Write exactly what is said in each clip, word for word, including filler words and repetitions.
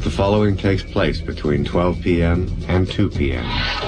The following takes place between twelve p.m. and two p.m.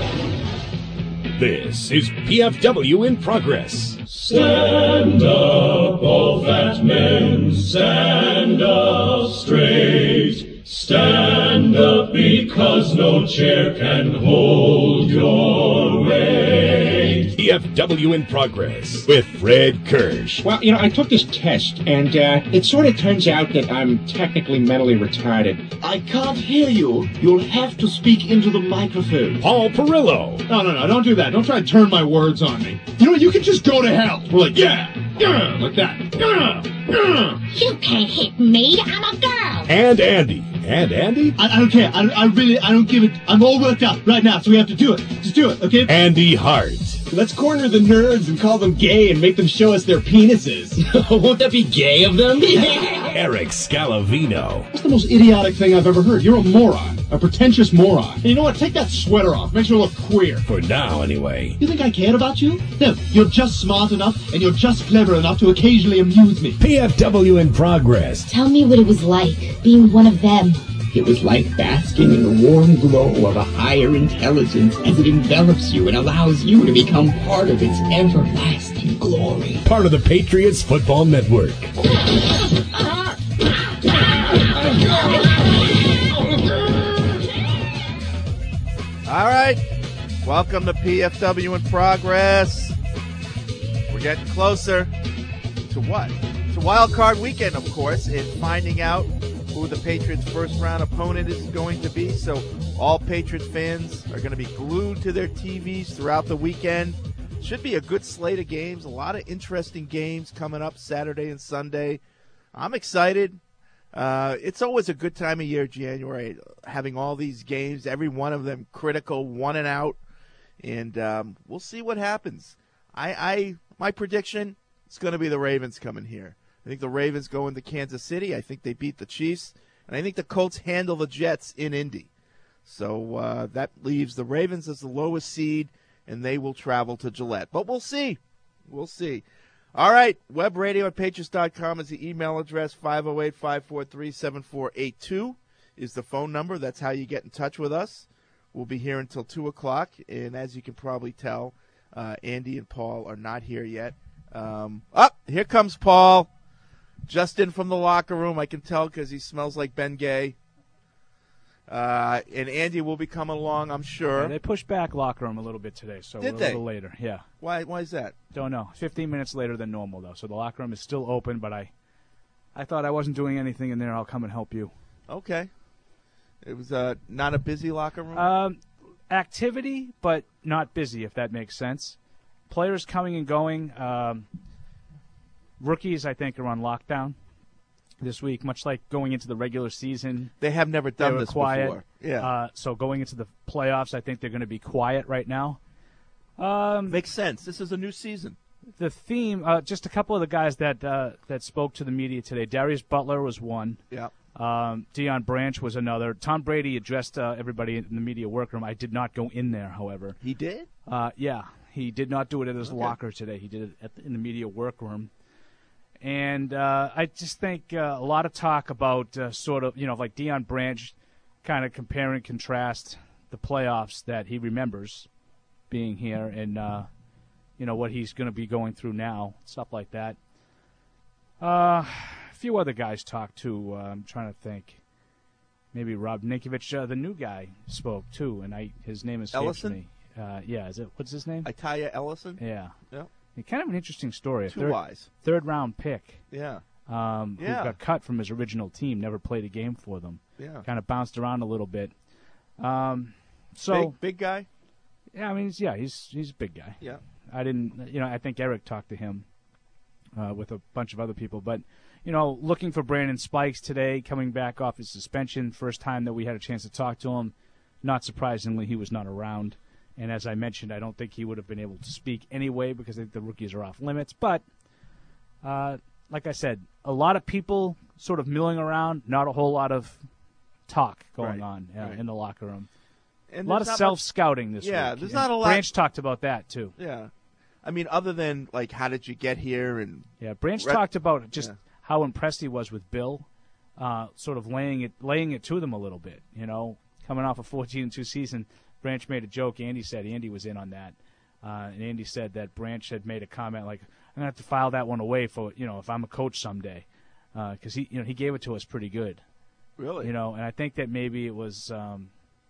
This is P F W in progress. Stand up, all fat men, stand up straight. Stand up because no chair can hold your weight. P F W in progress with Fred Kirsch. Well, you know, I took this test, and uh, it sort of turns out that I'm technically mentally retarded. I can't hear you. You'll have to speak into the microphone. Paul Perillo. No, no, no, don't do that. Don't try to turn my words on me. You know what? You can just go to hell. We're like, yeah, yeah, like that. Yeah, yeah. You can't hit me. I'm a girl. And Andy. And Andy? I, I don't care. I, I really, I don't give it. I'm all worked out right now, so we have to do it. Just do it, okay? Andy Hart. Let's corner the nerds and call them gay and make them show us their penises. Won't that be gay of them? Eric Scalavino. That's the most idiotic thing I've ever heard. You're a moron. A pretentious moron. And you know what? Take that sweater off. Makes you look queer. For now, anyway. You think I cared about you? No. You're just smart enough, and you're just clever enough to occasionally amuse me. P F W in progress. Tell me what it was like being one of them. It was like basking in the warm glow of a higher intelligence as it envelops you and allows you to become part of its everlasting glory. Part of the Patriots Football Network. All right. Welcome to P F W in progress. We're getting closer to what? To Wild Card Weekend, of course, and finding out who the Patriots' first-round opponent is going to be. So all Patriots fans are going to be glued to their T Vs throughout the weekend. Should be a good slate of games. A lot of interesting games coming up Saturday and Sunday. I'm excited. Uh, it's always a good time of year, January, having all these games, every one of them critical, one and out. And um, we'll see what happens. I, I my prediction, it's going to be the Ravens coming here. I think the Ravens go into Kansas City. I think they beat the Chiefs. And I think the Colts handle the Jets in Indy. So uh, that leaves the Ravens as the lowest seed, and they will travel to Gillette. But we'll see. We'll see. All right, web radio at patriots dot com is the email address. five oh eight, five four three, seven four eight two is the phone number. That's how you get in touch with us. We'll be here until two o'clock. And as you can probably tell, uh, Andy and Paul are not here yet. Um, oh, here comes Paul. Just in from the locker room, I can tell because he smells like Ben Gay. Uh, and Andy will be coming along, I'm sure. Yeah, they pushed back locker room a little bit today, so Did we're a they? little later. Yeah. Why? Why is that? Don't know. Fifteen minutes later than normal, though. So the locker room is still open, but I, I thought I wasn't doing anything in there. I'll come and help you. Okay. It was uh, not a busy locker room. Um, activity, but not busy, if that makes sense. Players coming and going. Um, Rookies, I think, are on lockdown this week, much like going into the regular season. They have never done they were this quiet. before. Yeah. Uh, so going into the playoffs, I think they're going to be quiet right now. Um, Makes sense. This is a new season. The theme, uh, just a couple of the guys that uh, that spoke to the media today. Darius Butler was one. Yeah. Um, Deion Branch was another. Tom Brady addressed uh, everybody in the media workroom. I did not go in there, however. He did? Uh, yeah. He did not do it at his Okay. locker today. He did it at the, in the media workroom. And uh, I just think uh, a lot of talk about uh, sort of, you know, like Deion Branch kind of compare and contrast the playoffs that he remembers being here and, uh, you know, what he's going to be going through now, stuff like that. Uh, a few other guys talked, too. Uh, I'm trying to think. Maybe Rob Ninkovich, uh, the new guy, spoke, too, and I his name is Ellison? me. Uh, yeah, is it? What's his name? Itaya Ellison? Yeah. Yeah. Kind of an interesting story. A Two third, Y's. Third round pick. Yeah. Um, Yeah. Who got cut from his original team, never played a game for them. Yeah. Kind of bounced around a little bit. Um, so Big, big guy? yeah, I mean, he's, yeah, he's he's a big guy. Yeah. I didn't, you know, I think Eric talked to him uh, with a bunch of other people, but you know, looking for Brandon Spikes today, coming back off his suspension, first time that we had a chance to talk to him. Not surprisingly, he was not around. And as I mentioned, I don't think he would have been able to speak anyway because I think the rookies are off limits. But, uh, like I said, a lot of people sort of milling around, not a whole lot of talk going Right, on uh, right. in the locker room. And a lot of there's not self-scouting this Yeah, week. there's And not a lot- Branch talked about that, too. much- Yeah. I mean, other than, like, how did you get here? And Yeah, Branch Red- talked about just Yeah. how impressed he was with Bill uh, sort of laying it laying it to them a little bit. You know, coming off a fourteen and two season, Branch made a joke. Andy said Andy was in on that, uh, and Andy said that Branch had made a comment like, "I'm gonna have to file that one away for you know if I'm a coach someday," because uh, he you know he gave it to us pretty good. Really? You know, and I think that maybe it was, um,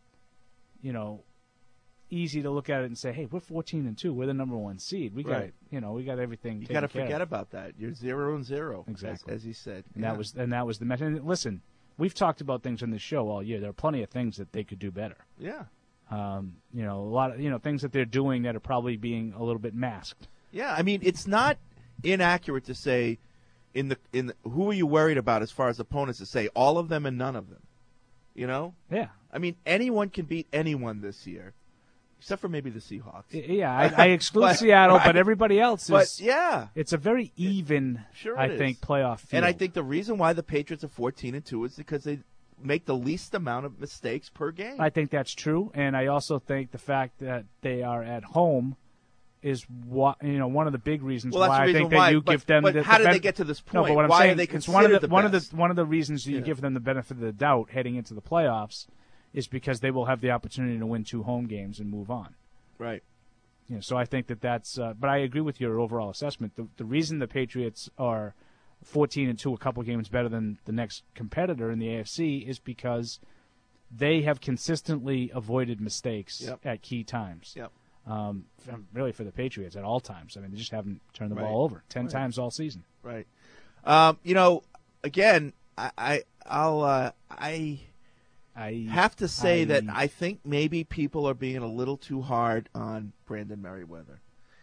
you know. easy to look at it and say, "Hey, we're fourteen and two. We're the number one seed. We got, right. you know, we got everything." You got to forget care. about that. You're zero and zero, exactly, as, as he said. And yeah. that was and that was the message. And listen, we've talked about things on this show all year. There are plenty of things that they could do better. Yeah. Um, you know, a lot of you know things that they're doing that are probably being a little bit masked. Yeah, I mean, it's not inaccurate to say, in the in the, who are you worried about as far as opponents to say all of them and none of them. You know. Yeah. I mean, anyone can beat anyone this year. Except for maybe the Seahawks. Yeah, I, I exclude but, Seattle, right. but everybody else is. But, yeah. It's a very even, sure I is. think, playoff field. And I think the reason why the Patriots are fourteen and two is because they make the least amount of mistakes per game. I think that's true, and I also think the fact that they are at home is what you know one of the big reasons well, why I think why, that you but, give them. But the, how the did ben- they get to this point? No, but what I'm why saying, are they it's one of the, the one best? of the one of the reasons you yeah. give them the benefit of the doubt heading into the playoffs is because they will have the opportunity to win two home games and move on. Right. You know, so I think that that's. Uh, but I agree with your overall assessment. The, the reason the Patriots are fourteen and two, a couple games better than the next competitor in the A F C, is because they have consistently avoided mistakes yep. at key times. Yep. Um, really, for the Patriots at all times. I mean, they just haven't turned the right. ball over ten right. times all season. Right. Um, you know, again, I, I I'll uh, I. I have to say I, that I think maybe people are being a little too hard on Brandon Merriweather.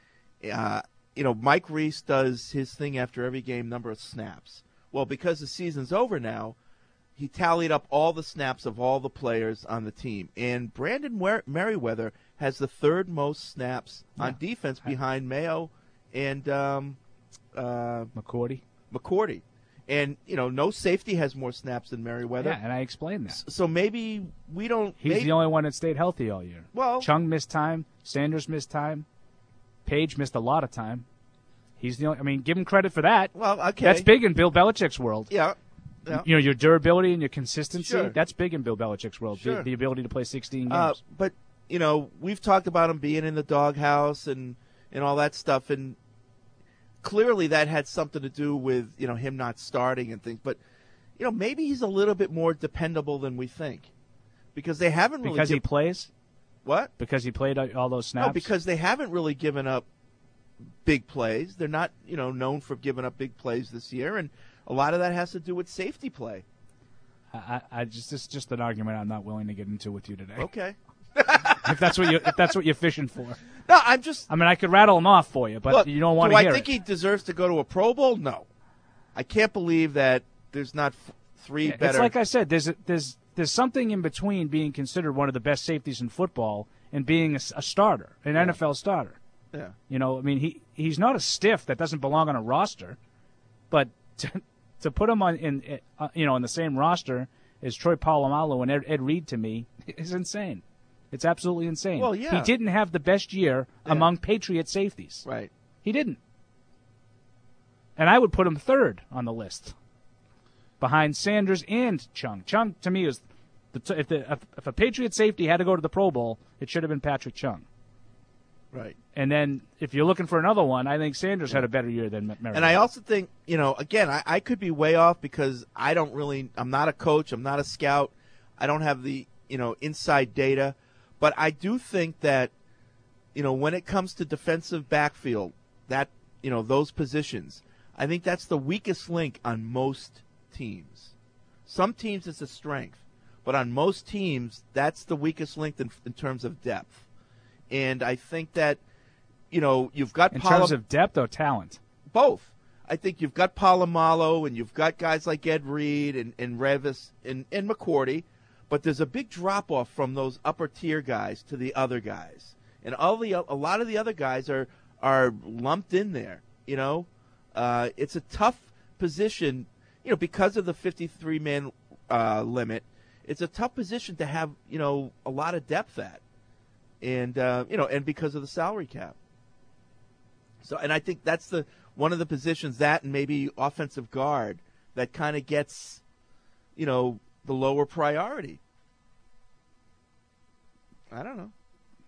Uh, you know, Mike Reese does his thing after every game, number of snaps. Well, because the season's over now, he tallied up all the snaps of all the players on the team. And Brandon Mer- Merriweather has the third most snaps yeah. on defense behind Mayo and um, uh, McCourty. McCourty. And, you know, no safety has more snaps than Merriweather. Yeah, and I explained that. So maybe we don't... He's maybe, the only one that stayed healthy all year. Well... Chung missed time. Sanders missed time. Page missed a lot of time. He's the only... I mean, give him credit for that. Well, okay. That's big in Bill Belichick's world. Yeah. yeah. You know, your durability and your consistency, sure. that's big in Bill Belichick's world. Sure. The, the ability to play sixteen games. Uh, but, you know, we've talked about him being in the doghouse and, and all that stuff, and... Clearly, that had something to do with you know him not starting and things, but you know maybe he's a little bit more dependable than we think, because they haven't really because give- he plays. What? Because he played all those snaps. No, because they haven't really given up big plays. They're not you know known for giving up big plays this year, and a lot of that has to do with safety play. I, I just this is just an argument I'm not willing to get into with you today. Okay. if that's what you if that's what you're fishing for. No, I'm just. I mean, I could rattle them off for you, but look, you don't want do to I hear think it. he deserves to go to a Pro Bowl? No, I can't believe that there's not f- three Yeah, better. It's like I said. There's a, there's there's something in between being considered one of the best safeties in football and being a, a starter, an Yeah. N F L starter. Yeah. You know, I mean, he he's not a stiff that doesn't belong on a roster, but to, to put him on in uh, you know in the same roster as Troy Polamalu and Ed, Ed Reed to me is insane. It's absolutely insane. Well, yeah. He didn't have the best year Yeah. among Patriot safeties. Right. He didn't. And I would put him third on the list, behind Sanders and Chung. Chung, to me, is the t- if, the, if, if a Patriot safety had to go to the Pro Bowl, it should have been Patrick Chung. Right. And then if you're looking for another one, I think Sanders had a better year than Merriweather. And I also think, you know, again, I, I could be way off because I don't really, I'm not a coach, I'm not a scout, I don't have the, you know, inside data. But I do think that, you know, when it comes to defensive backfield, that, you know, those positions, I think that's the weakest link on most teams. Some teams it's a strength, but on most teams, that's the weakest link in, in terms of depth. And I think that, you know, you've got in Pala- terms of depth or talent? Both. I think you've got Polamalu and you've got guys like Ed Reed and, and Revis and, and McCourty. But there's a big drop-off from those upper-tier guys to the other guys. And all the a lot of the other guys are, are lumped in there, you know. Uh, it's a tough position, you know, because of the fifty-three man uh, limit. It's a tough position to have, you know, a lot of depth at. And, uh, you know, and because of the salary cap. So, and I think that's the one of the positions, that and maybe offensive guard, that kind of gets – you know, the lower priority. I don't know.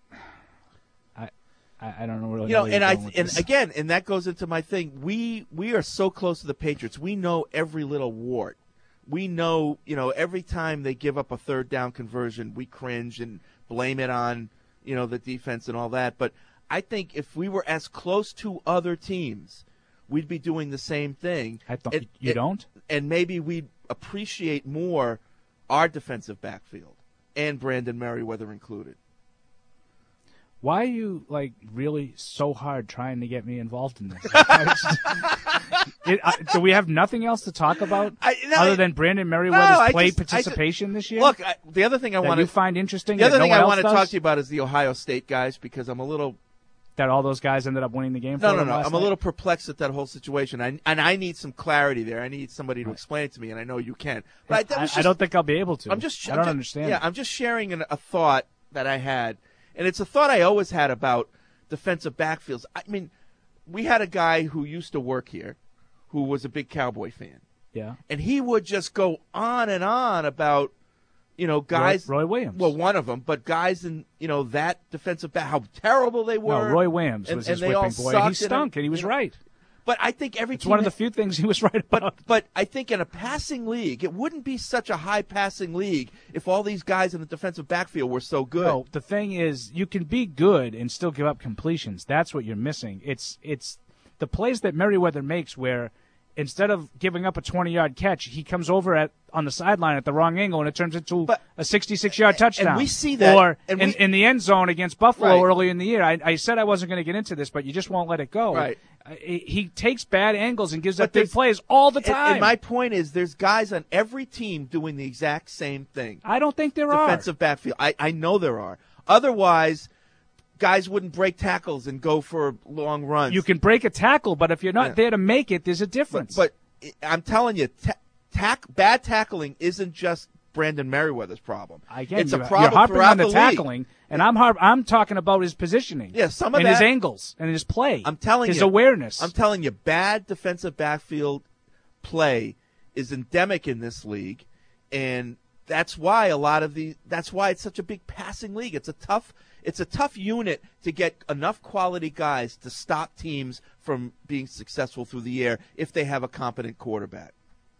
I I don't know really. You know, where and you're I going with and this. again, and that goes into my thing. We we are so close to the Patriots. We know every little wart. We know, you know, every time they give up a third down conversion, we cringe and blame it on, you know, the defense and all that. But I think if we were as close to other teams, we'd be doing the same thing. I don't. It- you it- don't. And maybe we'd appreciate more our defensive backfield and Brandon Merriweather included. Why are you like really so hard trying to get me involved in this? I just- it, I, do we have nothing else to talk about I- no, other I- than Brandon Merriweather's No, I play just- I just- participation this year? Look, I, the other thing I that want you to find interesting. the other that thing no one I else want to does? talk to you about is the Ohio State guys because I'm a little that all those guys ended up winning the game. For no no them no last I'm a night? little perplexed at that whole situation. I, and I need some clarity there. I need somebody to explain it to me, and I know you can. But I, that I, was I just, don't think I'll be able to. I'm just I I'm don't just- understand. Yeah, it. I'm just sharing an, a thought that I had, and it's a thought I always had about defensive backfields. I mean, we had a guy who used to work here, who was a big Cowboy fan, yeah. and he would just go on and on about, you know, guys. Roy, Roy Williams. Well, one of them, but guys in you know that defensive back, how terrible they no, were. Roy Williams and, was and his they all whipping boy. And he sucked, stunk, and he was you know, right. But I think every It's team one of the few things he was right about. But but I think in a passing league, it wouldn't be such a high passing league if all these guys in the defensive backfield were so good. No, the thing is, you can be good and still give up completions. That's what you're missing. It's it's the plays that Merriweather makes where instead of giving up a twenty-yard catch, he comes over at on the sideline at the wrong angle, and it turns into But- a sixty-six-yard touchdown. and we see that- Or and in, we- in the end zone against Buffalo Right. early in the year. I, I said I wasn't going to get into this, but you just won't let it go. Right. Uh, He, he takes bad angles and gives But up big there's- plays all the And- time. And my point is, there's guys on every team doing the exact same thing. I don't think there are. Defensive backfield. I, I know there are. Otherwise, guys wouldn't break tackles and go for long runs. You can break a tackle, but if you're not Yeah. there to make it, there's a difference. But, but I'm telling you, ta- tack, bad tackling isn't just Brandon Merriweather's problem. Again, it's you're, a problem you're harping throughout on the, the tackling, league. and I'm harp, I'm talking about his positioning. Yeah, some of and his that- angles and his play. I'm telling his you, awareness. I'm telling you, bad defensive backfield play is endemic in this league, and that's why a lot of the that's why it's such a big passing league. It's a tough it's a tough unit to get enough quality guys to stop teams from being successful through the air if they have a competent quarterback.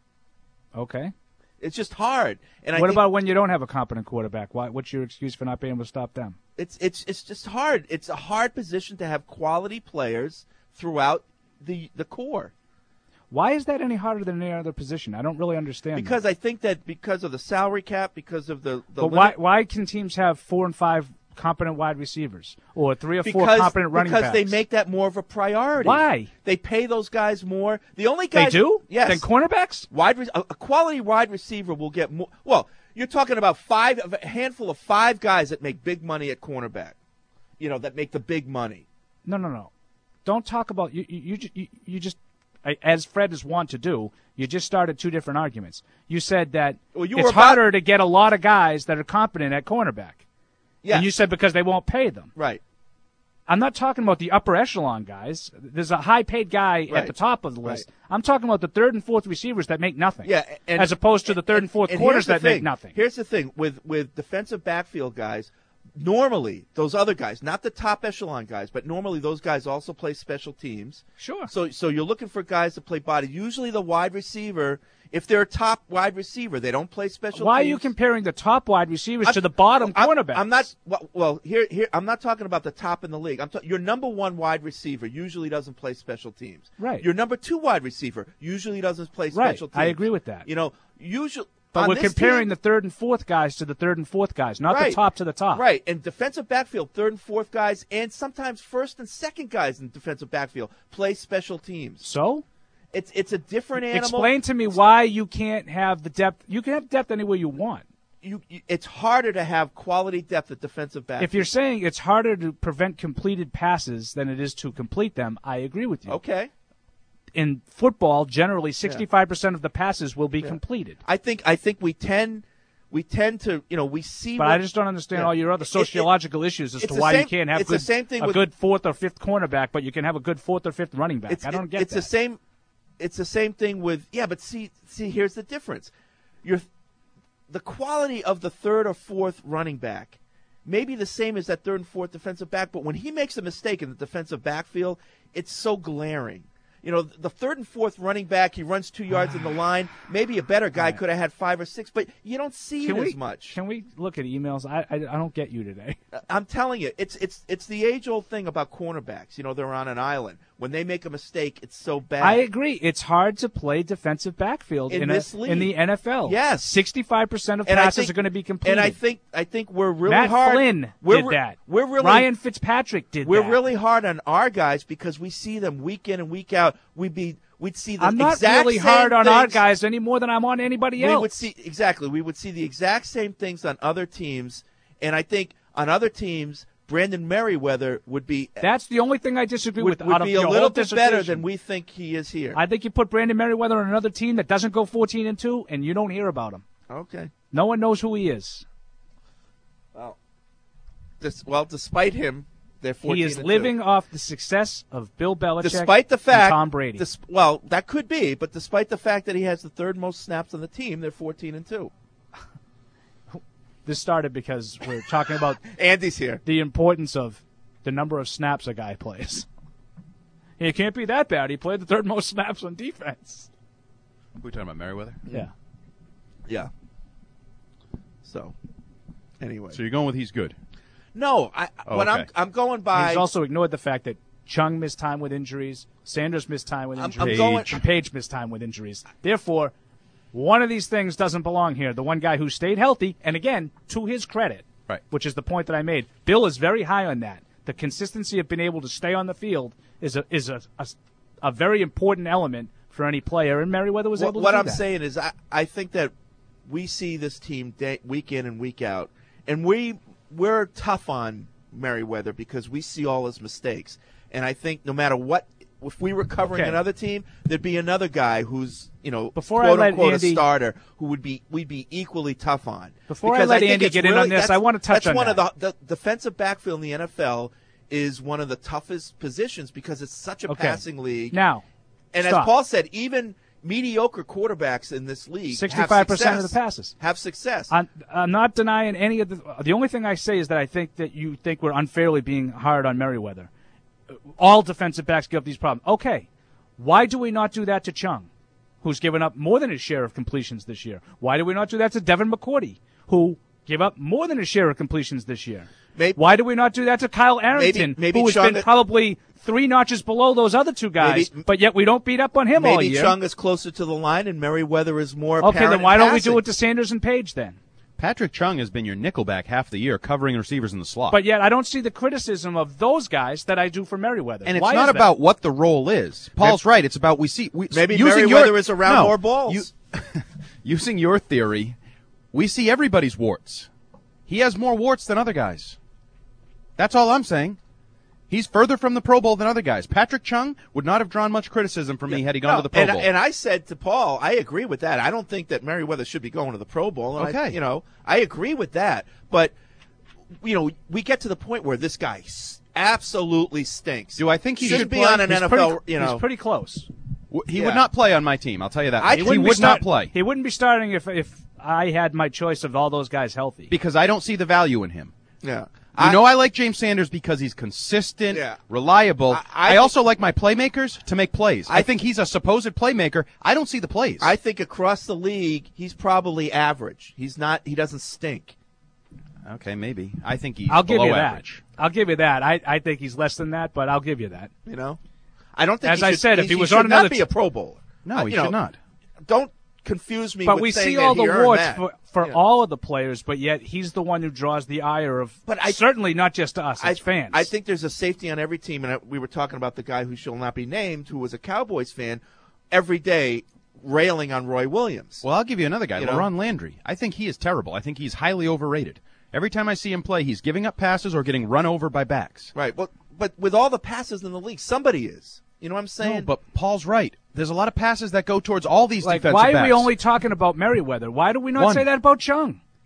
Okay. It's just hard. And I what think about when you don't have a competent quarterback? Why, what's your excuse for not being able to stop them? it's it's it's just hard. It's a hard position to have quality players throughout the the core. Why is that any harder than any other position? I don't really understand. Because that. I think that because of the salary cap, because of the the But why limit- why can teams have four and five competent wide receivers or three or four because, competent running because backs? they make that more of a priority. Why? They pay those guys more. The only They guys do? yes. Then cornerbacks? Wide re- a, a quality wide receiver will get more. Well, you're talking about five a handful of five guys that make big money at cornerback. You know, that make the big money. No, no, no. Don't talk about you. You, you, ju- you, you just, as Fred is wont to do, you just started two different arguments. You said that Well, you it's were about- harder to get a lot of guys that are competent at cornerback. Yeah. And you said because they won't pay them. Right. I'm not talking about the upper echelon guys. There's a high-paid guy Right. at the top of the list. Right. I'm talking about the third and fourth receivers that make nothing. Yeah, and, as opposed to the third and fourth and quarters here's the that make thing. nothing. Here's the thing with with defensive backfield guys. Normally, those other guys, not the top echelon guys, but normally those guys also play special teams. Sure. So, so you're looking for guys to play body. Usually, the wide receiver, if they're a top wide receiver, they don't play special. Why teams. are you comparing the top wide receivers I'm- to the bottom I'm, cornerbacks? I'm not. Well, well, here, here, I'm not talking about the top in the league. I'm ta- your number one wide receiver usually doesn't play special teams. Right. Your number two wide receiver usually doesn't play Right. special teams. I agree with that. You know, usually. But on we're this comparing team- the third and fourth guys to the third and fourth guys, not Right. the top to the top. Right, and defensive backfield, third and fourth guys, and sometimes first and second guys in defensive backfield play special teams. So? It's it's a different animal. Explain to me why you can't have the depth. You can have depth anywhere you want. You, you, it's harder to have quality depth at defensive backfield. If you're saying it's harder to prevent completed passes than it is to complete them, I agree with you. Okay. In football, generally sixty-five percent of the passes will be Yeah. completed. I think I think we tend we tend to you know we see. But what, I just don't understand yeah. all your other It- it- sociological issues as it's to the why same- you can't have it's the good, same thing a with- good fourth or fifth cornerback, but you can have a good fourth or fifth running back. It's, I don't it- get it's that. the same. It's the same thing with yeah, but see see here's the difference. Your the quality of the third or fourth running back may be the same as that third and fourth defensive back, but when he makes a mistake in the defensive backfield, it's so glaring. You know, the third and fourth running back, he runs two yards in the line. Maybe a better guy could have had five or six, but you don't see Can it we, as much. Can we look at emails? I, I I don't get you today. I'm telling you, it's it's it's the age-old thing about cornerbacks. You know, they're on an island. When they make a mistake, it's so bad. I agree. It's hard to play defensive backfield in, in, this a, league. in the N F L. Yes, sixty-five percent of and passes think, are going to be completed. And I think I think we're really Matt hard. Flynn we're, did that. We're really Ryan Fitzpatrick did we're that. We're really hard on our guys because we see them week in and week out. We'd be we'd see the I'm not exact really same hard on things. our guys any more than I'm on anybody else. We would see exactly. We would see the exact same things on other teams, and I think on other teams, Brandon Merriweather would be. That's the only thing I disagree would, with. Would out be of a your little whole bit better dissertation. than we think he is here. I think you put Brandon Merriweather on another team that doesn't go fourteen and two, and you don't hear about him. Okay. No one knows who he is. Well, this, well, despite him, they're fourteen. He is and living two. off the success of Bill Belichick, despite the fact, and Tom Brady. Dis, well, that could be, but despite the fact that he has the third most snaps on the team, they're fourteen and two. This started because we're talking about Andy's here. The importance of the number of snaps a guy plays. It can't be that bad. He played the third most snaps on defense. Are we talking about Merriweather? Yeah. Yeah. So, anyway. So you're going with he's good? No, I. Oh, what okay. I'm I'm going by. He's also ignored the fact that Chung missed time with injuries, Sanders missed time with injuries, I'm, I'm going, and Page missed time with injuries. Therefore, one of these things doesn't belong here. The one guy who stayed healthy, and again, to his credit, right, which is the point that I made, Bill is very high on that. The consistency of being able to stay on the field is a is a a, a very important element for any player, and Merriweather was what, able to what do I'm that. saying is, I I think that we see this team day, week in and week out, and we we're tough on Merriweather because we see all his mistakes, and I think no matter what. If we were covering Okay. another team, there'd be another guy who's, you know, Before quote I let unquote Andy, a starter who would be we'd be equally tough on. Before because I let think Andy it's get in really, on this, that's- I want to touch that's on one that. of the, the defensive backfield in the N F L is one of the toughest positions because it's such a Okay. passing league. Now, and stop. as Paul said, even mediocre quarterbacks in this league sixty-five percent have of the success. passes have success. I'm, I'm not denying any of the. The only thing I say is that I think that you think we're unfairly being hard on Merriweather. All defensive backs give up these problems. Okay, why do we not do that to Chung, who's given up more than his share of completions this year? Why do we not do that to Devin McCourty, who gave up more than his share of completions this year? Maybe, why do we not do that to Kyle Arrington, maybe, maybe who has Chung, been probably three notches below those other two guys, maybe, but yet we don't beat up on him all maybe year? Chung is closer to the line and Merriweather is more Okay, then why don't we passing. do it to Sanders and Page then? Patrick Chung has been your nickelback half the year, covering receivers in the slot. But yet I don't see the criticism of those guys that I do for Merriweather. And it's Why not is that? about what the role is. Paul's right. It's about we see. We, Maybe using Merriweather your, is around no, more balls. You, using your theory, we see everybody's warts. He has more warts than other guys. That's all I'm saying. He's further from the Pro Bowl than other guys. Patrick Chung would not have drawn much criticism from me had he gone No, to the Pro and, Bowl. And I said to Paul, I agree with that. I don't think that Merriweather should be going to the Pro Bowl. And Okay. I, you know, I agree with that. But, you know, we get to the point where this guy s- absolutely stinks. Do I think he should, should be play? on an He's N F pretty- L, you know. He's pretty close. He Yeah. would not play on my team. I'll tell you that. I- he he would be not start- play He wouldn't be starting if if I had my choice of all those guys healthy. because I don't see the value in him. Yeah. You I, know I like James Sanders because he's consistent, Yeah. reliable. I- I, I also like my playmakers to make plays. I, I- think he's a supposed playmaker. I don't see the plays. I think across the league, he's probably average. He's not, he doesn't stink. okay, maybe. I think he's I'll give below you average. that. I'll give you that. I, I think he's less than that, but I'll give you that. You know? I don't think As he I should, said, if he was should on another not be t- a Pro Bowler. No, Uh, he you should know, not. Don't confuse me But with we saying see that all he the earned warts that. for, for Yeah. all of the players, but yet he's the one who draws the ire of But I- certainly not just us, I, as fans. I think there's a safety on every team, and I, we were talking about the guy who shall not be named, who was a Cowboys fan, every day railing on Roy Williams. Well, I'll give you another guy, You know? LaRon Landry. I think he is terrible. I think he's highly overrated. Every time I see him play, he's giving up passes or getting run over by backs. Right. Well, but with all the passes in the league, somebody is. You know what I'm saying? No, but Paul's right. There's a lot of passes that go towards all these like, defensive why backs. are we only talking about Merriweather? Why do we not One. say that about Chung?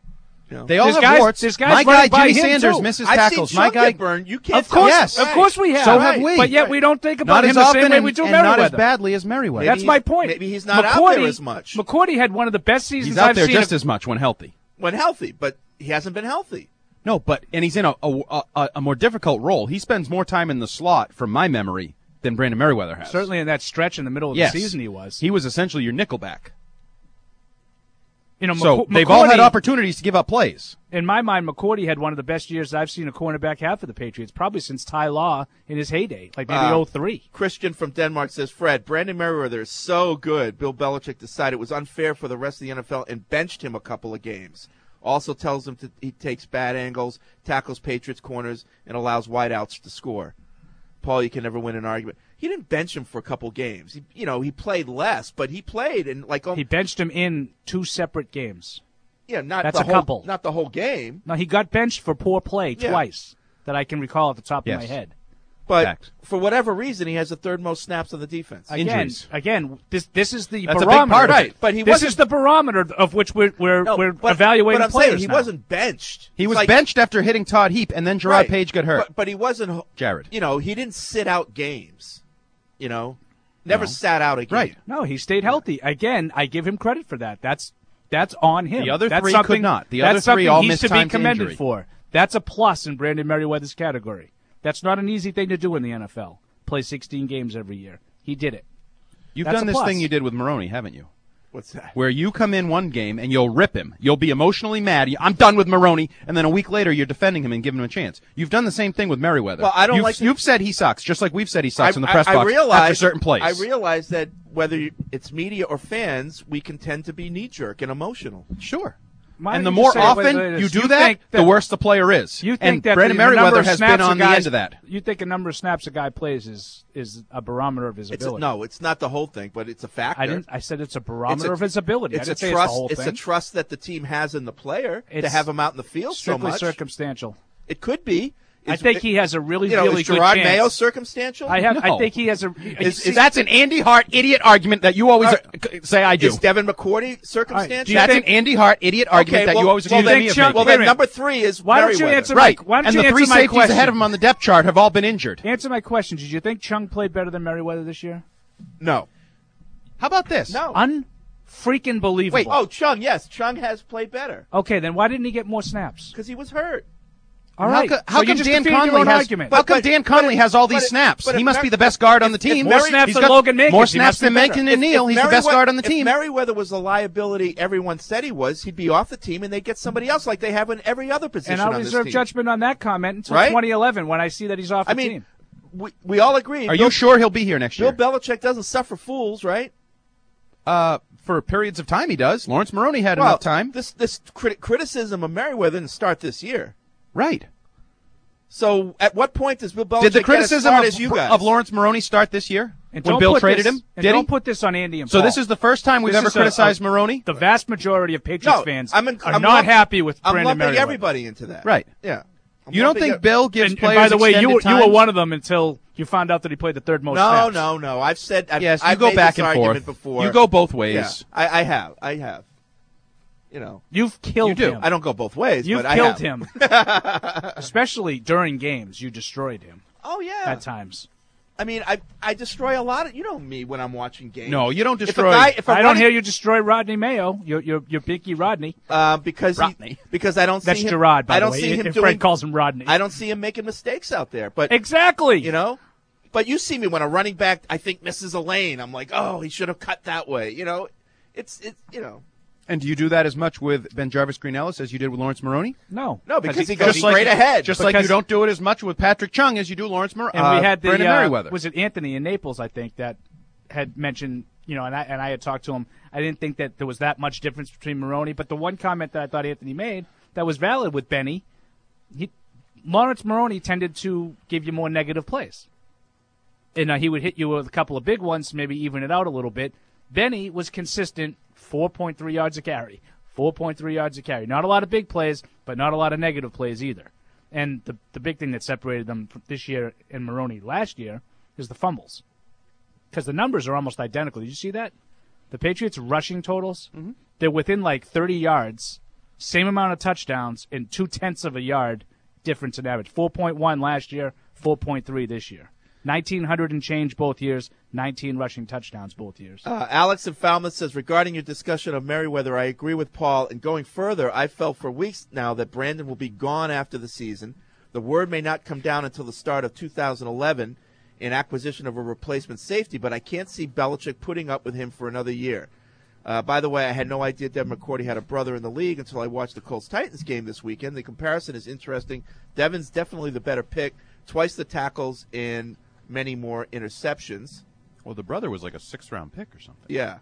You know. They all There's have guys- warts. there's guys My guy running by Jimmy him, Sanders too. misses I've tackles. seen My Chuck guy, get burned. You can't Of course, Yes. of course we have. So have we. But yet we don't think about not him as the often same way and, we do and not as Merriweather. badly as Merriweather. That's Maybe my he- point. maybe he's not out McCourty, there as much. McCourty had one of the best seasons He's out I've there seen. just of- as much when healthy. when healthy, but he hasn't been healthy. No, but and he's in a a, a a more difficult role. He spends more time in the slot, from my memory, than Brandon Merriweather has. Certainly in that stretch in the middle of Yes. the season he was. He was essentially your nickelback. You know, So McCour- they've all had McCourty- opportunities to give up plays. In my mind, McCourty had one of the best years I've seen a cornerback have for the Patriots, probably since Ty Law in his heyday, like maybe Uh, oh three. Christian from Denmark says, Fred, Brandon Merriweather is so good. Bill Belichick decided it was unfair for the rest of the N F L and benched him a couple of games. Also tells him to, he takes bad angles, tackles Patriots corners, and allows wideouts to score. Paul, you can never win an argument. He didn't bench him for a couple games. He, you know, he played less, but he played and like He benched him in two separate games. yeah, not That's the a whole, couple. not the whole game. Now, he got benched for poor play Yeah. twice that I can recall at the top Yes. of my head. But Fact. for whatever reason, he has the third most snaps on the defense. Again, Injuries. again, this this is the That's a big barometer. part of it. Right, but he this wasn't- is the barometer of which we're we're, No, we're but, evaluating but I'm players saying he now. wasn't benched. He It's was like- benched after hitting Todd Heap, and then Gerard Right. Page got hurt. But, but he wasn't. Jared. You know, he didn't sit out games. You know, never No. sat out a game. Right. No, he stayed healthy. Again, I give him credit for that. That's that's on him. The other that's three could something, not. The that's other three something all he's missed to time be to commended injury. for. That's a plus in Brandon Merriweather's category. That's not an easy thing to do in the N F L. Play sixteen games every year. He did it. You've That's done a this plus. thing you did with Maroney, haven't you? What's that? Where you come in one game and you'll rip him. You'll be emotionally mad. You- I'm done with Maroney. And then a week later, you're defending him and giving him a chance. You've done the same thing with Merriweather. Well, I don't you've, like to- You've said he sucks, just like we've said he sucks I, in the press I, box I realize, after certain plays. I realize that whether you- it's media or fans, we can tend to be knee-jerk and emotional. Sure. Why and don't the you more say it often what it is? you do You that, think the that- worse the player is. You think and that Brandon the, the number Merriweather of has snaps been on a the guy's- end of that. You think a number of snaps a guy plays is is a barometer of his It's a, ability? no, it's not the whole thing, but it's a factor. I didn't. I said it's a barometer It's a- of his ability. It's I a didn't say trust. it's the whole it's thing. a trust that the team has in the player to It's have him out in the field so strictly much. circumstantial. It could be. I Is- think he has a really, you know, really is good Gerard chance. Mayo circumstantial? I have. No. I think he has a. Is, is that's an Andy Hart idiot argument that you always All uh, say I do. Is Devin McCourty Do you circumstantial? That's think- an Andy Hart idiot argument Okay, that well- you always well, accuse then me of Chuck- making. Well, Wait a then minute. number three is Why don't you Merriweather. answer Right. my? Why don't and you the answer three my safeties question? ahead of him on the depth chart have all been injured. Answer my question. Did you think Chung played better than Merriweather this year? No. How about this? No. Unfreaking believable. Wait. Oh, Chung. Yes, Chung has played better Okay, then why didn't he get more snaps? because he was hurt. All How, right. co- how So you come just Dan defeated your Conley own has? argument. How But- come but- Dan but Conley it- has all but these it- snaps? but He if must Mer- be the best guard on the if- team. if More Merri- snaps He's than got Logan Mankins. more He snaps must be than better. Mencken and Neal. He's the best Merriweather- guard on the if team. Merriweather was the liability everyone said he was, he'd be off the team, and they'd get somebody else like they have in every other position And I'll on this reserve team. judgment on that comment until Right? twenty eleven when I see that he's off the I mean, team. we, we all agree. Are Bill, you sure he'll be here next Bill year? Belichick doesn't suffer fools, right? Uh, for periods of time, he does. Lawrence Maroney had Well, enough time. This this crit- criticism of Merriweather didn't start this year. Right. So at what point does Bill Belichick Did the get as criticism smart of, as you guys? of Lawrence Maroney start this year And when don't Bill put traded this, him? And Did don't he? put this on Andy and So Paul. this is the first time we've This ever is a- criticized a- Maroney? The vast majority of Patriots No, fans I'm in- are I'm not lump- happy with I'm Brandon lumping Merriweather. everybody into that. Right. Yeah. I'm You don't lumping think it- Bill gives And, and players by the way, you, extended were- you were time? one of them until you found out that he played the third most No, snaps. no, no. I've said I've, Yes, you I've go made back this and argument forth. before. You go both ways. Yeah, I, I have. I have. You know, You've killed You do. him. I don't go both ways. You've but I killed have. him. Especially during games, you destroyed him Oh yeah. at times. I mean, I I destroy a lot of. You know me when I'm watching games. No, you don't If a destroy. guy- if a I don't running- hear you destroy Rodney Mayo. You're you're, you're Pinky Rodney. uh, because he, Rodney. because I don't That's see him. Gerard, by I the don't way. see him if doing. Fred calls him Rodney. I don't see him making mistakes out there. But exactly. you know, but you see me when a running back I think misses a lane. I'm like, oh, he should have cut that way. You know, it's it's you know. And do you do that as much with Ben Jarvis Green Ellis as you did with Lawrence Maroney? No. No, because Has he goes has straight ahead. Just like Because- you don't do it as much with Patrick Chung as you do Lawrence Maroney. And we had the Brandon uh, Merriweather. was it Anthony in Naples? I think that had mentioned, you know, and I and I had talked to him. I didn't think that there was that much difference between Maroney, but the one comment that I thought Anthony made that was valid with Benny, he, Lawrence Maroney tended to give you more negative plays, and uh, he would hit you with a couple of big ones, maybe even it out a little bit. Benny was consistent, four point three yards a carry, four point three yards a carry. Not a lot of big plays, but not a lot of negative plays either. And the the big thing that separated them from this year and Maroney last year is the fumbles. Because the numbers are almost identical. Did you see that? The Patriots' rushing totals, Mm-hmm. they're within like thirty yards same amount of touchdowns and two-tenths of a yard difference in average. four point one last year, four point three this year. nineteen hundred and change both years, nineteen rushing touchdowns both years. Uh, Alex in Falmouth says, regarding your discussion of Merriweather, I agree with Paul. And going further, I felt for weeks now that Brandon will be gone after the season. The word may not come down until the start of two thousand eleven in acquisition of a replacement safety, but I can't see Belichick putting up with him for another year. Uh, by the way, I had no idea Devin McCourty had a brother in the league until I watched the Colts-Titans game this weekend. The comparison is interesting. Devin's definitely the better pick. Twice the tackles and many more interceptions. Well, the brother was like a sixth-round pick or something. Yeah.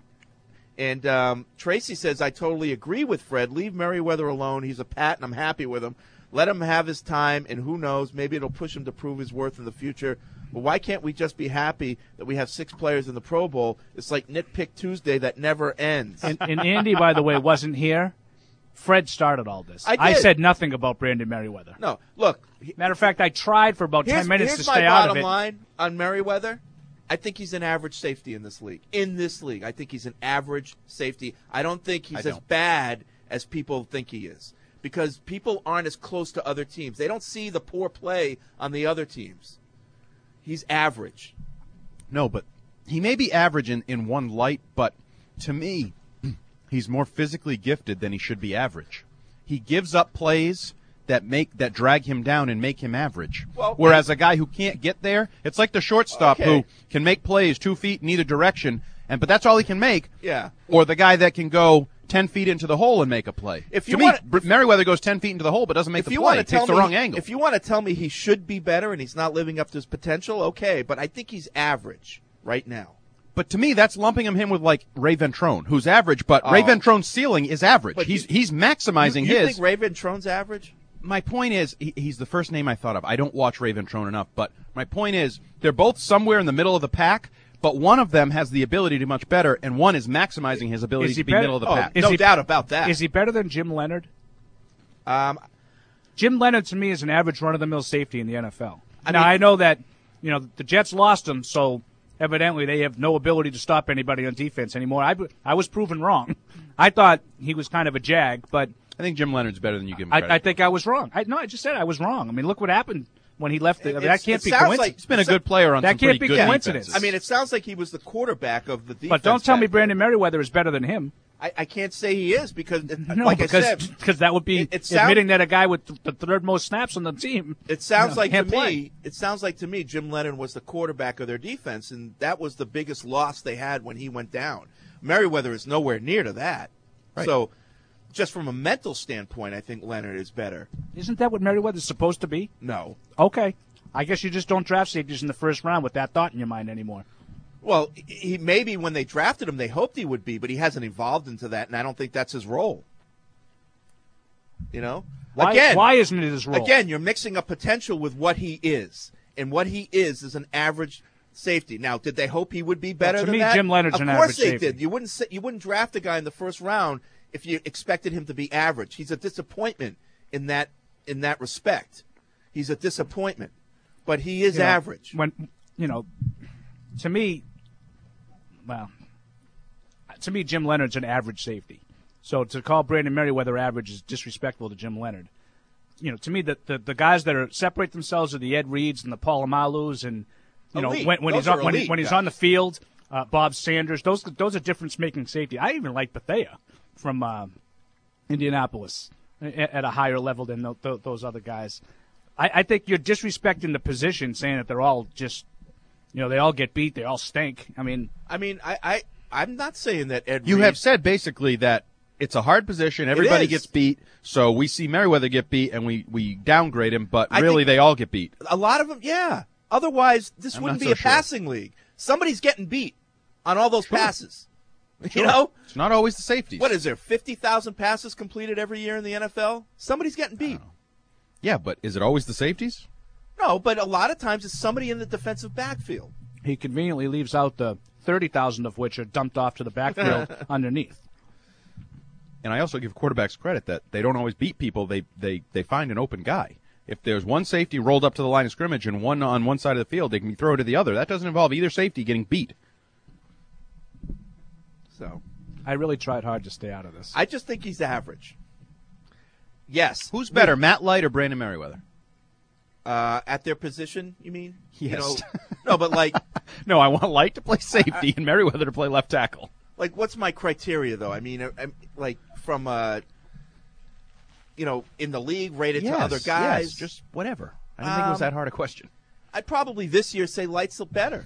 And um, Tracy says, I totally agree with Fred. Leave Merriweather alone. He's a Pat, and I'm happy with him. Let him have his time, and who knows, maybe it'll push him to prove his worth in the future. But why can't we just be happy that we have six players in the Pro Bowl? It's like Nitpick Tuesday that never ends. And, and Andy, by the way, wasn't here. Fred started all this. I, I said nothing about Brandon Merriweather. No, look. Matter of fact, I tried for about here's, ten minutes here's to stay out of it. my bottom line on Merriweather. I think he's an average safety in this league. In this league, I think he's an average safety. I don't think he's don't. as bad as people think he is, because people aren't as close to other teams. They don't see the poor play on the other teams. He's average. No, but he may be average in, in one light, but to me, he's more physically gifted than he should be average. He gives up plays that make that drag him down and make him average. Well, Whereas a guy who can't get there, it's like the shortstop okay. who can make plays two feet in either direction, and but that's all he can make. Yeah. Or the guy that can go ten feet into the hole and make a play. If you to wanna, me, Merriweather goes ten feet into the hole but doesn't make if the you play. It takes the me, wrong angle. If you want to tell me he should be better and he's not living up to his potential, okay, but I think he's average right now. But to me, that's lumping him in with like Ray Ventrone, who's average, but Oh. Ray Ventrone's ceiling is average. But he's you- he's maximizing You, you his. think Ray Ventrone's average? My point is, he, he's the first name I thought of. I don't watch Ray Ventrone enough, but my point is, they're both somewhere in the middle of the pack, but one of them has the ability to do much better, and one is maximizing his ability Is he to be better- middle of the Oh, pack. Is no he- doubt about that. Is he better than Jim Leonard? Um, Jim Leonard, to me, is an average run-of-the-mill safety in the N F L. I now, mean- I know that you know the Jets lost him, so evidently they have no ability to stop anybody on defense anymore. I, I was proven wrong. I thought he was kind of a jag, but I think Jim Leonard's better than you give him I, credit. I think I was wrong. I, no, I just said I was wrong. I mean, look what happened when he left. The, I mean, that It's- can't it be sounds coincidence. like- He's been a good player on That some can't pretty be good coincidence. defenses. I mean, it sounds like he was the quarterback of the defense. But don't tell me back Brandon then. Merriweather is better than him. I, I can't say he is because, No, like because I said, because that would be it- it sound- admitting that a guy with the third most snaps on the team. It sounds you know, like to can't me. play. It sounds like to me. Jim Leonard was the quarterback of their defense, and that was the biggest loss they had when he went down. Merriweather is nowhere near to that. Right. So, just from a mental standpoint, I think Leonard is better. Isn't that what Merriweather's supposed to be? No. Okay. I guess you just don't draft safeties in the first round with that thought in your mind anymore. Well, he maybe when they drafted him, they hoped he would be, but he hasn't evolved into that, and I don't think that's his role. You know, Why, again, why isn't it his role? again, you're mixing up potential with what he is, and what he is is an average safety. Now, did they hope he would be better to than me, that? Jim Leonard's of an course average they safety. did. You wouldn't say, you wouldn't draft a guy in the first round if you expected him to be average. He's a disappointment in that in that respect. He's a disappointment, but he is You know, average. When you know, to me, well, to me, Jim Leonard's an average safety. So to call Brandon Merriweather average is disrespectful to Jim Leonard. You know, to me, the the, the guys that are separate themselves are the Ed Reeds and the Paul Amalus, and you know Elite. when, when Those he's on are when, he, elite when he's guys. on the field, uh, Bob Sanders. Those those are difference-making safety. I even like Bethea from uh, Indianapolis at, at a higher level than th- th- those other guys. I, I think you're disrespecting the position, saying that they're all just, you know, they all get beat, they all stink. I mean, I mean, I, I I'm not saying that Ed. You Reed, have said basically that it's a hard position. Everybody is. gets beat, so we see Merriweather get beat and we, we downgrade him, but I really think- they all get beat. a lot of them, yeah. Otherwise, this I'm wouldn't not be so a sure. passing league. Somebody's getting beat on all those Sure. passes. You Sure. know, It's not always the safeties. what is there? Fifty thousand passes completed every year in the N F L. Somebody's getting beat. Yeah, but is it always the safeties? No, but a lot of times it's somebody in the defensive backfield. he conveniently leaves out the thirty thousand of which are dumped off to the backfield underneath. And I also give quarterbacks credit that they don't always beat people. They, they, they find an open guy. If there's one safety rolled up to the line of scrimmage and one on one side of the field, they can throw it to the other. That doesn't involve either safety getting beat. So I really tried hard to stay out of this. I just think he's average. Yes. Who's better, Matt Light or Brandon Merriweather? Uh, at their position, you mean? Yes. You know, no, but like, no, I want Light to play safety I, and Merriweather to play left tackle. Like, what's my criteria though? I mean, I'm, like from uh, you know, in the league, rated yes, to other guys, yes, just whatever. I didn't um, think it was that hard a question. I'd probably this year say Light's look better.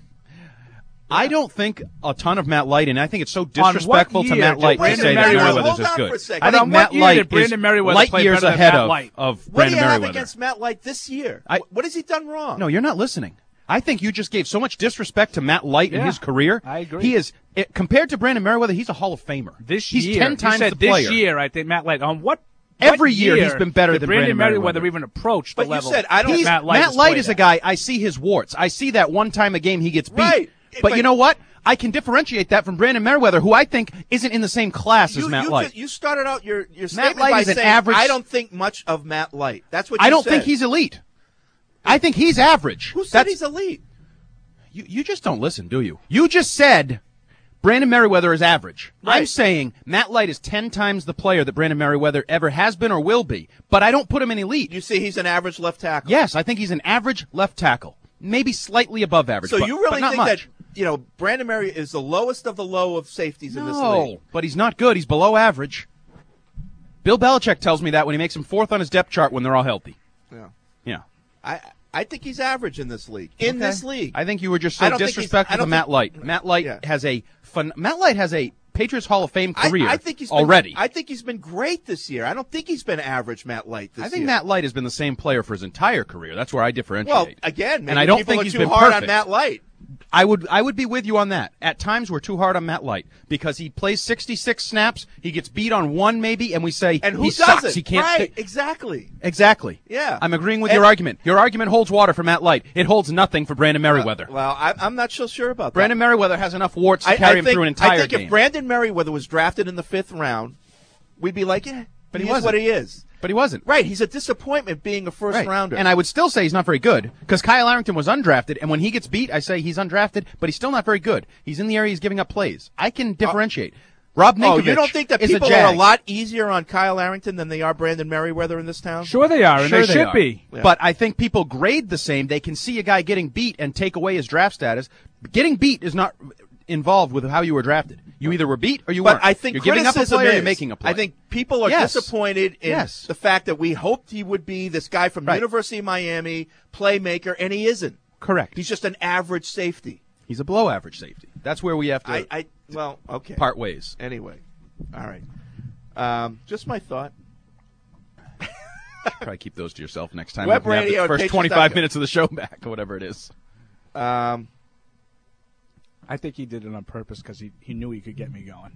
Yeah. I don't think a ton of Matt Light, and I think it's so disrespectful to Matt Light to say that Merriweather's as good. I think Matt Light is light years ahead of, of What Brandon do you have Merriweather. against Matt Light this year? I, what has he done wrong? No, you're not listening. I think you just gave so much disrespect to Matt Light yeah, in his career. I agree. He is it, compared to Brandon Merriweather. He's a Hall of Famer. This he's year, ten times you said the player. This year, I think Matt Light on what. Every what year, year he's been better did than Brandon, Brandon Merriweather. Merriweather Even approached the but level. you said I don't. Matt Light, Matt Light is at. a guy. I see his warts. I see that one time a game he gets beat. Right. But, but you know what? I can differentiate that from Brandon Merriweather, who I think isn't in the same class you, as Matt you Light. Just, you started out your your Matt statement Light by is an saying average. I don't think much of Matt Light. That's what you I don't said. think he's elite. I think he's average. Who said That's, he's elite? You you just don't listen, do you? You just said Brandon Merriweather is average. Right. I'm saying Matt Light is ten times the player that Brandon Merriweather ever has been or will be, but I don't put him in elite. You see, he's an average left tackle. Yes, I think he's an average left tackle, maybe slightly above average. So but, you really but not think much. that you know Brandon Merriweather is the lowest of the low of safeties no, in this league? But he's not good. He's below average. Bill Belichick tells me that when he makes him fourth on his depth chart when they're all healthy. Yeah. Yeah. I I think he's average in this league. In Okay. this league. I think you were just I so don't think he's- disrespectful I to don't Matt think- Light. Matt Light Yeah. has a fun. Matt Light has a Patriots Hall of Fame career I, I think he's been, already. I think he's been great this year. I don't think he's been average Matt Light this year. I think Matt Light has been the same player for his entire career. That's where I differentiate. Well, again, maybe and I don't people think are he's too been hard perfect. on Matt Light. I would I would be with you on that. At times we're too hard on Matt Light because he plays sixty-six snaps, he gets beat on one maybe, and we say And who he does sucks. it? He can't right, pick. exactly. Exactly. Yeah. I'm agreeing with And- your argument. Your argument holds water for Matt Light. It holds nothing for Brandon Merriweather. Uh, well, I, I'm not so sure about that. Brandon Merriweather has enough warts to I, carry I him think, through an entire I think game. if Brandon Merriweather was drafted in the fifth round, we'd be like, yeah, But he, he is what wasn't. he is. But he wasn't. Right, he's a disappointment being a first Right. rounder. And I would still say he's not very good because Kyle Arrington was undrafted, and when he gets beat, I say he's undrafted, but he's still not very good. He's in the area he's giving up plays. I can differentiate. Rob Ninkovich oh, you don't think that is people a jag. are a lot easier on Kyle Arrington than they are Brandon Merriweather in this town? Sure they are, and Sure they, they should are. be. Yeah. But I think people grade the same. They can see a guy getting beat and take away his draft status. Getting beat is not involved with how you were drafted. You either were beat or you But weren't. I think you're giving up a criticism play or is, you're making a play. I think people are Yes. disappointed in Yes. the fact that we hoped he would be this guy from Right. University of Miami, playmaker, and he isn't. Correct. He's just an average safety. He's a below average safety. That's where we have to I, I well, okay. part ways. Anyway, all right. Um, just my thought. Probably keep those to yourself next time. Web we have radio the at first Patriots dot twenty-five com. minutes of the show back, or whatever it is. Um, I think he did it on purpose because he, he knew he could get me going.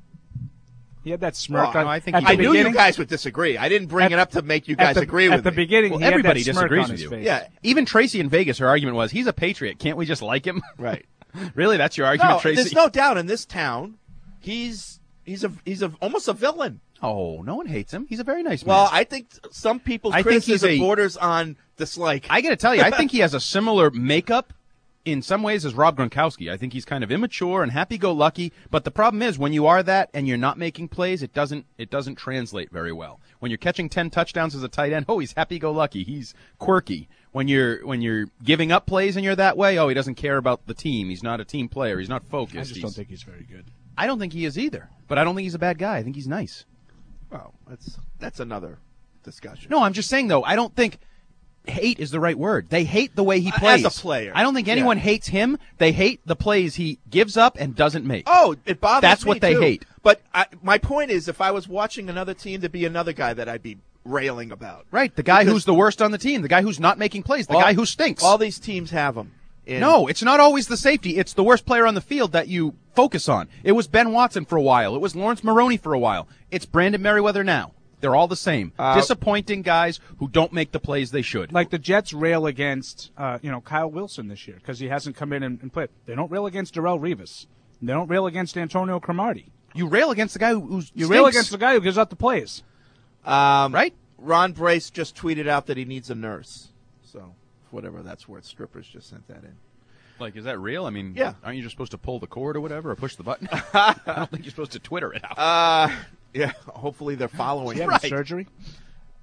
He had that smirk. well, on, I think at he the I knew beginning. you guys would disagree. I didn't bring At- it up to make you at guys the, agree at with the me. beginning. Well, he had everybody that smirk disagrees on with his you. face. Yeah, Even Tracy in Vegas, her argument was, he's a Patriot. Can't we just like him? right. Really? That's your argument, No, Tracy? there's no doubt in this town, he's he's a he's a almost a villain. Oh, no one hates him. He's a very nice man. Well, I think some people's I think he's criticism a- borders on dislike. I got to tell you, I think he has a similar makeup in some ways as Rob Gronkowski. I think he's kind of immature and happy-go-lucky, but the problem is when you are that and you're not making plays, it doesn't it doesn't translate very well. When you're catching ten touchdowns as a tight end, oh, he's happy-go-lucky, he's quirky. When you're when you're giving up plays and you're that way, oh, he doesn't care about the team. He's not a team player. He's not focused. I just He's- don't think he's very good. I don't think he is either, but I don't think he's a bad guy. I think he's nice. Well, that's that's another discussion. No, I'm just saying though, I don't think hate is the right word. They hate the way he As plays. a player. I don't think anyone Yeah. hates him. They hate the plays he gives up and doesn't make. Oh, it bothers That's me, what they too. hate. But I, my point is, if I was watching another team, there'd be another guy that I'd be railing about. Right, the guy Because who's the worst on the team, the guy who's not making plays, the all- guy who stinks. All these teams have him. In, No, it's not always the safety. It's the worst player on the field that you focus on. It was Ben Watson for a while. It was Lawrence Maroney for a while. It's Brandon Merriweather now. They're all the same. Uh, Disappointing guys who don't make the plays they should. Like the Jets rail against, uh, you know, Kyle Wilson this year because he hasn't come in and, and played. They don't rail against Darrelle Revis. They don't rail against Antonio Cromartie. You rail against the guy who who's You stinks. rail against the guy who gives out the plays. Um, right? Ron Brace just tweeted out that he needs a nurse. So, whatever that's worth, strippers just sent that in. Like, is that real? I mean, Yeah. aren't you just supposed to pull the cord or whatever, or push the button? I don't think you're supposed to Twitter it out. Uh, yeah, hopefully they're following. He had Right. surgery.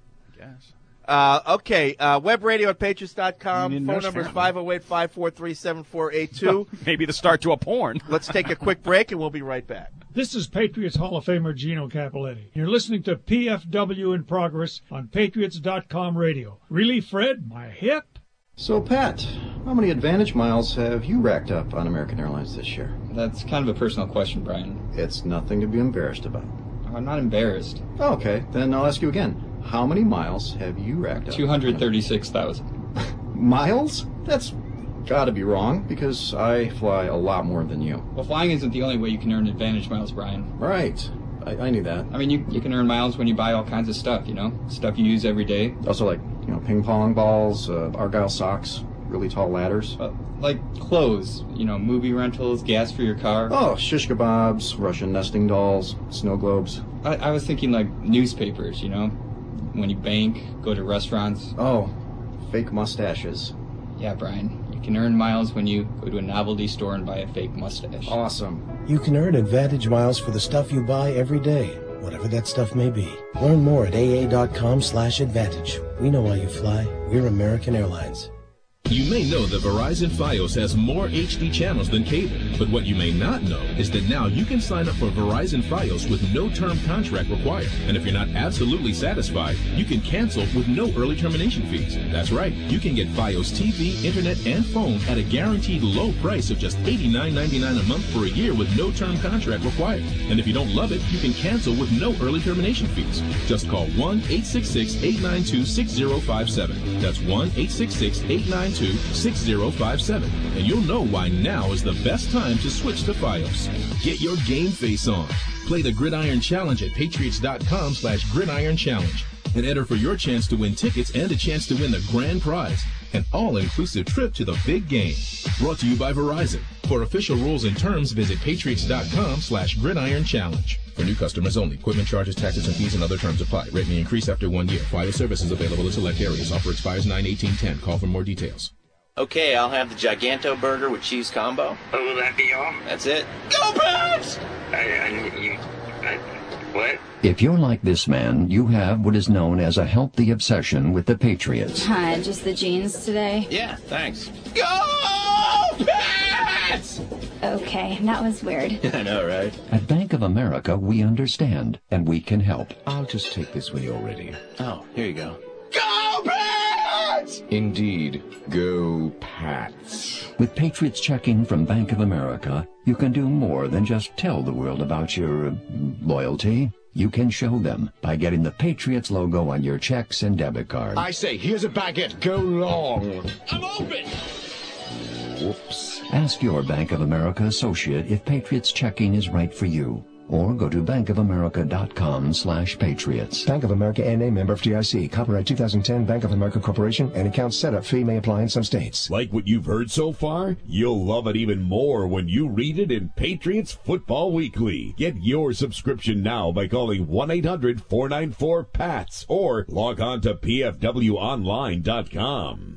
guess. Uh, okay, uh, web radio at patriots dot com. You Phone didn't number is know, five oh eight, five four three, seven four eight two. Maybe the start to a porn. Let's take a quick break, and we'll be right back. This is Patriots Hall of Famer Gino Capoletti. You're listening to P F W in Progress on patriots dot com radio. Really, Fred? My hip? So, Pat, how many Advantage miles have you racked up on American Airlines this year? That's kind of a personal question, Brian. It's nothing to be embarrassed about. I'm not embarrassed. Okay, then I'll ask you again. How many miles have you racked up? two hundred thirty-six thousand. Miles? That's gotta be wrong, because I fly a lot more than you. Well, flying isn't the only way you can earn Advantage miles, Brian. Right. I, I knew that. I mean, you, you can earn miles when you buy all kinds of stuff, you know? Stuff you use every day. Also, like, you know, ping pong balls, uh, Argyle socks, really tall ladders. Uh, like clothes, you know, movie rentals, gas for your car. Oh, shish kebabs, Russian nesting dolls, snow globes. I, I was thinking like newspapers, you know? When you bank, go to restaurants. Oh, fake mustaches. Yeah, Brian. You can earn miles when you go to a novelty store and buy a fake mustache. Awesome. You can earn Advantage miles for the stuff you buy every day, whatever that stuff may be. Learn more at A A dot com slash advantage. We know why you fly. We're American Airlines. You may know that Verizon Fios has more H D channels than cable, but what you may not know is that now you can sign up for Verizon Fios with no term contract required. And if you're not absolutely satisfied, you can cancel with no early termination fees. That's right, you can get Fios T V, internet, and phone at a guaranteed low price of just eighty-nine ninety-nine a month for a year with no term contract required. And if you don't love it, you can cancel with no early termination fees. Just call one eight six six, eight nine two, six zero five seven. That's one eight six six, eight nine two, six zero five seven, and you'll know why now is the best time to switch to Fios. Get your game face on. Play the Gridiron Challenge at patriots dot com slash gridiron challenge and enter for your chance to win tickets and a chance to win the grand prize, an all-inclusive trip to the big game. Brought to you by Verizon. For official rules and terms, visit patriots dot com slash gridiron challenge. For new customers only. Equipment charges, taxes, and fees and other terms apply. Rate may increase after one year. Fios services available in select areas. Offer expires nine eighteen ten. Call for more details. Okay, I'll have the Giganto burger with cheese combo. Oh, will that be all? That's it. Go Pats! I, I, you, I, what? If you're like this man, you have what is known as a healthy obsession with the Patriots. Hi, just the jeans today? Yeah, thanks. Go Pats! Okay, that was weird. I know, right? At Bank of America, we understand, and we can help. I'll just take this when you're ready. Oh, here you go. Go Pats! Indeed, go Pats. With Patriots checking from Bank of America, you can do more than just tell the world about your uh, loyalty. You can show them by getting the Patriots logo on your checks and debit cards. I say, here's a baguette. Go long. I'm open! Whoops. Ask your Bank of America associate if Patriots checking is right for you. Or go to bankofamerica.com slash patriots. Bank of America N A, member F D I C. Copyright two thousand ten, Bank of America Corporation. And account setup fee may apply in some states. Like what you've heard so far? You'll love it even more when you read it in Patriots Football Weekly. Get your subscription now by calling one eight hundred, four nine four, P A T S or log on to P F W online dot com.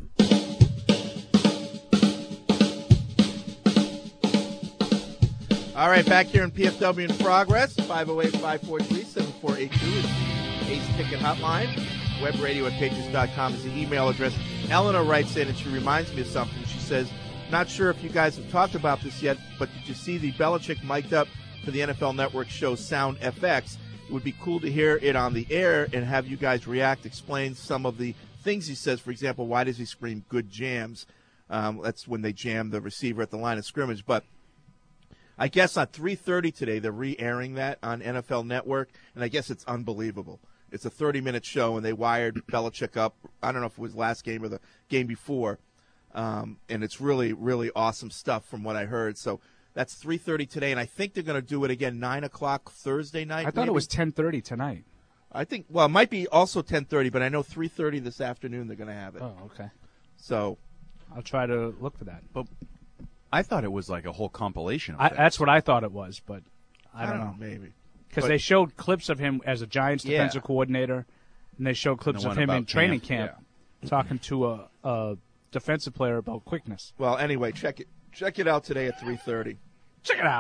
All right, back here in P F W in Progress, five oh eight, five four three, seven four eight two is the Ace Ticket Hotline. Web radio at patriots dot com is the email address. Eleanor writes in, and she reminds me of something. She says, not sure if you guys have talked about this yet, but did you see the Belichick mic'd up for the N F L Network show Sound F X? It would be cool to hear it on the air and have you guys react, explain some of the things he says. For example, why does he scream good jams? Um, that's when they jam the receiver at the line of scrimmage. But I guess on three thirty today, they're re-airing that on N F L Network, and I guess it's unbelievable. It's a thirty-minute show, and they wired Belichick up. I don't know if it was last game or the game before, um, and it's really, really awesome stuff from what I heard. So that's three thirty today, and I think they're going to do it again nine o'clock Thursday night. I thought maybe? it was ten thirty tonight. I think, well, it might be also ten thirty, but I know three thirty this afternoon they're going to have it. Oh, okay. So I'll try to look for that. But I thought it was like a whole compilation of I, things. That's what I thought it was, but I don't, I don't know. know, maybe. Because But- they showed clips of him as a Giants Yeah. defensive coordinator, and they showed clips The of one him in about training camp, camp talking to a, a defensive player about quickness. Well, anyway, check it check it out today at three thirty. Check it out.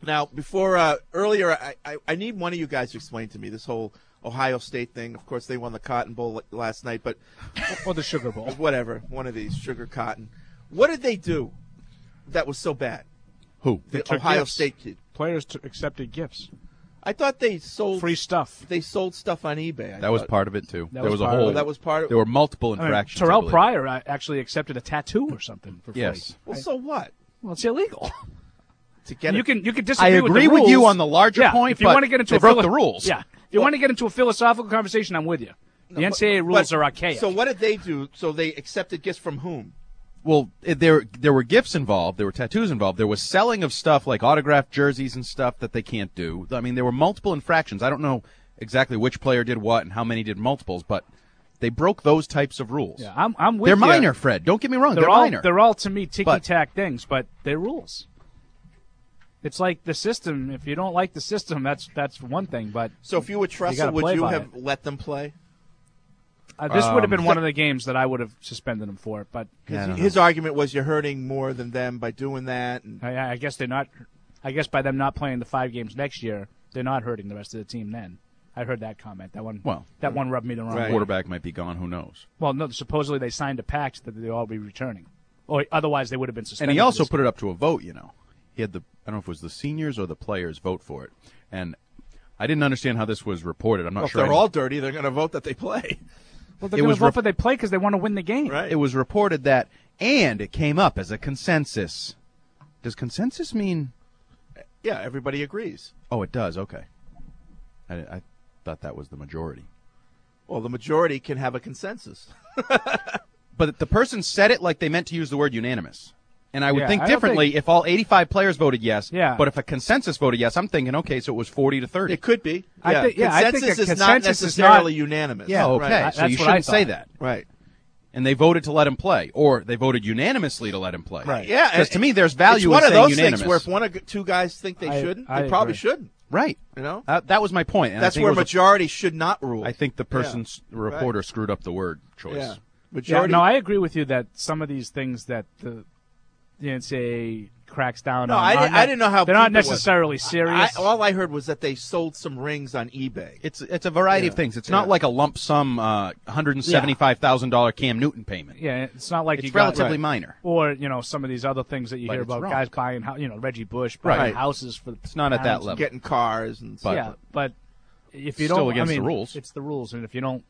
Now, before uh, earlier, I, I, I need one of you guys to explain to me this whole Ohio State thing. Of course, they won the Cotton Bowl last night, but or the Sugar Bowl, whatever. One of these, Sugar Cotton. What did they do that was so bad? Who? The They took Ohio gifts. State kid. Players t- accepted gifts. I thought they sold free stuff. They sold stuff on eBay. I That was thought. part of it too. That there was was, a part of whole. it. That was part of- There were multiple I mean, infractions. I Terrell believe. Pryor uh, actually accepted a tattoo or something for free. Yes. Well, so what? Well, it's illegal. To get you it- can you can I disagree with the agree with rules. you on the larger yeah, point, If you but want to get into they a broke philo- the rules. Yeah. If you want to get into a philosophical conversation, I'm with you. The No, N C double A but- rules but- are archaic. So what did they do? So they accepted gifts from whom? Well, it- there there were gifts involved. There were tattoos involved. There was selling of stuff like autographed jerseys and stuff that they can't do. I mean, there were multiple infractions. I don't know exactly which player did what and how many did multiples, but they broke those types of rules. Yeah, I'm, I'm with They're you. minor, Fred. Don't get me wrong. They're, They're, all minor. they're all to me ticky But- tack things, but they're rules. It's like the system. If you don't like the system, that's that's one thing. But So if you were you Tressel, gotta would play you by have it. let them play? Uh, this would have been Um, one of the games that I would have suspended them for. But Yeah, I don't His argument was you're hurting more than them by doing that. And I, I guess they're not. I guess by them not playing the five games next year, they're not hurting the rest of the team. Then I heard that comment. That one. Well, that one rubbed me the wrong way. Quarterback might be gone. Who knows? Well, no. Supposedly they signed a pact that they'll all be returning, or otherwise they would have been suspended. And he also this- put it up to a vote, you know. He had the, I don't know if it was the seniors or the players vote for it. And I didn't understand how this was reported. I'm not well, if sure. they're I- all dirty, they're going to vote that they play. Well, they're it going was to vote rep- for they play because they want to win the game. Right. It was reported that, and it came up as a consensus. Does consensus mean? Yeah, everybody agrees. Oh, it does. Okay. I, I thought that was the majority. Well, the majority can have a consensus. But the person said it like they meant to use the word unanimous. And I would Yeah, think I don't differently think- if all eighty-five players voted yes. Yeah. But if a consensus voted yes, I'm thinking, okay, so it was forty to thirty. It could be. I Yeah, think- yeah, I think consensus a is not consensus is necessarily not- unanimous. Yeah, Oh, okay. right. So That's you what I shouldn't say thought. that. Right. And they voted to let him play, or they voted unanimously to let him play. Right. Yeah. Because to and- me, there's value It's one in of saying those unanimous. things where if one or two guys think they I- shouldn't, I they probably agree. shouldn't. Right. You know. Uh, that was my point. And I That's think where it was a- majority should not rule. I think the person, Yeah. s- the reporter, Right. screwed up the word choice. Yeah. Yeah, Majority. no, I agree with you that some of these things that the, the N C double A cracks down No, on. I are didn't- not- I didn't know how they're not deep it was. necessarily serious. I, all I heard was that they sold some rings on eBay. It's it's a variety of Yeah. things. It's Yeah. not like a lump sum, uh, one hundred seventy-five thousand dollars Cam Newton payment. Yeah, it's not like It's you got, relatively minor. Or you know some of these other things that you But hear it's about wrong. guys buying, hou- you know, Reggie Bush buying Right. houses for. It's not at that parents. level. Getting cars and But- yeah, but if you Still don't, against I the mean, rules. it's the rules, and if you don't,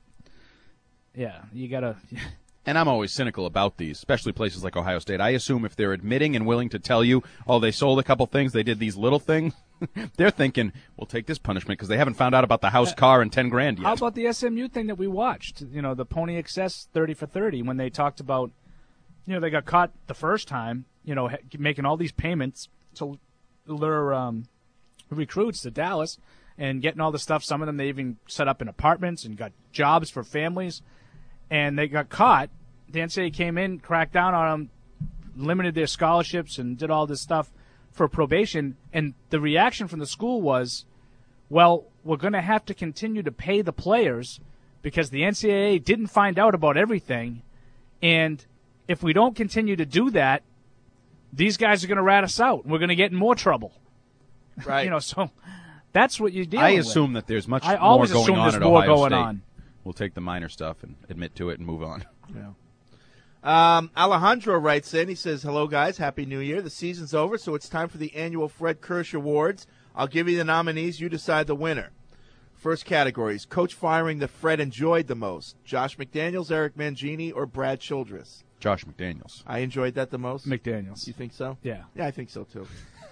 yeah, you gotta. And I'm always cynical about these, especially places like Ohio State. I assume if they're admitting and willing to tell you, oh, they sold a couple things, they did these little things, they're thinking, we'll take this punishment because they haven't found out about the house, car, and ten grand yet. How about the S M U thing that we watched? You know, the Pony Excess thirty for thirty when they talked about, you know, they got caught the first time, you know, ha- making all these payments to lure um, recruits to Dallas and getting all the stuff. Some of them they even set up in apartments and got jobs for families, and they got caught. The N C double A came in, cracked down on them, limited their scholarships, and did all this stuff for probation. And the reaction from the school was, well, we're going to have to continue to pay the players because the N C double A didn't find out about everything. And if we don't continue to do that, these guys are going to rat us out. We're going to get in more trouble. Right. You know, so that's what you're dealing I with. assume that there's much I more always going assume on there's at more Ohio going State. on. We'll take the minor stuff and admit to it and move on. Yeah. Um, Alejandro writes in. He says, hello, guys. Happy New Year. The season's over, so it's time for the annual Fred Kirsch Awards. I'll give you the nominees. You decide the winner. First categories, coach firing that Fred enjoyed the most. Josh McDaniels, Eric Mangini, or Brad Childress? Josh McDaniels. I enjoyed that the most. McDaniels. You think so? Yeah. Yeah, I think so, too.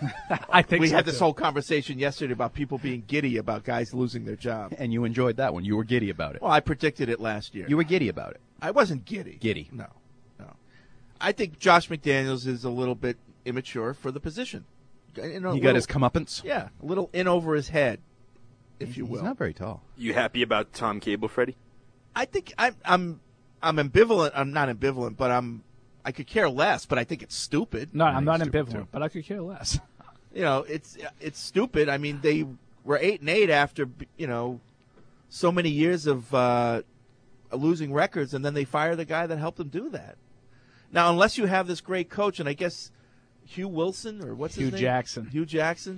I think we so, had this too. whole conversation yesterday about people being giddy about guys losing their job. And you enjoyed that one. You were giddy about it. Well, I predicted it last year. You were giddy about it. I wasn't giddy. Giddy. No, no. I think Josh McDaniels is a little bit immature for the position. You know, He a got little- his comeuppance? Yeah, a little in over his head, if you will. He's not very tall. You happy about Tom Cable, Freddie? I think I'm I'm I'm ambivalent. I'm not ambivalent, but I'm I could care less. But I think it's stupid. No, I'm not Stupid, ambivalent, too. but I could care less. You know, it's it's stupid. I mean, they were eight and eight after you know so many years of uh, losing records, and then they fire the guy that helped them do that. Now, unless you have this great coach, and I guess Hugh Wilson or what's his Hugh name? Jackson. Hugh Jackson.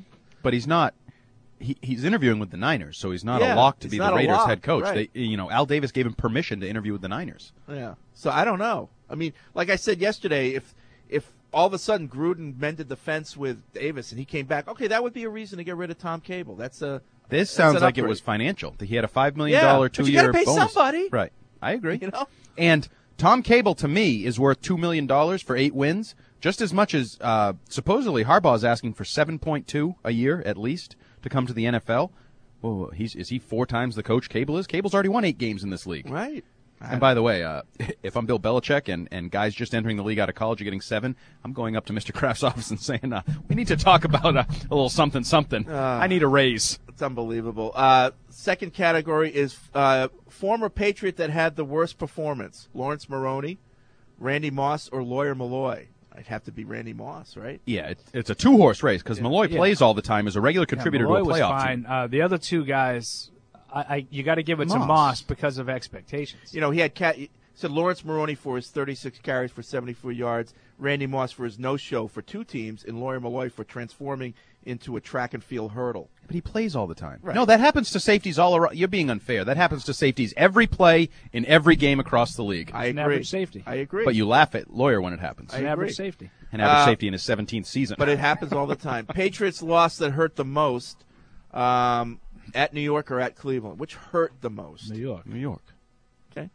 but he's not. He, he's interviewing with the Niners, so he's not Yeah, a lock to he's be not the a Raiders lock, head coach. right. They, you know, Al Davis gave him permission to interview with the Niners. Yeah. So I don't know. I mean, like I said yesterday, if if all of a sudden Gruden mended the fence with Davis and he came back, okay, that would be a reason to get rid of Tom Cable. That's a This that's sounds an like it upgrade. was financial. He had a five million Yeah, dollar but two you year gotta pay bonus. somebody. Right. I agree. You know? And Tom Cable to me is worth two million dollars for eight wins, just as much as uh, supposedly Harbaugh is asking for seven point two a year at least to come to the N F L. Whoa, he's is he four times the coach Cable is? Cable's already won eight games in this league. Right. And by the way, uh, if I'm Bill Belichick and, and guys just entering the league out of college are getting seven, I'm going up to Mister Kraft's office and saying, uh, we need to talk about uh, a little something something. Uh, I need a raise. It's unbelievable. Uh, second category is uh, former Patriot that had the worst performance. Lawrence Maroney, Randy Moss, or Lawyer Malloy. I'd have to be Randy Moss, right? Yeah, it, it's a two-horse race because Malloy Yeah. plays all the time as a regular contributor yeah, Malloy to a was playoff fine. team. Uh, the other two guys, I, I you got to give it to Moss. Moss because of expectations. You know, he had cat. Said Lawrence Maroney for his thirty-six carries for seventy-four yards, Randy Moss for his no-show for two teams, and Lawyer Malloy for transforming into a track and field hurdle. But he plays all the time. Right. No, that happens to safeties all around. You're being unfair. That happens to safeties every play in every game across the league. I An agree. average safety. I agree. But you laugh at Lawyer when it happens. I An agree. average safety. An average Uh, safety in his seventeenth season. But it happens all the time. Patriots loss that hurt the most um, at New York or at Cleveland. Which hurt the most? New York. New York. Okay.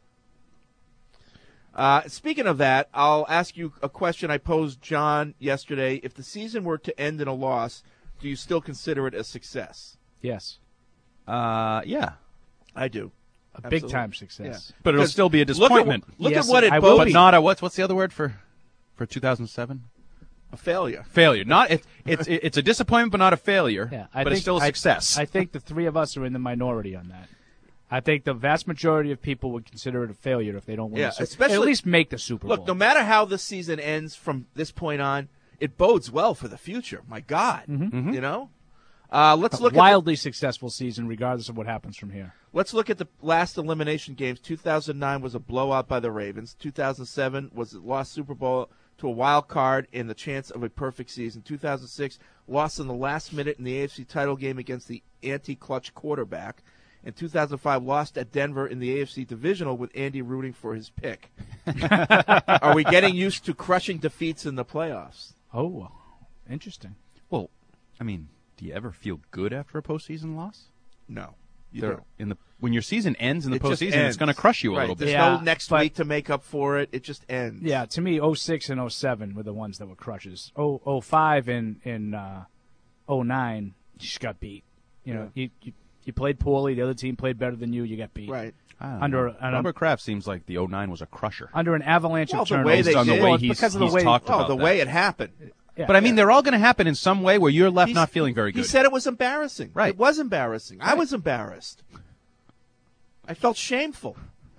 Uh, speaking of that, I'll ask you a question I posed John yesterday. If the season were to end in a loss, do you still consider it a success? Yes. Uh, yeah. I do. A Absolutely. big-time success. But it'll Because still be a look at- disappointment. Look at, Yes, what it I will bodes. But not a, what's, what's the other word for, for two thousand seven? A failure. Failure. Not it, it's it's a disappointment, but not a failure. Yeah, I but think, it's still a I- success. I, think the three of us are in the minority on that. I think the vast majority of people would consider it a failure if they don't win. Yeah, the Super- especially at least make the Super Bowl. Look, no matter how the season ends from this point on, it bodes well for the future. My God, Mhm. you know. Uh, let's A look wildly successful season, regardless of what happens from here. at the, let's look at the last elimination games. two thousand nine was a blowout by the Ravens. two thousand seven was a lost Super Bowl to a wild card and the chance of a perfect season. two thousand six lost in the last minute in the A F C title game against the anti-clutch quarterback. In two thousand five, lost at Denver in the A F C divisional with Andy rooting for his pick. Are we getting used to crushing defeats in the playoffs? Oh, interesting. Well, I mean, do you ever feel good after a postseason loss? No, you There- don't. In the when your season ends in the It just postseason, ends. it's going to crush you a Right, little bit. There's Yeah, no next but- week to make up for it. It just ends. Yeah, to me, oh six and oh seven were the ones that were crushes. Oh, oh five and in uh, oh nine, you just got beat. You know, you, you you played poorly. The other team played better than you. You got beat. Right. I don't Under know. an, Robert Kraft seems like the oh nine was a crusher. under an avalanche Well, of the turnovers. way they on the did. way Well, it's he's, because of the he's way- talked Oh, about the that. way it happened. Yeah. But I mean, they're all going to happen in some way where you're left He's- not feeling very good. He said it was embarrassing. Right. It was embarrassing. I Right. was embarrassed. I felt shameful.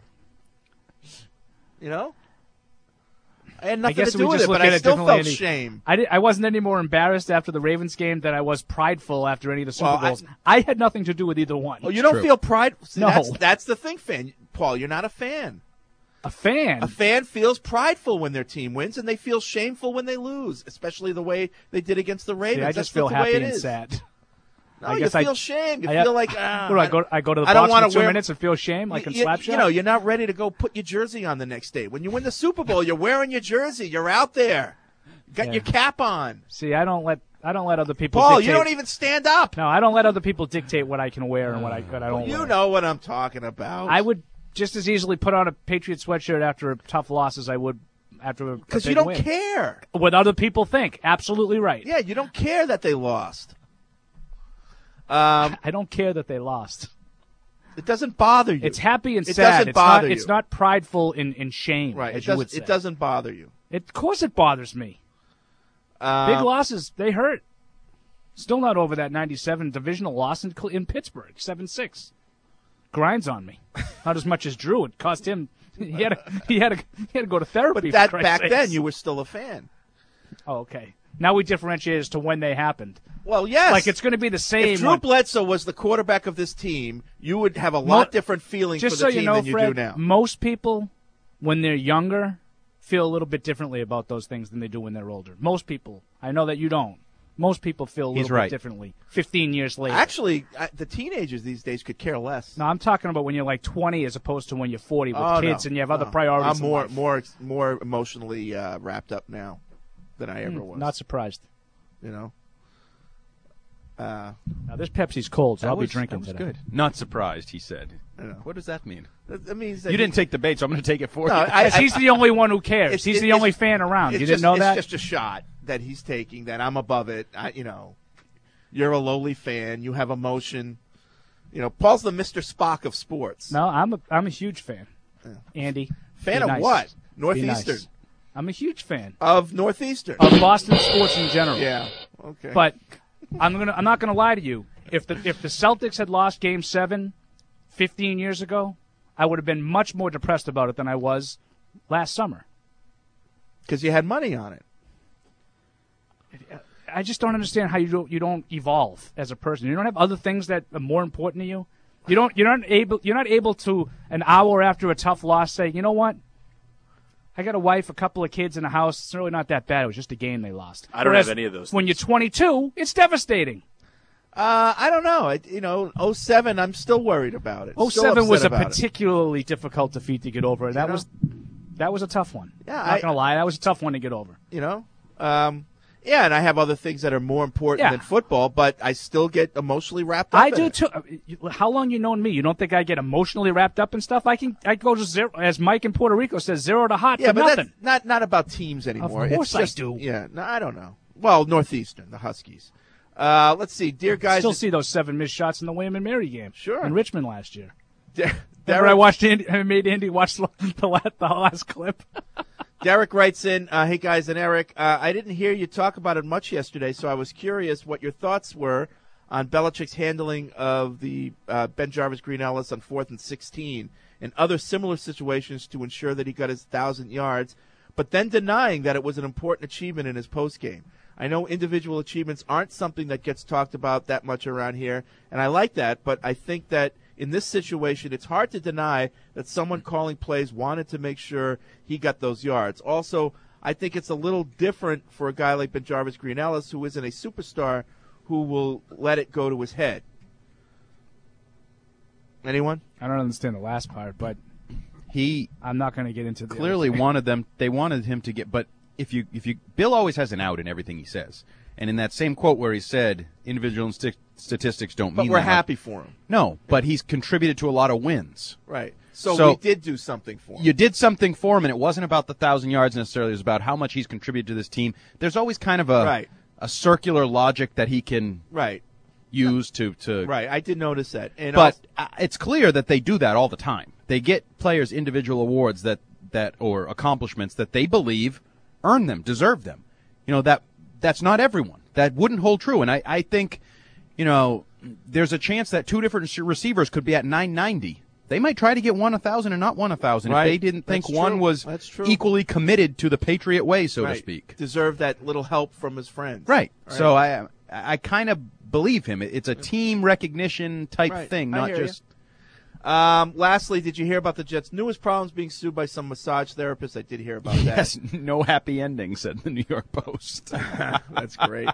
You know? I had I nothing guess to we do with just it, look but at I it still differently. felt Any- shame. I, did, I wasn't any more embarrassed after the Ravens game than I was prideful after any of the Super Well, I- Bowls. I, had nothing to do with either one. Oh, you don't true. feel pride? See, No. That's, that's the thing, fan. Paul, you're not a fan. A fan. A fan feels prideful when their team wins, and they feel shameful when they lose, especially the way they did against the Ravens. See, I That's just feel the way happy it and is. sad. No, I you guess feel I- shame. You I- feel like, ah, what do I go? I go to the I don't box wanna for two wear- minutes and feel shame. I can you, slap you shot. know, you're not ready to go put your jersey on the next day. When you win the Super Bowl, you're wearing your jersey. You're out there. Got Yeah. your cap on. See, I don't let I don't let other people. Paul, dictate. you don't even stand up. No, I don't let other people dictate what I can wear and what I what I don't You wear. know what I'm talking about. I would just as easily put on a Patriot sweatshirt after a tough loss as I would after a because a you big don't win. care. What other people think. Absolutely right. Yeah, you don't care that they lost. Um, I don't care that they lost. It doesn't bother you. It's happy and It sad. doesn't it's bother not, you. It's not prideful in, in shame, right. as It you would doesn't. say. It doesn't bother you. It, of course it bothers me. Um, Big losses, they hurt. Still not over that ninety-seven divisional loss in, in Pittsburgh, seven six. Grinds on me. Not as much as Drew. It cost him. He had to, he had to, he had to go to therapy. But that for back Christ's then, sakes. you were still a fan. Oh, okay. Now we differentiate as to when they happened. Well, yes. Like it's going to be the same. If Drew when- Bledsoe was the quarterback of this team, you would have a lot Mo- different feeling Just for the so team you know, than you Fred, do now. most people, when they're younger, feel a little bit differently about those things than they do when they're older. Most people. I know that you don't. Most people feel a little He's bit right. differently. Fifteen years later. Actually, I, the teenagers these days could care less. No, I'm talking about when you're like twenty as opposed to when you're forty with Oh, kids no, and you have other no. priorities. I'm in more, life. more, more emotionally uh, wrapped up now than I ever Mm, was. Not surprised. You know. Uh, now this Pepsi's cold, so That I'll was- be drinking that was today. good. Not surprised, he said. I know. What does that mean? That, that means that You didn't take the bait, so I'm going to take it for No, you. I- Because he's the only one who cares. It's- He's it- the only it's- fan around. You it's didn't just- know that? It's just a shot that he's taking. That I'm above it. I, you know, you're a lowly fan. You have emotion. You know, Paul's the Mister Spock of sports. No, I'm a I'm a huge fan. Andy. Fan be of nice. what? Be Northeastern. nice. I'm a huge fan Of Northeastern. of Boston sports in general. Yeah. Okay. But I'm gonna I'm not gonna lie to you. If the if the Celtics had lost Game Seven fifteen years ago, I would have been much more depressed about it than I was last summer. Because you had money on it. I just don't understand how you don't you don't evolve as a person. You don't have other things that are more important to you. You don't you're not able you're not able to an hour after a tough loss say, you know what? I got a wife, a couple of kids in a house. It's really not that bad. It was just a game they lost. I don't Whereas have any of those When you're twenty-two, it's devastating. Uh, I don't know. It, you know, oh seven, I'm still worried about it. oh Still seven was a upset about it. particularly difficult defeat to get over. That know? was that was a tough one. Yeah, I'm not I- gonna lie, that was a tough one to get over. You know? Um, yeah, and I have other things that are more important Yeah. than football, but I still get emotionally wrapped up I in do it. too. How long you known me? You don't think I get emotionally wrapped up in stuff? I can. I go to zero, as Mike in Puerto Rico says, zero to hot Yeah, for but nothing. that's not not about teams anymore. Of course it's I just, do. Yeah, no, I don't know. Well, Northeastern, the Huskies. Uh, let's see, dear guys. Still see those seven missed shots in the William and Mary game. Sure. In Richmond last year. Der- Remember I watched Andy, I made Andy watch the, the, last, the last clip. Derek writes in, uh, hey guys and Eric, uh, I didn't hear you talk about it much yesterday, so I was curious what your thoughts were on Belichick's handling of the uh, Ben Jarvis Green Ellis on fourth and sixteen and other similar situations to ensure that he got his thousand yards, but then denying that it was an important achievement in his postgame. I know individual achievements aren't something that gets talked about that much around here, and I like that, but I think that in this situation, it's hard to deny that someone calling plays wanted to make sure he got those yards. Also, I think it's a little different for a guy like Ben Jarvis Green Ellis, who isn't a superstar, who will let it go to his head. Anyone? I don't understand the last part, but he I'm not going to get into the clearly other thing. wanted them. They wanted him to get, but if you if you Bill always has an out in everything he says, and in that same quote where he said individual sti- statistics don't But mean we're that much- happy for him. No, but he's contributed to a lot of wins. Right. So, So- we did do something for him. You did something for him, and it wasn't about the thousand yards necessarily. It was about how much he's contributed to this team. There's always kind of a Right. a circular logic that he can Right. use to to Right. I did notice that. And but also- uh, it's clear that they do that all the time. They get players individual awards that, that or accomplishments that they believe earn them, deserve them. You know, that that's not everyone. That wouldn't hold true. And I, I think, you know, there's a chance that two different receivers could be at nine ninety. They might try to get one a thousand and not one a thousand Right. if they didn't think That's one true. was That's true. equally committed to the Patriot way, so right. to speak. Deserve that little help from his friends. Right. Right. So I I kind of believe him. It's a team recognition type Right. thing, I not hear ya. just Um, lastly, did you hear about the Jets' newest problems being sued by some massage therapists? I did hear about that. Yes, no happy ending, said the New York Post. That's great.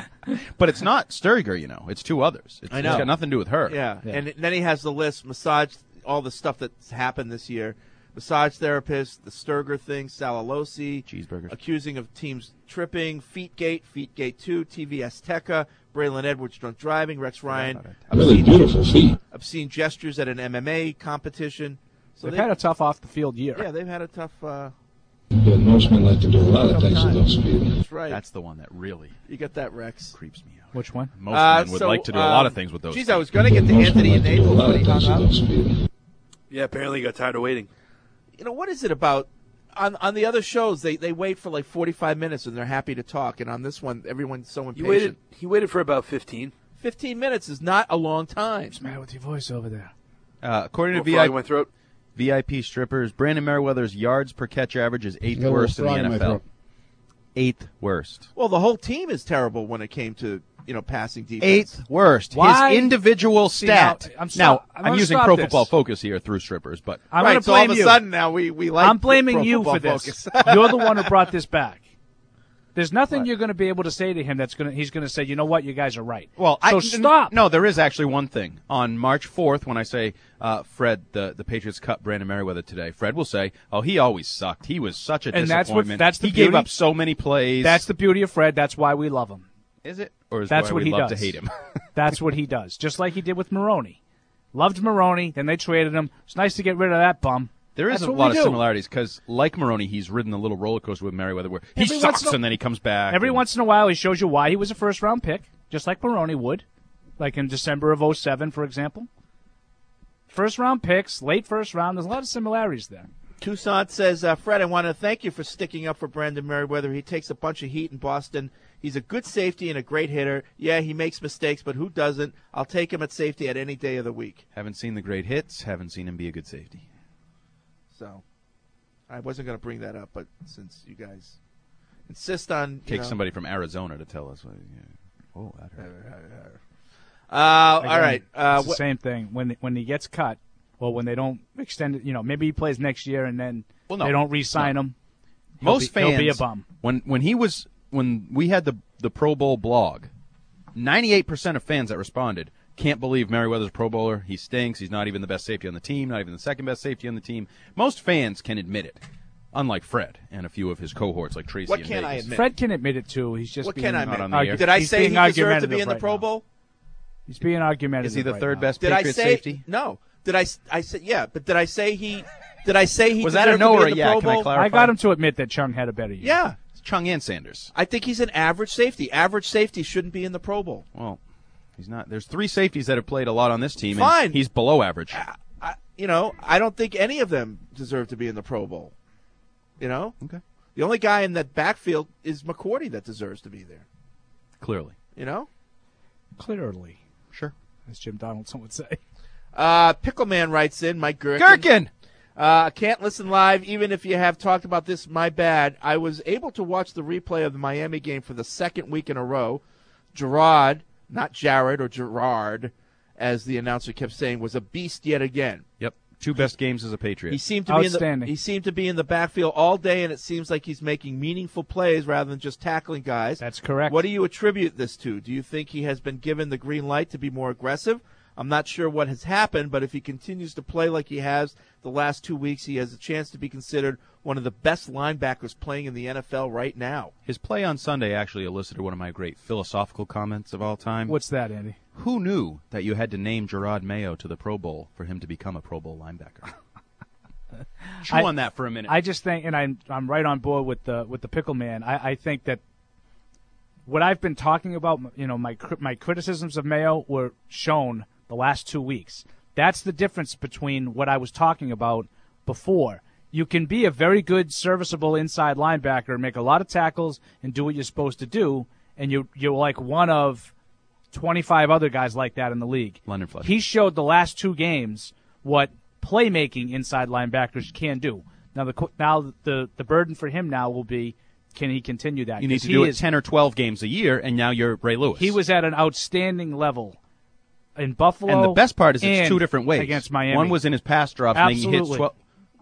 But it's not Sturger, you know. It's two others. It's, I know. It's got nothing to do with her. Yeah. and then he has the list, massage, all the stuff that's happened this year. Massage therapist, the Sturger thing, Salalosi. Cheeseburgers. Accusing of teams tripping, Feetgate, Feetgate two, T V Azteca, Braylon Edwards drunk driving, Rex Ryan. Really beautiful feet. Obscene gestures at an M M A competition. So They've had a tough off-the-field year. Yeah, they've had a tough... Uh, But most men like to do a lot of things with those feet. that's right. That's the one that really You got that, Rex. creeps me out. Which one? Most Uh, men would so, like to do a lot um, of things with those. Geez, I was going to get to Most Anthony men and like to do a Naples, lot but of he things hung with up. those feet. Yeah, apparently he got tired of waiting. You know, what is it about on on the other shows they, they wait for like forty-five minutes and they're happy to talk, and on this one everyone's so He impatient. waited. He waited for about fifteen. fifteen minutes is not a long time. What's the matter with your voice over there? Uh, according to Little V frog I in my throat. V I P strippers, Brandon Merriweather's yards per catch average is eighth Got a little worst in the frog in N my F L. throat. Eighth worst. Well, the whole team is terrible when it came to you know passing defense. Eighth worst. Why? His individual See, now, stat. I'm now, stop- I'm I'm gonna using stop Pro this. Football Focus here through strippers, but I'm right, going to so all blame of a you. sudden now we we like I'm blaming Pro you Football for this. Focus. You're the one who brought this back. There's nothing What? you're going to be able to say to him that's going to he's going to say, you know what, you guys are right. Well, so I, stop. No, there is actually one thing. On March fourth, when I say, uh, Fred, the, the Patriots cut Brandon Merriweather today, Fred will say, oh, he always sucked. He was such a And that's disappointment. what that's the he beauty. gave up so many plays. That's the beauty of Fred. That's why we love him. Is it? Or is That's why what we he love does. to hate him? That's what he does. Just like he did with Maroney. Loved Maroney, then they traded him. It's nice to get rid of that bum. There is That's a what lot we of do. similarities because, like Maroney, he's ridden the little roller coaster with Merriweather where he Every sucks once in a- and then he comes back. Every and- once in a while, he shows you why he was a first-round pick, just like Maroney would, like in December of oh seven, for example. First-round picks, late first round, there's a lot of similarities there. Toussaint says, uh, Fred, I want to thank you for sticking up for Brandon Merriweather. He takes a bunch of heat in Boston. He's a good safety and a great hitter. Yeah, he makes mistakes, but who doesn't? I'll take him at safety at any day of the week. Haven't seen the great hits. Haven't seen him be a good safety. So I wasn't going to bring that up, but since you guys insist on... you Take know, somebody from Arizona to tell us. What, yeah. Oh, that hurt. Uh, all Again, right. Uh, it's the wh- same thing. When when he gets cut, or when they don't extend it, you know, maybe he plays next year and then Well, no. they don't re-sign No. him. He'll Most be, fans, he'll be a bum. When when he was when we had the the Pro Bowl blog, ninety-eight percent of fans that responded can't believe Merriweather's a Pro Bowler. He stinks. He's not even the best safety on the team. Not even the second best safety on the team. Most fans can admit it, unlike Fred and a few of his cohorts like Tracy. What and can I Vegas. admit? Fred can admit it too. He's just What being can I not admit? on the air. Did I he's say he being deserved to argumentative be in the right Pro now. Bowl? He's being argumentative. Is he the right third now. best Did I Patriot say safety? no? Did I? I said yeah, but did I say he? Did I say he Was that a deserved no to be or in a the yeah? Pro Can I Bowl? clarify? I got him to admit that Chung had a better year. Yeah, It's Chung and Sanders. I think he's an average safety. Average safety shouldn't be in the Pro Bowl. Well, he's not. There's three safeties that have played a lot on this team. Fine. And he's below average. I, you know, I don't think any of them deserve to be in the Pro Bowl. You know, Okay. the only guy in that backfield is McCourty that deserves to be there. Clearly. You know, Clearly, Sure. as Jim Donaldson would say. uh, Pickleman writes in, Mike Gherkin. Gherkin! Uh, can't listen live, even if you have talked about this. My bad. I was able to watch the replay of the Miami game for the second week in a row. Gerard, not Jared or Gerard, as the announcer kept saying, was a beast yet again. Yep. Two best games as a Patriot. He seemed to be in the Outstanding. he seemed to be in the backfield all day, and it seems like he's making meaningful plays rather than just tackling guys. That's correct. What do you attribute this to? Do you think he has been given the green light to be more aggressive? I'm not sure what has happened, but if he continues to play like he has the last two weeks, he has a chance to be considered one of the best linebackers playing in the N F L right now. His play on Sunday actually elicited one of my great philosophical comments of all time. What's that, Andy? Who knew that you had to name Gerard Mayo to the Pro Bowl for him to become a Pro Bowl linebacker? Chew I- on that for a minute. I just think, and I'm I'm right on board with the with the pickle man. I, I think that what I've been talking about, you know, my cri- my criticisms of Mayo were shown the last two weeks. That's the difference between what I was talking about before. You can be a very good, serviceable inside linebacker, make a lot of tackles, and do what you're supposed to do, and you you're like one of twenty-five other guys like that in the league. London Fletcher. He showed the last two games what playmaking inside linebackers can do. Now the qu- now the the burden for him now will be, can he continue that? you need 'Cause to he do it is- ten or twelve games a year, and now you're Ray Lewis. He was at an outstanding level in Buffalo. And the best part is it's and two different ways. against Miami. One was in his pass drops, making hits Absolutely. twelve.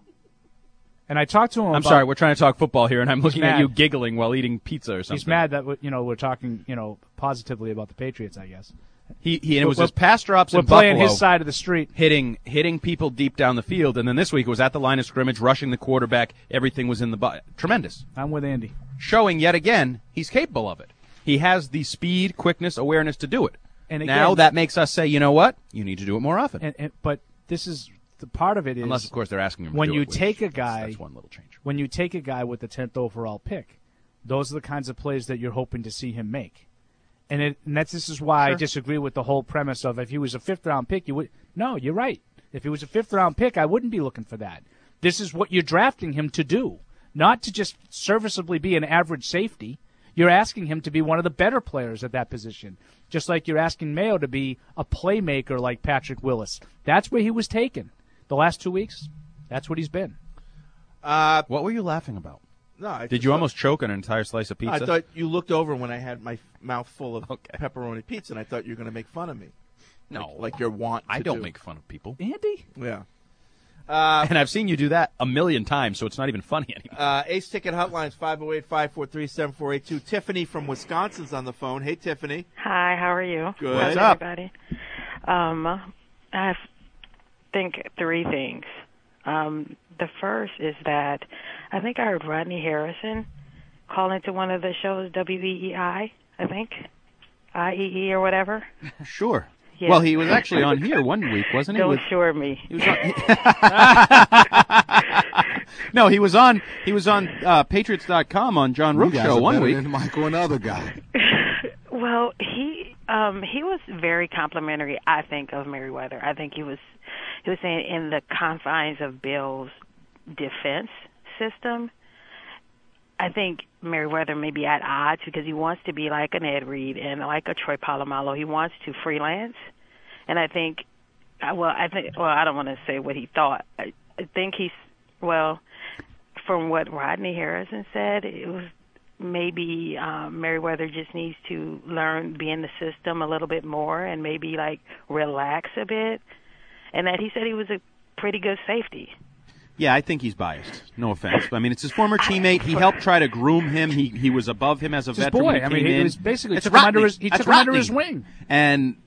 And I talked to him. I'm about, sorry, we're trying to talk football here, and I'm looking at mad. you giggling while eating pizza or something. He's mad that we- you know we're talking you know positively about the Patriots. I guess He, he and it was We're- his pass drops we're in playing Buffalo, his side of the street. hitting hitting people deep down the field, and then this week it was at the line of scrimmage, rushing the quarterback. Everything was in the bu- tremendous, I'm with Andy. showing yet again he's capable of it. He has the speed, quickness, awareness to do it. And again, now that makes us say, you know what? You need to do it more often. And, and, but this is the part of it is Unless, of course, they're asking him to when do you it, which- take a that's- guy. that's one little change. When you take a guy with the tenth overall pick, those are the kinds of plays that you're hoping to see him make. And, it, and that's this is why Sure. I disagree with the whole premise of if he was a fifth round pick, you would no. You're right. If he was a fifth round pick, I wouldn't be looking for that. This is what you're drafting him to do, not to just serviceably be an average safety. You're asking him to be one of the better players at that position, just like you're asking Mayo to be a playmaker like Patrick Willis. That's where he was taken the last two weeks. That's what he's been. Uh, what were you laughing about? No, I Did just you thought- almost choke on an entire slice of pizza? I thought you looked over when I had my f- mouth full of Okay. pepperoni pizza, and I thought you were going to make fun of me. No. like, like your want. I to don't do. make fun of people. Andy? Yeah. Uh, and I've seen you do that a million times, so it's not even funny anymore. Uh, Ace Ticket Hotline's five oh eight, five four three, seven four eight two. Tiffany from Wisconsin's on the phone. Hey, Tiffany. Hi, how are you? Good. How's What's up? everybody? Um, I have, think three things. Um, the first is that I think I heard Rodney Harrison call into one of the shows, W E E I, I think, I E E or whatever. Sure. Yeah. Well, he was actually on here one week, wasn't he? Don't With- sure me. He was on, no, he was on. He was on uh, Patriots dot com on John Rook's show one week. Michael, another guy. Well, he um, he was very complimentary, I think, of Merriweather. I think he was he was saying in the confines of Bill's defense system, I think Merriweather may be at odds because he wants to be like an Ed Reed and like a Troy Polamalu. He wants to freelance, and I think, well, I think, well, I don't want to say what he thought. I, I think he's, well, from what Rodney Harrison said, it was maybe um, Merriweather just needs to learn, be in the system a little bit more, and maybe like relax a bit, and that he said he was a pretty good safety. Yeah, I think he's biased. No offense. I mean, it's his former teammate. He helped try to groom him. He he was above him as a It's his veteran boy. when he I came mean, he in. was basically It's took him Rodney. under his- he That's took him under Rodney. his wing. And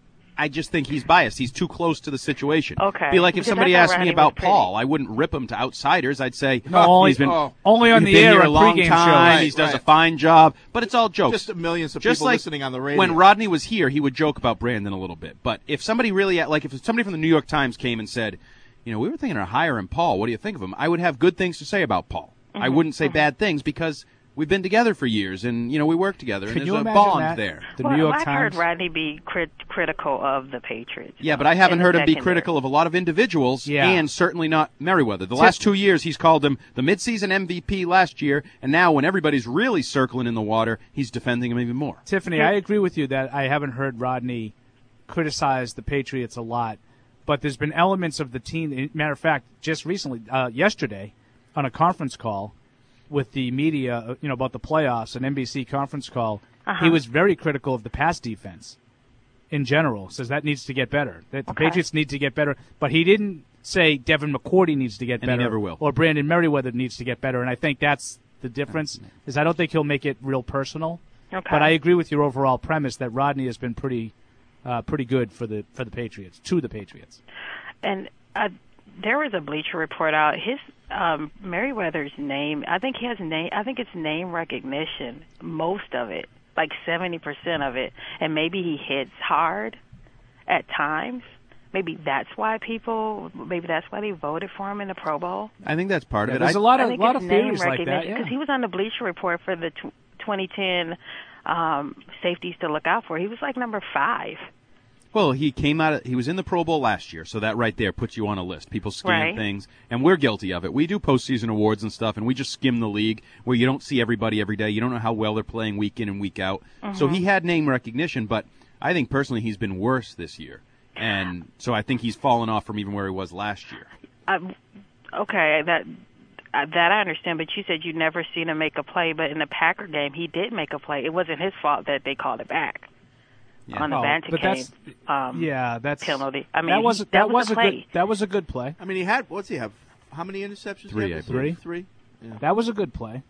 I just think he's biased. He's too close to the situation. Okay. Be like if Because somebody I thought asked me Rodney about was pretty. Paul, I wouldn't rip him to outsiders. I'd say, No, oh, only- he's been oh. only on he's the been air here at a long pregame time. shows. He does a Right. fine job, but it's all jokes. Just millions of Just people like listening on the radio. When Rodney was here, he would joke about Brandon a little bit. But if somebody really, like if somebody from the New York Times came and said, you know, we were thinking of hiring Paul. What do you think of him? I would have good things to say about Paul. I Mhm, wouldn't say bad things because we've been together for years and, you know, we work together and Can there's you a imagine bond that? there. The well, New York I've Times. heard Rodney be crit- critical of the Patriots. Yeah, but I haven't in the heard him be secondary. critical of a lot of individuals Yeah. and certainly not Merriweather. The Tip- last two years, he's called him the midseason M V P last year, and now when everybody's really circling in the water, he's defending him even more. Tiffany, I agree with you that I haven't heard Rodney criticize the Patriots a lot, but there's been elements of the team. Matter of fact, just recently, uh, yesterday, on a conference call with the media, uh, you know, about the playoffs, an N B C conference call, Uh-huh. he was very critical of the pass defense in general. Says that needs to get better. That the Okay. Patriots need to get better, but he didn't say Devin McCourty needs to get And he better, never will. or Brandon Merriweather needs to get better. And I think that's the difference. Is I don't think he'll make it real personal. Okay. But I agree with your overall premise that Rodney has been pretty, uh, pretty good for the for the Patriots, to the Patriots. And uh, there was a Bleacher Report out. His um, Merriweather's name, I think he has name. I think it's name recognition. Most of it, like seventy percent of it, and maybe he hits hard at times. Maybe that's why people. Maybe that's why they voted for him in the Pro Bowl. I think that's part Yeah, of it. there's I, a lot I of think lot it's of name theories like that. recognition Yeah. because he was on the Bleacher Report for the tw- twenty ten um, safeties to look out for. He was like number five. Well, he came out. Of, he was in the Pro Bowl last year, so that right there puts you on a list. People scan Right. things, and we're guilty of it. We do postseason awards and stuff, and we just skim the league where you don't see everybody every day. You don't know how well they're playing week in and week out. So Mhm. he had name recognition, but I think personally he's been worse this year, and so I think he's fallen off from even where he was last year. Um, okay, that uh, that I understand, but you said you'd never seen him make a play. But in the Packer game, he did make a play. It wasn't his fault that they called it back on the Oh, Vanticane but that's um, yeah, that's penalty. I mean, that was he- that, that was, was a a play. good that was a good play. I mean, he had, what's he have? How many interceptions? Three, he have I this believe. year? Three? Yeah. That was a good play.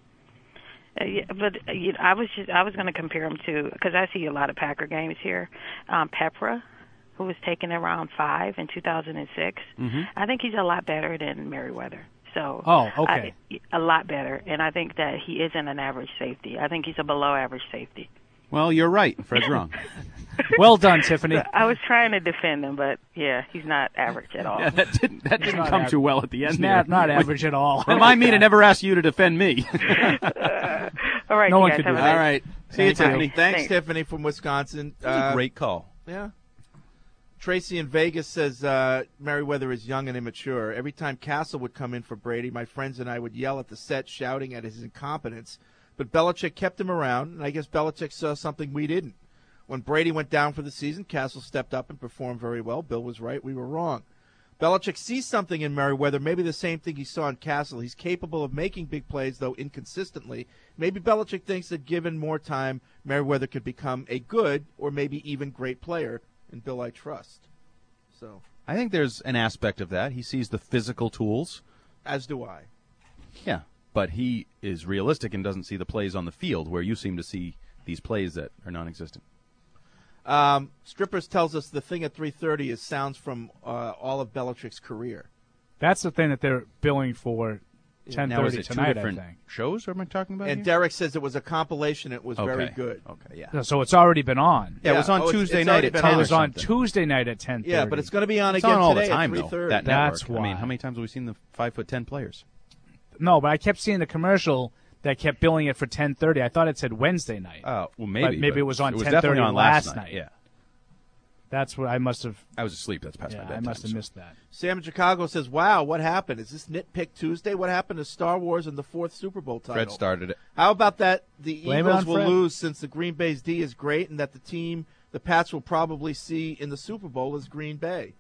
Uh, yeah, but uh, you know, I was just I was going to compare him to because I see a lot of Packer games here. Um, Pepra, who was taken around five in two thousand six. Mm-hmm. I think he's a lot better than Merriweather. So Oh, okay. I, a lot better, and I think that he isn't an average safety. I think he's a below average safety. Well, you're right. Fred's wrong. Well done, Tiffany. I was trying to defend him, but yeah, he's not average at all. Yeah, that didn't that didn't not come aver- too well at the end. It's there. not, not average at all. Remind me to never ask you to defend me. All right, No you one guys could have do a that. All nice- right. See you, Thank Tiffany. Thanks, Thanks. Tiffany from Wisconsin. That was Uh, a great call. Yeah. Tracy in Vegas says uh, Merriweather is young and immature. Every time Castle would come in for Brady, my friends and I would yell at the set, shouting at his incompetence. But Belichick kept him around, and I guess Belichick saw something we didn't. When Brady went down for the season, Castle stepped up and performed very well. Bill was right. We were wrong. Belichick sees something in Merriweather, maybe the same thing he saw in Castle. He's capable of making big plays, though inconsistently. Maybe Belichick thinks that given more time, Merriweather could become a good or maybe even great player. And Bill, I trust. So, I think there's an aspect of that. He sees the physical tools. as do I. Yeah. but he is realistic and doesn't see the plays on the field, where you seem to see these plays that are non-existent. Um, Strippers tells us the thing at three thirty is sounds from uh, all of Belichick's career. That's the thing that they're billing for ten Now, is thirty it two tonight, I different think. shows am I talking about And here? Derek says it was a compilation. It was very Okay. good. Okay, yeah. So it's already been on. Yeah, it was on Oh, it's- Tuesday it's night already at been ten It or was on something. Tuesday night at ten thirty. Yeah, but it's going to be on It's again on all today the time, at three though, thirty. that That's network. I mean, why. how many times have we seen the five foot ten players? No, but I kept seeing the commercial that kept billing it for ten thirty. I thought it said Wednesday night. Oh, well, maybe. But maybe but it was on it was ten thirty definitely on last last night. Yeah. That's what I must have. I was asleep. That's past Yeah, my I bedtime. must have so- missed that. Sam in Chicago says, wow, what happened? Is this Nitpick Tuesday? What happened to Star Wars and the fourth Super Bowl title? Fred started it. How about that the Blame it Eagles on will Fred. lose since the Green Bay's D is great and that the team the Pats will probably see in the Super Bowl is Green Bay?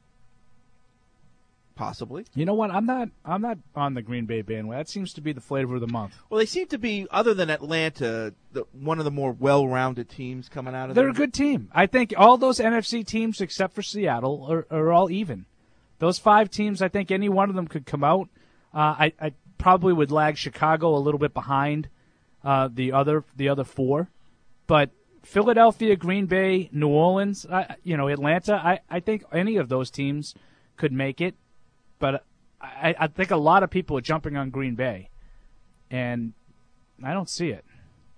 Possibly. You know what? I'm not. I'm not on the Green Bay bandwagon. That seems to be the flavor of the month. Well, they seem to be, other than Atlanta, the, one of the more well-rounded teams coming out of They're there. a good team. I think all those N F C teams, except for Seattle, are, are all even. Those five teams, I think any one of them could come out. Uh, I, I probably would lag Chicago a little bit behind uh, the other the other four, but Philadelphia, Green Bay, New Orleans, I, you know, Atlanta. I, I think any of those teams could make it, but I, I think a lot of people are jumping on Green Bay, and I don't see it.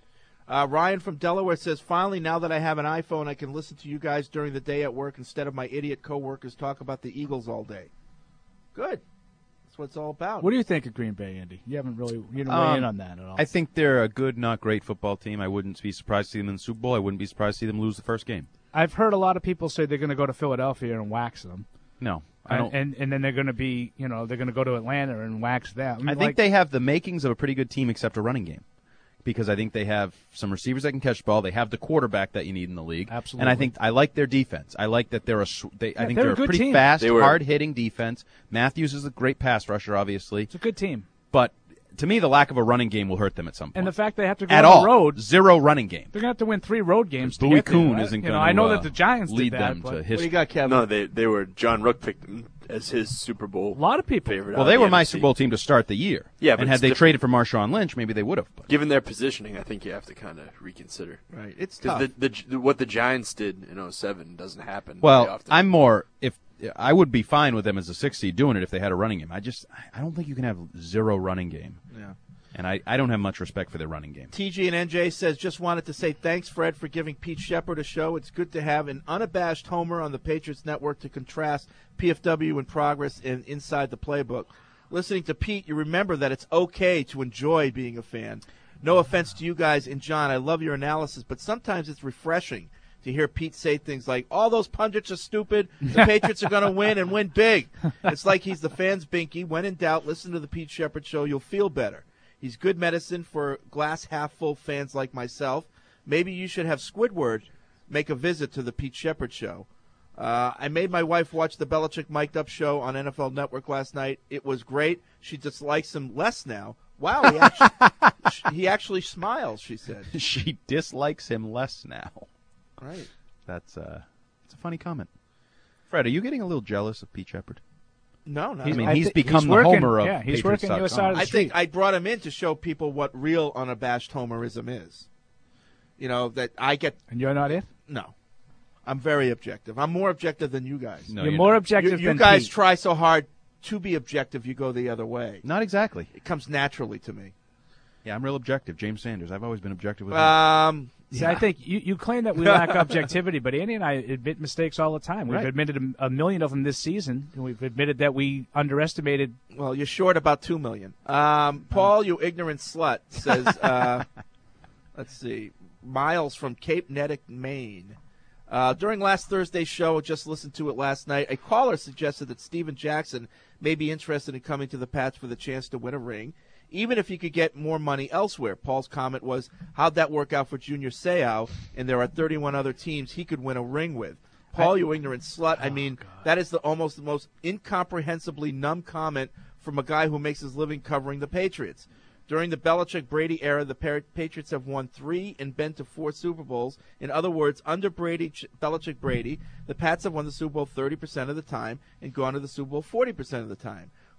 Uh, Ryan from Delaware says, finally, now that I have an iPhone, I can listen to you guys during the day at work instead of my idiot coworkers talk about the Eagles all day. Good. That's what it's all about. What do you think of Green Bay, Andy? You haven't really you didn't weigh Um, in on that at all. I think they're a good, not great football team. I wouldn't be surprised to see them in the Super Bowl. I wouldn't be surprised to see them lose the first game. I've heard a lot of people say they're going to go to Philadelphia and wax them. No, I don't. And, and and then they're going to be, you know, they're going to go to Atlanta and wax them. I think Like, they have the makings of a pretty good team, except a running game, because I think they have some receivers that can catch the ball. They have the quarterback that you need in the league. Absolutely. And I think I like their defense. I like that they're a. sw- They, I Yeah, think they're they're, a a good pretty team. fast, They were- hard-hitting defense. Matthews is a great pass rusher, obviously. It's a good team. But to me, the lack of a running game will hurt them at some point. And the fact they have to go at on all, the road, zero running game. they're going to have to win three road games to Bowie get there, Kuhn right? isn't You know, gonna, I know uh, that the Giants lead did that, them but to history. What do you got, Kevin? No, they they were John Rook picked them as his Super Bowl. A lot of people. favorite. Well, out they of were the my N F C. Super Bowl team to start the year. Yeah, but and had it's they different. traded for Marshawn Lynch, maybe they would have. Given their positioning, I think you have to kind of reconsider. Right, it's 'Cause tough. The, the, what the Giants did in oh seven doesn't happen very Well, often. I'm more if I would be fine with them as a six seed doing it if they had a running game. I just I don't think you can have zero running game. Yeah. And I, I don't have much respect for their running game. T G and N J says, just wanted to say thanks, Fred, for giving Pete Shepard a show. It's good to have an unabashed homer on the Patriots Network to contrast P F W in progress and inside the playbook. Listening to Pete, you remember that it's okay to enjoy being a fan. No offense to you guys and John, I love your analysis, but sometimes it's refreshing to hear Pete say things like, all those pundits are stupid, the Patriots are going to win and win big. It's like he's the fans' binky. When in doubt, listen to the Pete Shepard show. You'll feel better. He's good medicine for glass-half-full fans like myself. Maybe you should have Squidward make a visit to the Pete Shepard show. Uh, I made my wife watch the Belichick Mic'd Up show on N F L Network last night. It was great. She dislikes him less now. Wow, he actually, he actually smiles, she said. She dislikes him less now. Right. That's uh, it's a funny comment. Fred, are you getting a little jealous of Pete Shepard? No, no. I mean, I he's thi- become he's the working- homer of yeah, he's Patriots working dot your com. side of the I think street. I brought him in to show people what real unabashed homerism is. You know, that I get. And you're not it? No. I'm very objective. I'm more objective than you guys. No, You're you're more not. objective You, you than guys Pete. try so hard to be objective, you go the other way. Not exactly. It comes naturally to me. Yeah, I'm real objective. James Sanders. I've always been objective with him. Um, See, I think you, you claim that we lack objectivity, but Andy and I admit mistakes all the time. We've Right. admitted a, a million of them this season, and we've admitted that we underestimated. Well, you're short about two million. Um, Paul, you ignorant slut, says. Uh, let's see, Miles from Cape Nettic, Maine. Uh, during last Thursday's show, just listened to it last night. A caller suggested that Steven Jackson may be interested in coming to the Pats for the chance to win a ring, even if he could get more money elsewhere. Paul's comment was, how'd that work out for Junior Seau? And there are thirty-one other teams he could win a ring with. Paul, you ignorant slut. I mean, that is the almost the most incomprehensibly numb comment from a guy who makes his living covering the Patriots. During the Belichick-Brady era, the Pa- Patriots have won three and been to four Super Bowls. In other words, under Brady, Ch- Belichick-Brady, the Pats have won the Super Bowl thirty percent of the time and gone to the Super Bowl forty percent of the time.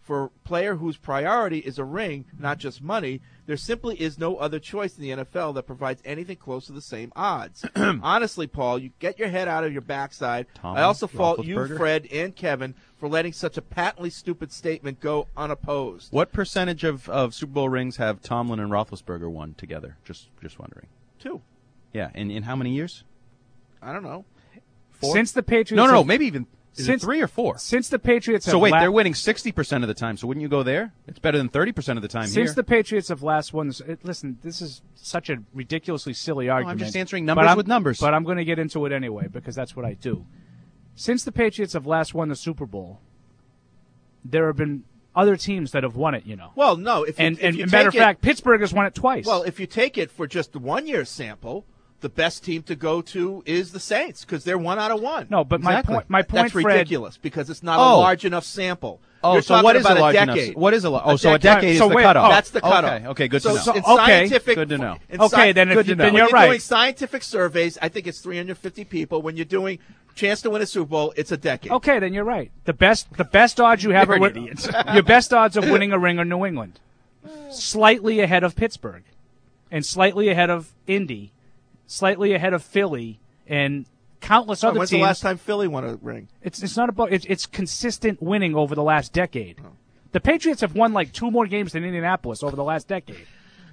For a player whose priority is a ring, not just money, there simply is no other choice in the N F L that provides anything close to the same odds. Honestly, Paul, you get your head out of your backside. Tom, I also fault you, Roethlisberger. Fred, and Kevin for letting such a patently stupid statement go unopposed. What percentage of, of Super Bowl rings have Tomlin and Roethlisberger won together? Just just wondering. Two. Yeah, in, in how many years? I don't know. Four? Since the Patriots, No, no, no, have- maybe even is since it three or four. Since the Patriots, So have wait, la- they're winning sixty percent of the time. So wouldn't you go there? It's better than thirty percent of the time Since here. the Patriots have last won, this, it, listen, this is such a ridiculously silly argument. just answering but numbers I'm- with numbers. But I'm going to get into it anyway because that's what I do. Since the Patriots have last won the Super Bowl, there have been other teams that have won it. You know. Well, no. If you, and if and you matter of take it- fact, Pittsburgh has won it twice. Well, if you take it for just the one year sample, the best team to go to is the Saints because they're one out of one. No, but my Exactly. point- my point, That's Fred- ridiculous because it's not Oh. a large enough sample. Oh, You're so talking what is about a large a enough? decade. What is a lo- oh, so a decade. decade is So the wait, cutoff. oh, That's the cutoff. Okay, okay, good so, to know. so in okay. scientific, Good to know. in Okay, sci- then if good you, to know. then when you're you're right. doing scientific surveys, I think it's three hundred fifty people. When you're doing chance to win a Super Bowl, it's a decade. Okay, then you're right. The best the best odds you have You're are an wi- idiot. your best odds of winning a ring are New England, slightly ahead of Pittsburgh, and slightly ahead of Indy, slightly ahead of Philly, and countless Oh, other when's teams. the last time Philly won a ring? It's it's not about it's it's consistent winning over the last decade. The Patriots have won like two more games than Indianapolis over the last decade.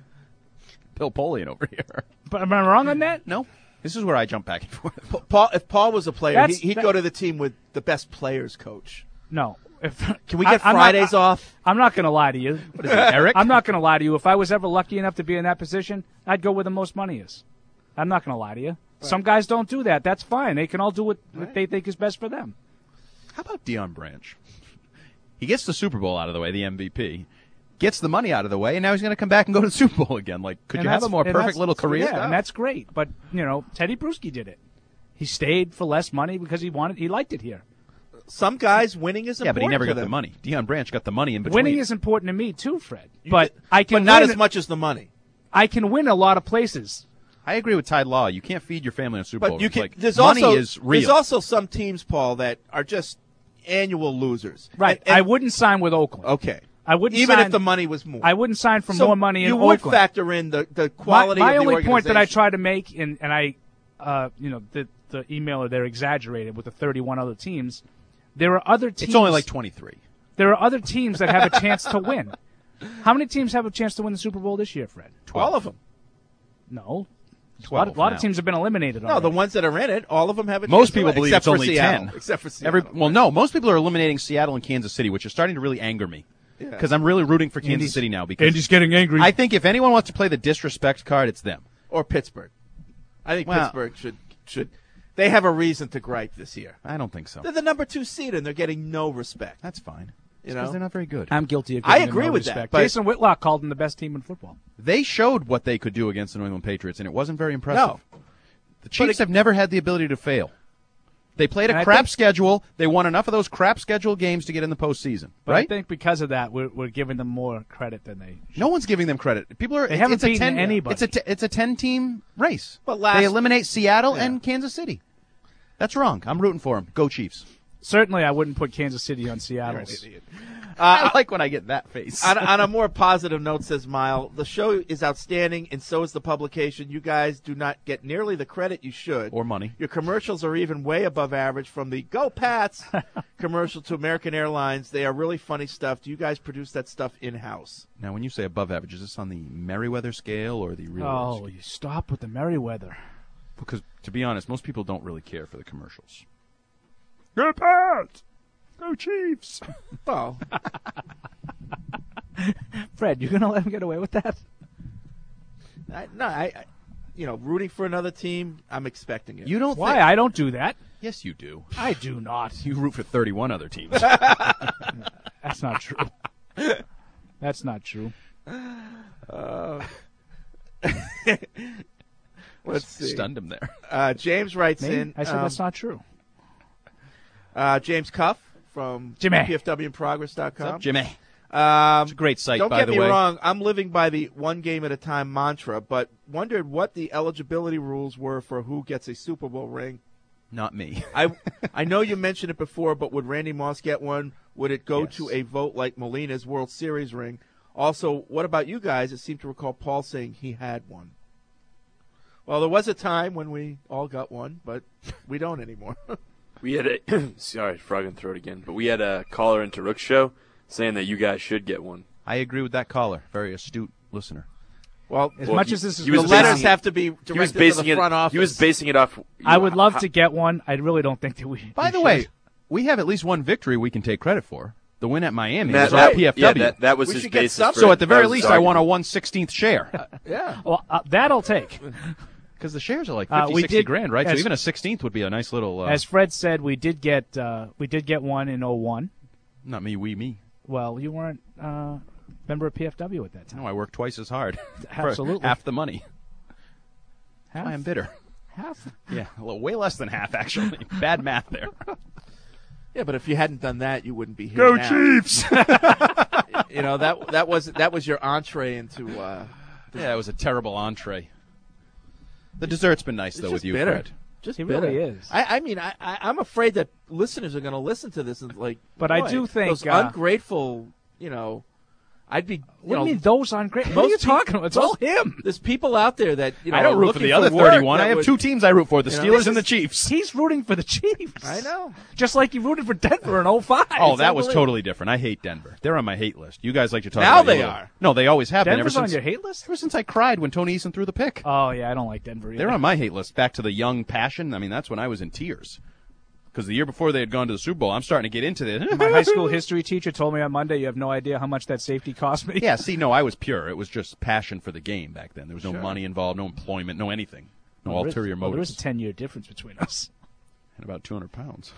Bill Polian over here. But am I wrong on that? No. This is where I jump back and forth. Pa- Paul, if Paul was a player, he, That's- he'd that- go to the team with the best players coach. No. If, Can we get I- I'm not- Fridays I- off? I'm not going to lie to you. What is it, Eric? I'm not going to lie to you. If I was ever lucky enough to be in that position, I'd go where the most money is. I'm not going to lie to you. Some guys don't do that. That's fine. They can all do what, what they think is best for them. How about Deion Branch? He gets the Super Bowl out of the way, the M V P. Gets the money out of the way, and now he's going to come back and go to the Super Bowl again. Like, could And you have that's- a more and perfect that's- little career? Yeah, and that's great. But, you know, Teddy Bruschi did it. He stayed for less money because he wanted. He liked it here. Some guys, winning is Yeah, important but he never to got the them. money. Deion Branch got the money in between. Winning is important to me too, Fred. You But get- I can but not win, as much as the money. I can win a lot of places. I agree with Tide Law. You can't feed your family on Super Bowl. But you It's can. like, there's money also is real. there's also some teams, Paul, that are just annual losers. Right. And- and- I wouldn't sign with Oakland. Okay. I wouldn't even sign, if the money was more. I wouldn't sign for So more money in you would Oakland. factor in the, the quality my, my of the only point that I organization. try to make, and, and I, uh, you know, the the emailer there exaggerated with the thirty-one other teams. There are other teams. It's only like twenty-three. There are other teams that have a chance to win. How many teams have a chance to win the Super Bowl this year, Fred? All of them. No. A twelve lot, a lot now. of teams have been eliminated No, already. the ones that are in it, all of them have a Most chance to people win, believe except it's for only Seattle. ten. Except for Seattle. Every, well, no, most people are eliminating Seattle and Kansas City, which is starting to really anger me. Yeah. Because I'm really rooting for Kansas Andy's- City now. Because Andy's getting angry. I think if anyone wants to play the disrespect card, it's them. Or Pittsburgh. I think Well- Pittsburgh should should. They have a reason to gripe this year. I don't think so. They're the number two seed and they're getting no respect. That's fine. You Because know, they're not very good. I'm guilty of I giving them agree no with that, respect. but- Jason Whitlock called them the best team in football. They showed what they could do against the New England Patriots, and it wasn't very impressive. No. The Chiefs have never had the ability to fail. They played And a I crap think- schedule. They won enough of those crap schedule games to get in the postseason, But I right? think because of that, we're, we're giving them more credit than they. No one's giving them credit. People are. They it's- haven't it's a beaten ten, anybody. It's a t- it's a ten team race. But last- they eliminate Seattle Yeah. and Kansas City. That's wrong. I'm rooting for them. Go Chiefs. Certainly, I wouldn't put Kansas City on Seattle. I like when I get that face. on, on a more positive note, says Mile, the show is outstanding, and so is the publication. You guys do not get nearly the credit you should. Or money. Your commercials are even way above average, from the Go Pats commercial to American Airlines. They are really funny stuff. Do you guys produce that stuff in-house? Now, when you say above average, is this on the Merriweather scale or the real? Oh, you stop with the Merriweather. Because to be honest, most people don't really care for the commercials. Go Pats! Go Chiefs! Well, Fred, you're going to let him get away with that? I, no, I, I, you know, rooting for another team, I'm expecting it. You don't Why? think? I don't do that. Yes, you do. I do not. You root for thirty-one other teams. That's not true. That's not true. Uh, let's see. Stunned him there. Uh, James writes Me? in. I said um, that's not true. Uh, James Cuff from Jimmy. P F W in progress dot com. What's up, Jimmy? Um, It's a great site, don't by get the me way. wrong. I'm living by the one game at a time mantra, but wondered what the eligibility rules were for who gets a Super Bowl ring. Not me. I I know you mentioned it before, but would Randy Moss get one? Would it go Yes. to a vote like Molina's World Series ring? Also, what about you guys? It seemed to recall Paul saying he had one. Well, there was a time when we all got one, but we don't anymore. We had a sorry, frog in the throat again, but we had a caller into Rook's show saying that you guys should get one. I agree with that caller. Very astute listener. Well, As Well, much he- as this is he was the letters basing it- have to be he was directed to basing the it- front office. He was basing it off. I would love how- to get one. I really don't think that we. By we the should. way, we have at least one victory we can take credit for. The win at Miami That- was all that- P F yeah, W. that- that was We his should get basis some- for So it. at the That very was his least, I argument. want a one sixteenth share. Yeah. well, uh, that I'll take. Because the shares are like Uh, fifty, we sixty did- grand, right? as- so even a sixteenth would be a nice little. Uh, As Fred said, we did get uh, we did get one in oh one. not me, we, me. Well, you weren't uh, member of P F W at that time. No, I work twice as hard. for Absolutely. half the money. Half? I am bitter. Half? Yeah, a little, way less than half, actually. Bad math there. Yeah, but if you hadn't done that, you wouldn't be here Go now. Chiefs! You know, that that was that was your entree into. Uh, Yeah, it was a terrible entree. The dessert's been nice, It's though, just with you, bitter. Fred. Just He bitter. really is. I, I mean, I, I, I'm afraid that listeners are going to listen to this and like. But I boy, do think, those uh, ungrateful. You know, I'd be. You What know, do you mean those on great? What most are you talking peop- about? It's most- all him. There's people out there that you know. I don't are root for looking the other work thirty-one. that I have would- two teams I root for, the you know, Steelers this and the is- Chiefs. He's rooting for the Chiefs. I know. Just like you rooted for Denver in oh five. Oh, It's that was unbelievable. totally different. I hate Denver. They're on my hate list. You guys like to talk Now about they you. are. No, they always have Denver's been. on Ever your since, hate list? ever since I cried when Tony Eason threw the pick. Oh, yeah, I don't like Denver either. They're on my hate list. Back to the young passion. I mean, that's when I was in tears. Because the year before they had gone to the Super Bowl, I'm starting to get into this. My high school history teacher told me on Monday, you have no idea how much that safety cost me. Yeah, see, no, I was pure. It was just passion for the game back then. There was no Sure. money involved, no employment, no anything. No Well, there is- ulterior well, there is motives. a ten-year difference between us. And about two hundred pounds.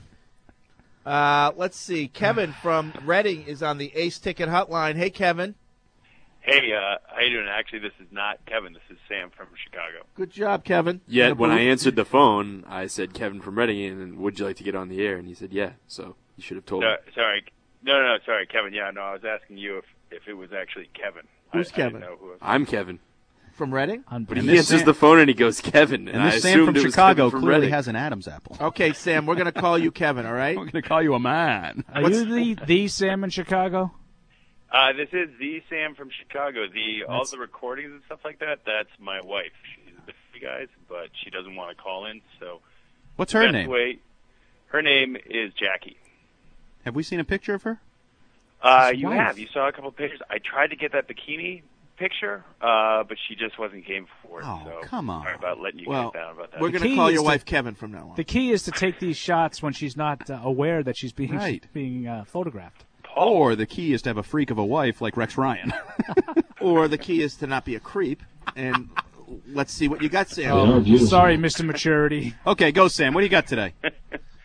Uh, let's see. Kevin from Reading is on the Ace Ticket Hotline. Hey, Kevin. Hey, uh, how you doing? Actually, this is not Kevin. This is Sam from Chicago. Good job, Kevin. Yet when I answered the phone, I said Kevin from Reading, and would you like to get on the air? And he said yeah. So you should have told No, him. sorry, no, no, no, sorry, Kevin. Yeah, no, I was asking you if if it was actually Kevin. Who's I, I Kevin? didn't know who it was. I'm Kevin. From Reading? But he answers Sam- the phone and he goes Kevin, and, And I this Sam assumed from it was Chicago Kevin from clearly Reading. has an Adam's apple. Okay, Sam, we're going to call you Kevin, all right? We're going to call you a man. Are you the, the Sam in Chicago? Uh, this is the Sam from Chicago. The all That's- the recordings and stuff like that. That's my wife. She's with you guys, but she doesn't want to call in. So What's the her best name? Way, her name is Jackie. Have we seen a picture of her? Uh, His you wife. have. You saw a couple of pictures. I tried to get that bikini picture, uh, but she just wasn't game for it. Oh, so come on. Sorry about letting you Well, get down about that. we're The going to key call is your to- wife Kevin from now on. The key is to take these shots when she's not uh, aware that she's being Right. being uh, photographed. Or the key is to have a freak of a wife like Rex Ryan. Or the key is to not be a creep. And let's see what you got, Sam. Oh, sorry, Mister Maturity. Okay, go, Sam. What do you got today? Uh,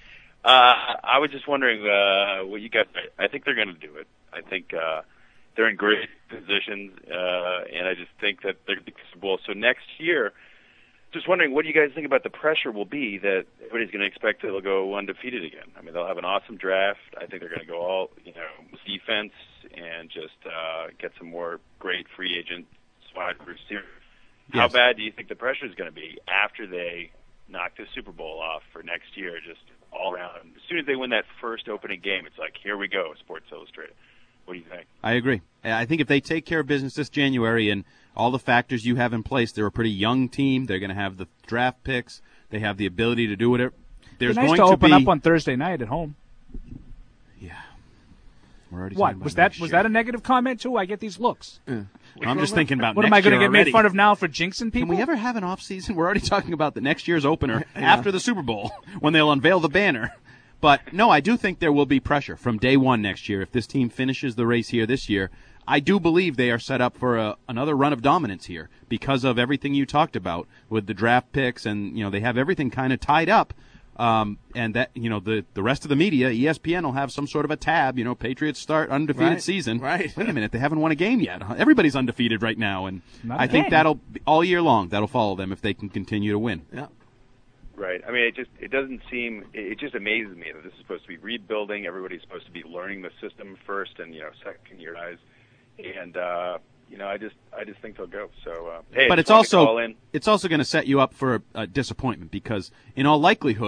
I was just wondering uh, what you got. I think they're going to do it. I think uh, they're in great positions, uh, and I just think that they're going to Super Bowl. So next year, just wondering, what do you guys think about the pressure will be that everybody's going to expect that they'll go undefeated again? I mean, they'll have an awesome draft. I think they're going to go all, you know, defense and just uh, get some more great free agent wide receivers. How Yes. bad do you think the pressure is going to be after they knock the Super Bowl off for next year, just all around? As soon as they win that first opening game, it's like, here we go, Sports Illustrated. What do you think? I agree. I think if they take care of business this January and all the factors you have in place, they're a pretty young team. They're going to have the draft picks. They have the ability to do it. There's It'd be nice going to to open be. up on Thursday night at home. We're already What talking was about that? next Was year. that a negative comment too? I get these looks. I'm just thinking about What next am I going to year get already. made fun of now for jinxing people? Can we ever have an off season? We're already talking about the next year's opener after the Super Bowl when they'll unveil the banner. But no, I do think there will be pressure from day one next year. If this team finishes the race here this year, I do believe they are set up for a, another run of dominance here because of everything you talked about with the draft picks, and you know they have everything kind of tied up. Um, and that you know the the rest of the media, E S P N will have some sort of a tab. You know, Patriots start undefeated Right, season. right. Wait a minute, they haven't won a game yet. Everybody's undefeated right now, and Not I a think game. that'll be all year long. That'll follow them if they can continue to win. Yeah. Right. I mean, it just it doesn't seem. It it just amazes me that this is supposed to be rebuilding. Everybody's supposed to be learning the system first, and you know, second year guys. And uh, you know, I just I just think they'll go. So, uh, hey, but I it's just wanted to call also in. it's also going to set you up for a, a disappointment because in all likelihood, you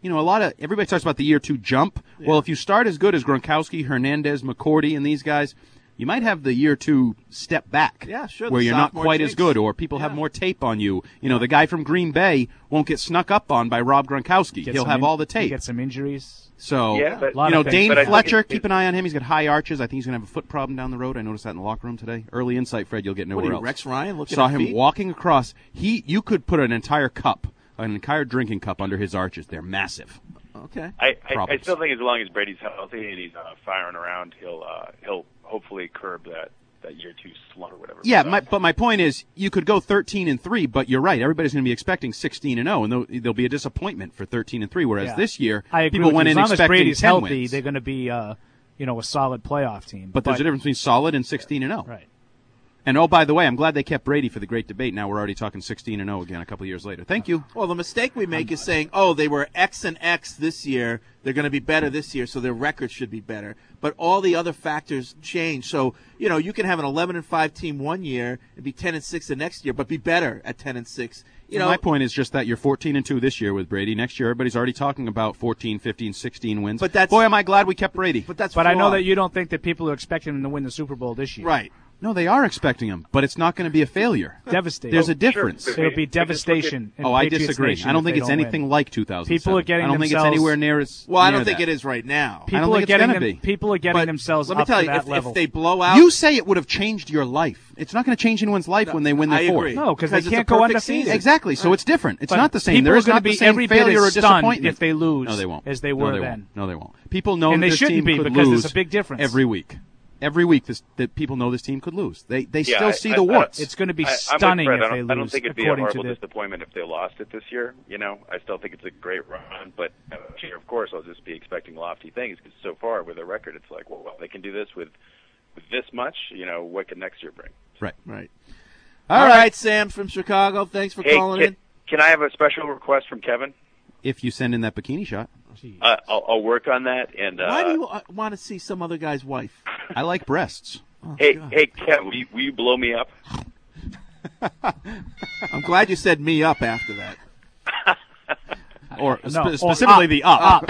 you know, a lot of everybody talks about the year two jump. Yeah. Well, if you start as good as Gronkowski, Hernandez, McCourty, and these guys, you might have the year two step back. Yeah, sure. Where you're not quite takes. as good, or people yeah. have more tape on you. You know, the guy from Green Bay won't get snuck up on by Rob Gronkowski. Get He'll have in, all the tape. Get some injuries. So, yeah, but, you know, Dane but Fletcher, it, keep an eye on him. He's got high arches. I think he's going to have a foot problem down the road. I noticed that in the locker room today. Early insight, Fred, you'll get nowhere what, else. Rex Ryan looking Saw at him feet? walking across. He, You could put an entire cup, an entire drinking cup under his arches. They're massive. Okay. I, I, I still think as long as Brady's healthy and he's uh, firing around, he'll uh, he'll hopefully curb that, that year two slump or whatever. Yeah, my, but my point is, you could go thirteen and three, but you're right. Everybody's going to be expecting sixteen and zero, and there'll, there'll be a disappointment for thirteen and three. Whereas yeah. this year, I agree people with went you. in as long expecting as Brady's ten healthy, wins. they're going to be, uh, you know, a solid playoff team. But, but there's a difference between solid and sixteen and zero. Right. And, oh, by the way, I'm glad they kept Brady for the great debate. Now we're already talking sixteen and oh again a couple of years later. Thank you. Well, the mistake we make is saying, oh, they were X and X this year. They're going to be better this year, so their record should be better. But all the other factors change. So, you know, you can have an eleven and five team one year and be ten and six the next year, but be better at ten and six. You know, my point is just that you're fourteen and two this year with Brady. Next year, everybody's already talking about fourteen, fifteen, sixteen wins. But that's, Boy, am I glad we kept Brady. But that's But flawed. I know that you don't think that people are expecting him to win the Super Bowl this year. Right. No, they are expecting him, but it's not going to be a failure. Devastating. There's oh, a difference. Sure. It'll be devastation. Oh, I Patriots disagree. Nation I don't if think they it's don't anything win. like two thousand seven. People are getting I don't think themselves, it's anywhere near as. Well, I don't near think that. it is right now. People I don't are think it's getting going to them, be. People are getting But themselves let me up tell to you, that if, level. if they blow out, You say it would have changed your life. It's not going to change anyone's life No, when they win their I fourth. agree. No, because they Because it's can't a go perfect undefeated. season. Exactly. So it's different. It's But not the same. people There are is gonna not be the same every bit failure or as stunned disappointment if they lose No, they won't. as they no, were they then. Won't. No, they won't. People know And that they this shouldn't team be could because lose there's a big difference. every week. Every week, this, that people know this team could lose. They they Yeah, still I- see I- the I- warts. It's going to be I, stunning I'm with Fred. if I they don't, lose. I don't think it'd be a according horrible to the, disappointment if they lost it this year. You know, I still think it's a great run, but next year, of course, I'll just be expecting lofty things because so far with their record, it's like, well, well, they can do this with with this much. You know, what can next year bring? Right. Right. All, All right. right, Sam from Chicago. Thanks for Hey, calling can, in. Can I have a special request from Kevin? If you send in that bikini shot. Uh, I'll, I'll work on that. And uh, Why do you uh, want to see some other guy's wife? I like breasts. Oh, hey, God. hey, Kev, will you, will you blow me up? I'm glad you said me up after that. Or No, spe- or specifically up, the up. up.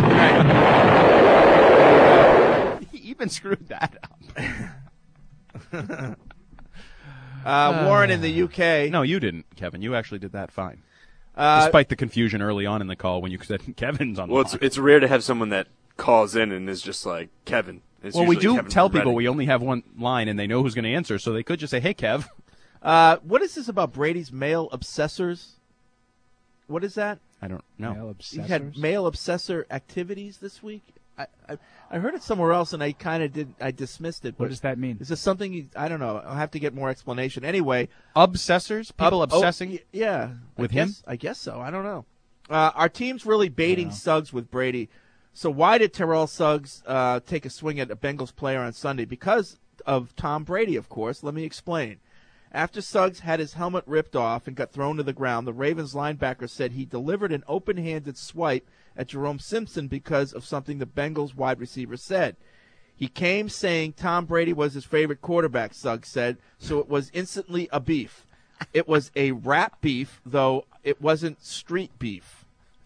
Right. He even screwed that up. Uh, Warren in the U K. No, you didn't, Kevin. You actually did that fine. Uh, Despite the confusion early on in the call when you said Kevin's on the Well, it's line. it's rare to have someone that calls in and is just like Kevin. It's Well, we usually do Kevin tell from people Reading. we only have one line and they know who's going to answer, so they could just say, "Hey, Kev." Uh, what is this about Brady's male obsessors? What is that? I don't know. Male He had male obsessor activities this week. I, I I heard it somewhere else and I kind of did. I dismissed it. What but does that mean? Is this something? You, I don't know. I'll have to get more explanation. Anyway, Obsessors? People Ob- oh, obsessing y- yeah, with I him? guess, I guess so. I don't know. Uh, our team's really baiting Suggs with Brady. So why did Terrell Suggs uh, take a swing at a Bengals player on Sunday? Because of Tom Brady, of course. Let me explain. After Suggs had his helmet ripped off and got thrown to the ground, the Ravens linebacker said he delivered an open-handed swipe at Jerome Simpson because of something the Bengals wide receiver said. He came saying Tom Brady was his favorite quarterback, Suggs said, so it was instantly a beef. It was a rap beef, though it wasn't street beef.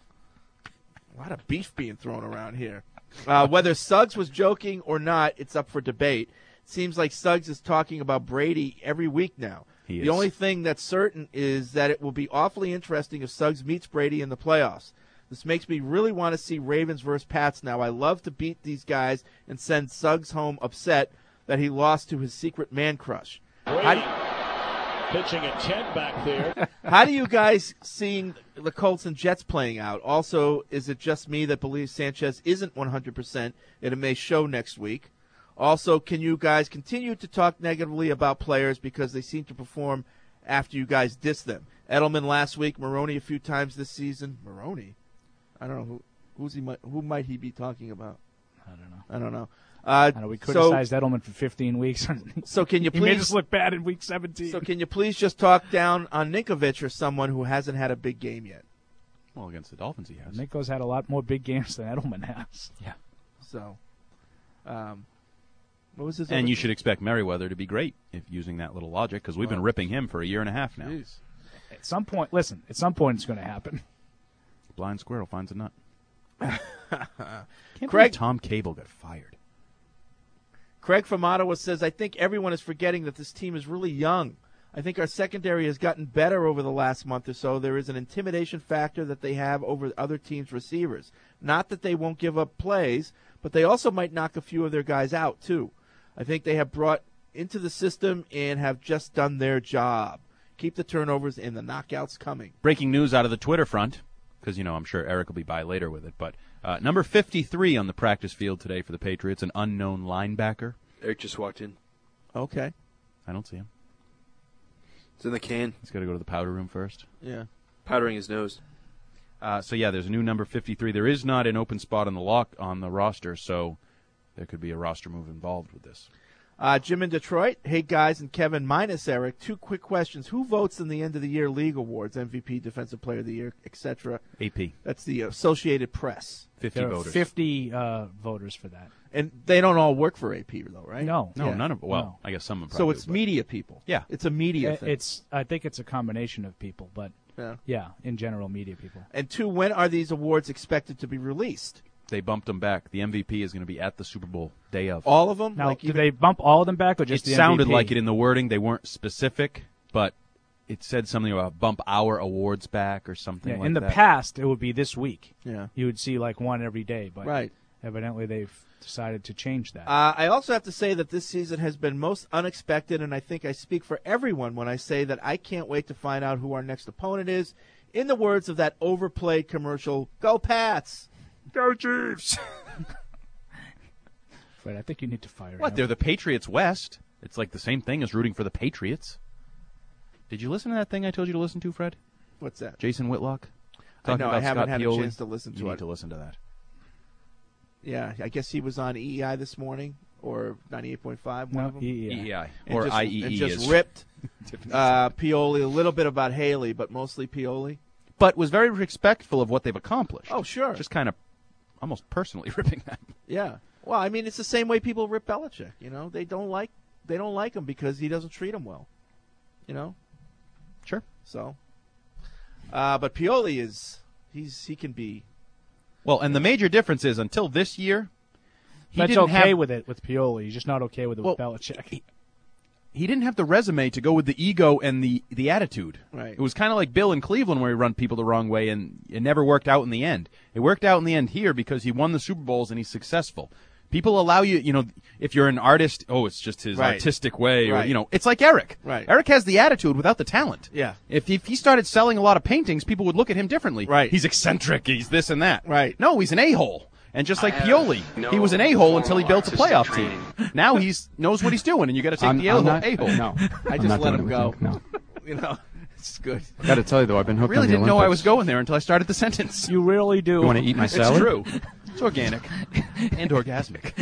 A lot of beef being thrown around here. Uh, whether Suggs was joking or not, it's up for debate. It seems like Suggs is talking about Brady every week now. He the is. only thing that's certain is that it will be awfully interesting if Suggs meets Brady in the playoffs. This makes me really want to see Ravens versus Pats now. I love to beat these guys and send Suggs home upset that he lost to his secret man crush. How do you, pitching at ten back there. how do you guys seeing the Colts and Jets playing out? Also, is it just me that believes Sanchez isn't one hundred percent and it may show next week? Also, can you guys continue to talk negatively about players because they seem to perform after you guys diss them? Edelman last week, Maroney a few times this season. Maroney? I don't know. Who who's he? Who might he be talking about? I don't know. I don't know. Uh, I know we so- criticized Edelman for fifteen weeks. So can you he made please- us look bad in week seventeen. So can you please just talk down on Ninkovich or someone who hasn't had a big game yet? Well, against the Dolphins he has. Nico's had a lot more big games than Edelman has. Yeah. So, um, what was his? And other- you should expect Merriweather to be great if using that little logic because we've been Well, ripping him for a year and a half now. Jeez. At some point, listen. At some point, it's going to happen. Blind squirrel finds a nut. Can't Craig believe Tom Cable got fired. Craig from Ottawa says, I think everyone is forgetting that this team is really young. I think our secondary has gotten better over the last month or so. There is an intimidation factor that they have over other teams' receivers. Not that they won't give up plays, but they also might knock a few of their guys out, too. I think they have brought into the system and have just done their job. Keep the turnovers and the knockouts coming. Breaking news out of the Twitter front, because, you know, I'm sure Eric will be by later with it, but uh, number fifty-three on the practice field today for the Patriots, an unknown linebacker. Eric just walked in. Okay. I don't see him. It's in the can. He's got to go to the powder room first. Yeah. Powdering his nose. Uh, so, yeah, there's a new number fifty-three. There is not an open spot on the lock on the roster, so there could be a roster move involved with this. Uh, Jim in Detroit. Hey, guys, and Kevin minus Eric. Two quick questions. Who votes in the end-of-the-year league awards, M V P, Defensive Player of the Year, et cetera? A P. That's the Associated Press. fifty There are voters. fifty uh, voters for that. And they don't all work for A P, though, right? No. No, Yeah. none of Well, No. I guess some of them So probably it's do, but- media people. Yeah. It's a media It- thing. It's. I think it's a combination of people, but Yeah. yeah, in general, media people. And two, when are these awards expected to be released? They bumped them back. The M V P is going to be at the Super Bowl day of. All of them? Now, Like did even- they bump all of them back, or just it the sounded M V P? like it in the wording. They weren't specific, but it said something about bump our awards back or something Yeah, like in the that. past, it would be this week. Yeah. You would see like one every day, but Right. evidently they've decided to change that. Uh, I also have to say that this season has been most unexpected, and I think I speak for everyone when I say that I can't wait to find out who our next opponent is. In the words of that overplayed commercial, go Pats! Go Chiefs! Fred, I think you need to fire What? him. They're the Patriots West. It's like the same thing as rooting for the Patriots. Did you listen to that thing I told you to listen to, Fred? What's that? Jason Whitlock? I Talking know, about I haven't Scott had a Pioli? chance to listen to You it. need to listen to that. Yeah, I guess he was on E E I this morning, or ninety-eight point five, one No, of them. E E I. E E I. And Or just, I E E and just is. ripped uh, Pioli, a little bit about Haley, but mostly Pioli. But was very respectful of what they've accomplished. Oh, sure. Just kind of almost personally ripping them. Yeah. Well, I mean, it's the same way people rip Belichick. You know, they don't like they don't like him because he doesn't treat them well. You know. Sure. So, uh, but Pioli is he's he can be. Well, and the major difference is until this year, he That's didn't okay have, with it with Pioli. He's just not okay with it Well, with Belichick. he didn't have the resume to go with the ego and the, the attitude. Right. It was kind of like Bill in Cleveland where he run people the wrong way, and it never worked out in the end. It worked out in the end here because he won the Super Bowls and he's successful. People allow you, you know, if you're an artist, oh, it's just his Right. artistic way, or, Right. you know, it's like Eric. Right. Eric has the attitude without the talent. Yeah. If, if he started selling a lot of paintings, people would look at him differently. Right. He's eccentric, he's this and that. Right. No, he's an a-hole. And just like I have Pioli, no he was an a-hole until he formal built a playoff artistic team. Now he's knows what he's doing, and you got to take I'm- the I'm a-hole. not- a-hole. No, I I'm just not let doing him it go. with you. No. You know, it's good. I got to tell you though, I've been I hooked really on the didn't know I was Olympics. going there until I started the sentence. You really do. You want to eat my It's salad? true. It's organic and orgasmic.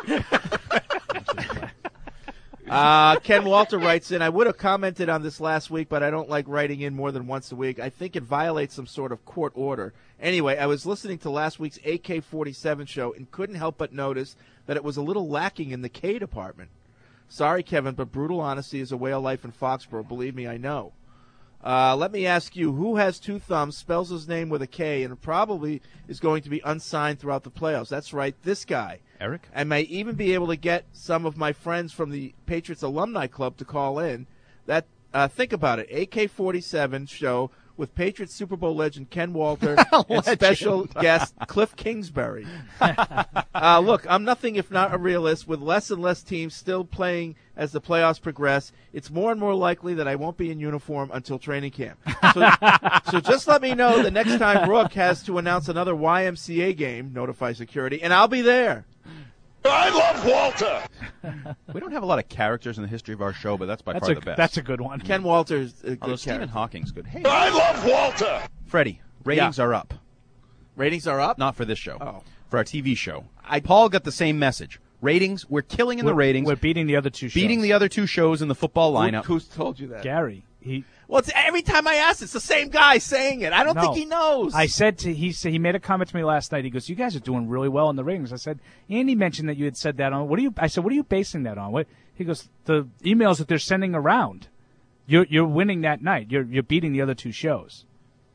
Uh, Ken Walter writes in, I would have commented on this last week, but I don't like writing in more than once a week. I think it violates some sort of court order. Anyway, I was listening to last week's A K forty-seven show and couldn't help but notice that it was a little lacking in the K department. Sorry, Kevin, but brutal honesty is a way of life in Foxborough. Believe me, I know. Uh, let me ask you, who has two thumbs, spells his name with a K, and probably is going to be unsigned throughout the playoffs? That's right, this guy. Eric? I may even be able to get some of my friends from the Patriots Alumni Club to call in. That uh, think about it, A K forty-seven show with Patriots Super Bowl legend Ken Walter and special guest Cliff Kingsbury. uh, look, I'm nothing if not a realist. With less and less teams still playing as the playoffs progress, it's more and more likely that I won't be in uniform until training camp. So, so just let me know the next time Rook has to announce another Y M C A game, notify security, and I'll be there. I love Walter. We don't have a lot of characters in the history of our show, but that's by That's far a the best. that's a good one. Ken Walter's a good Although Stephen character. Hawking's good. Hey, I love Walter. Freddie, ratings are up. Ratings are up? Not for this show. Oh. For our T V show. I- Paul got the same message. Ratings, we're killing in the We're- ratings. We're beating the other two shows. beating the other two shows in the football Who- lineup. Who's told you that? Gary. He Well, it's every time I ask, it's the same guy saying it. I don't No. think he knows. I said to he said he made a comment to me last night. He goes, "You guys are doing really well in the ratings." I said, "Andy mentioned that you had said that on. What are you?" I said, "What are you basing that on?" What? He goes, "The emails that they're sending around. You're you're winning that night. You're you're beating the other two shows."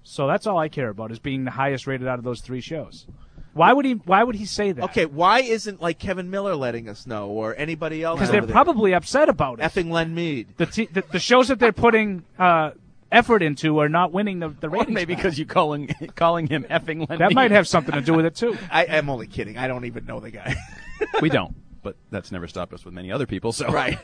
So that's all I care about is being the highest rated out of those three shows. Why would he? Why would he say that? Okay, why isn't like Kevin Miller letting us know or anybody else? Because they're over there? probably upset about it. Effing Len Mead. The, t- the the shows that they're putting uh, effort into are not winning the the Or ratings. maybe back. because you calling calling him effing Len that Mead. might have something to do with it too. I am only kidding. I don't even know the guy. We don't, but that's never stopped us with many other people. So Right.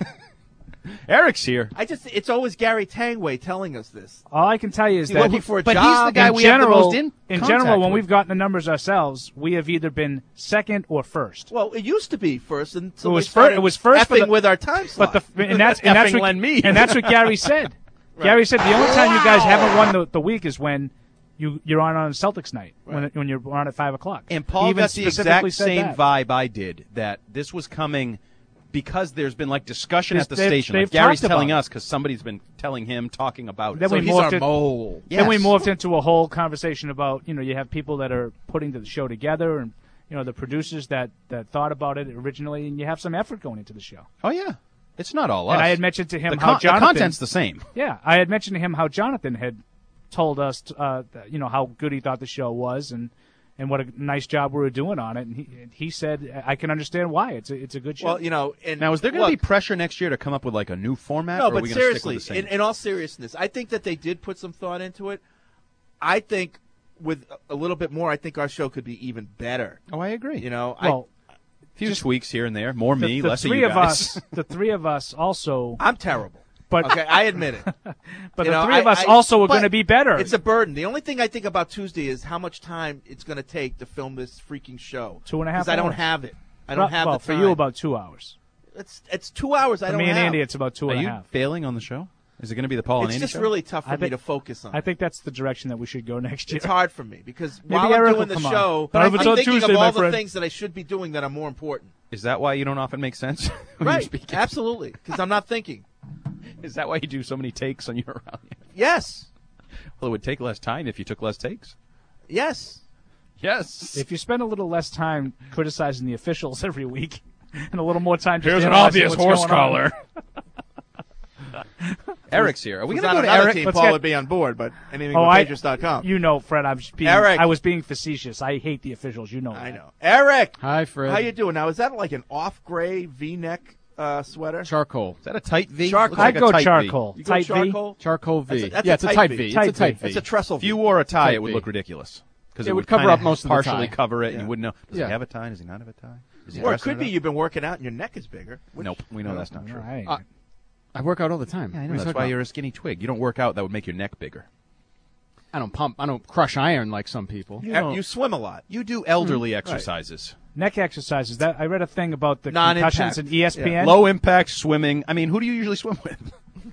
Eric's here. I just it's always Gary Tangway telling us this. All I can tell you is He's that looking for a but job. he's the guy in we have the general, most in in contact general, when with. we've gotten the numbers ourselves, we have either been second or first. Well, it used to be first until It was we fir- started it was first for effing the- with our time slot. But the and that's and that's Effing what, Len Mead. and that's what Gary said. Gary said the only time you guys haven't won the, the week is when you you're on on Celtics night when when you're on at five o'clock. And Paul He even got the specifically exact said same that. vibe I did, that this was coming because there's been like discussion There's- at the they've- station. they've Like Gary's talked about telling it. us because somebody's been telling him, talking about it. Then So we he's morphed our it- mole. Then we Yes. morphed into a whole conversation about, you know, you have people that are putting the show together and, you know, the producers that, that thought about it originally, and you have some effort going into the show. Oh, yeah. It's not all us. And I had mentioned to him the how con- Jonathan... The content's the same. Yeah, I had mentioned to him how Jonathan had told us, uh, that, you know, how good he thought the show was and, and what a nice job we were doing on it. And he, he said, I can understand why. It's a, it's a good show. Well, you know, and Now, is there going to be look, pressure next year to come up with like a new format? No, or are but we gonna stick seriously, with the same? in, in all seriousness, I think that they did put some thought into it. I think with a little bit more, I think our show could be even better. Oh, I agree. You know, well, a few just- tweaks here and there. More the, me, the less three of you of guys. us, the three of us also... I, I'm terrible. But okay, I admit it. But You the know, three of I- us I- also are but going to be better. It's a burden. The only thing I think about Tuesday is how much time it's going to take to film this freaking show. Two and a half Because I don't hours. have it. I don't Well, have well, the for time. you, about two hours. It's it's two hours. I For don't me and have. Andy, it's about two Are and a you half. failing on the show? Is it going to be the Paul and It's Andy just show? really tough for I me think- to focus on. I think that's the direction that we should go next year. It's hard for me because Maybe while Eric I'm will doing the come on. show, But I'm if it's on thinking Tuesday, of my all the friend. things that I should be doing that are more important. Is that why you don't often make sense? when you're Right. speaking? Absolutely. Because I'm not thinking. Is that why you do so many takes on your around? Yes. Well, it would take less time if you took less takes. Yes. Yes. If you spend a little less time criticizing the officials every week and a little more time just Here's an analyzing obvious what's horse going on. collar. Eric's here. Are we If going it to was go on to another Eric? team, Let's Paul get- would be on board, but anything Oh, with I, Patriots dot com. you know, Fred, I was being, Eric. I was being facetious. I hate the officials. You know that. I know. Eric. Hi, Fred. How you doing? Now, is that like an off-gray V-neck uh, sweater? Charcoal. Is that a tight V? Charcoal. Looks like I'd a go tight charcoal. V. You go Tight V? charcoal? Charcoal V. That's a- that's yeah, a it's a tight tight V. V. It's Tight a tight V. V. It's a trestle If V. you wore a tie, Tight it would V. look ridiculous. Because It it, would would cover kinda up most of the partially tie. cover it, and Yeah. you wouldn't know. Does Yeah. he have a tie? Does he not have a tie? Is he Or it dressing could be up? you've been working out and your neck is bigger. Which- Nope, we know that's not true. Right. Uh, I work out all the time. Yeah, I What know. are you That's talking why about? you're a skinny twig. You don't work out. That would make your neck bigger. I don't pump. I don't crush iron like some people. You Uh, don't- You swim a lot. You do elderly Right. exercises. Neck exercises. That I read a thing about the Non-impact. concussions in E S P N. Yeah. Low impact swimming. I mean, who do you usually swim with?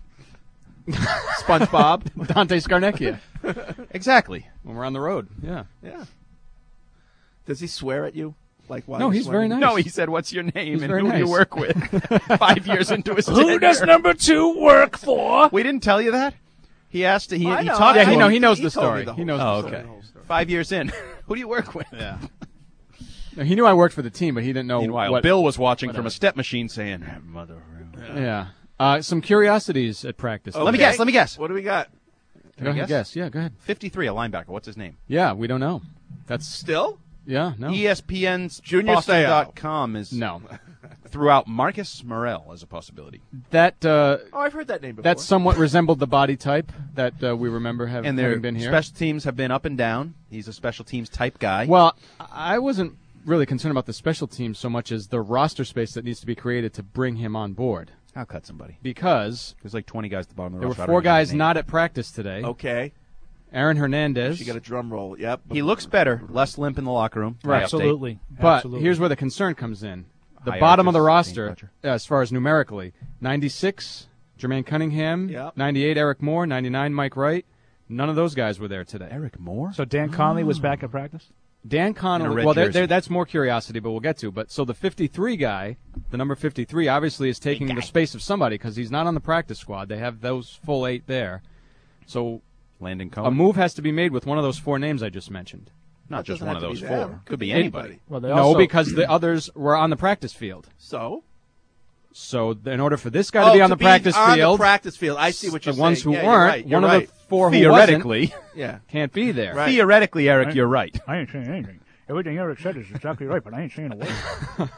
SpongeBob. Dante Scarnecchia. Exactly. When we're on the road. Yeah. Yeah. Does he swear at you? Like while No, you're he's very swimming? nice. No, he said, "What's your name He's and very who do you nice. work with?" Five years into his Who tenure. does number two work for? We didn't tell you that. He asked. He, I he know, talked. I Yeah, he to know him. he knows He the told me story. the He whole knows Oh, the story. story. okay. The whole story. Five years in. Who do you work with? Yeah. No, he knew I worked for the team, but he didn't know Meanwhile, what. Bill was watching whatever. from a step machine, saying, "Mother." Yeah. Uh, some curiosities at practice. Let me Okay. guess. Let me guess. What do we got? Can Go I ahead, guess? guess. Yeah, go ahead. Fifty-three, a linebacker. What's his name? Yeah, we don't know. That's Still? yeah, no. E S P N's Junior Boston dot Seau. com is No. threw out Marcus Morrell as a possibility. That uh, Oh, I've heard that name before. that somewhat resembled the body type that uh, we remember have, And their having been here. special teams have been up and down. He's a special teams type guy. Well, I wasn't really concerned about the special teams so much as the roster space that needs to be created to bring him on board. I'll cut somebody. Because There's like twenty guys at the bottom of the there were roster. I don't four even know guys his name. not at practice today. Okay. Aaron Hernandez. She got a drum roll. Yep. He looks better, less limp in the locker room. Right. Update. Absolutely. But Absolutely. here's where the concern comes in. The High bottom of the arches, Dean roster, Fletcher. as far as numerically, ninety-six, Jermaine Cunningham, Yep. ninety-eight, Eric Moore, ninety-nine, Mike Wright. None of those guys were there today. Eric Moore? So Dan Conley was back at practice? Dan In a Connolly, red well, there, jersey. there, that's more curiosity, but we'll get to. But so the fifty-three guy, the number fifty-three, obviously is taking the space of somebody because he's not on the practice squad. They have those full eight there. So Landon Cohen. a move has to be made with one of those four names I just mentioned. Not That just doesn't one of have to those be four. them. Could be It- anybody. Well, they No, also, because the others were on the practice field. So? So th- in order for this guy to Oh, be on to the be practice on the field, practice field. I see what you're the ones saying. who Yeah, you're weren't, right, you're one right. of the four who Theoretically. wasn't, Yeah. can't be there. Right. Theoretically, Eric, you're right. I ain't saying anything. Everything Eric said is exactly right, but I ain't saying a word.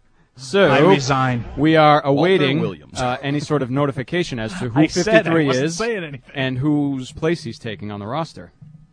So I resign. we are Walter awaiting Williams. uh, any sort of notification as to who I said I fifty-three wasn't is saying anything. and whose place he's taking on the roster.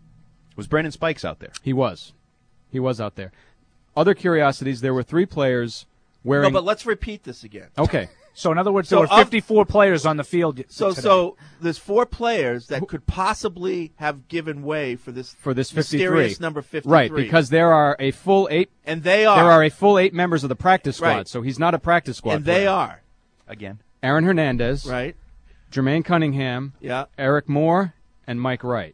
Was Brandon Spikes out there? He was. He was out there. Other curiosities, there were three players wearing... No, but let's repeat this again. Okay. So in other words, So there were of- fifty-four players on the field. So, today. so there's four players that could possibly have given way for this For this fifty-three. mysterious number fifty-three. Right, because there are a full eight... And they are. There are a full eight members of the practice squad, Right. so he's not a practice squad And they player. are. Again. Aaron Hernandez, Right. Jermaine Cunningham, Yeah. Eric Moore, and Mike Wright.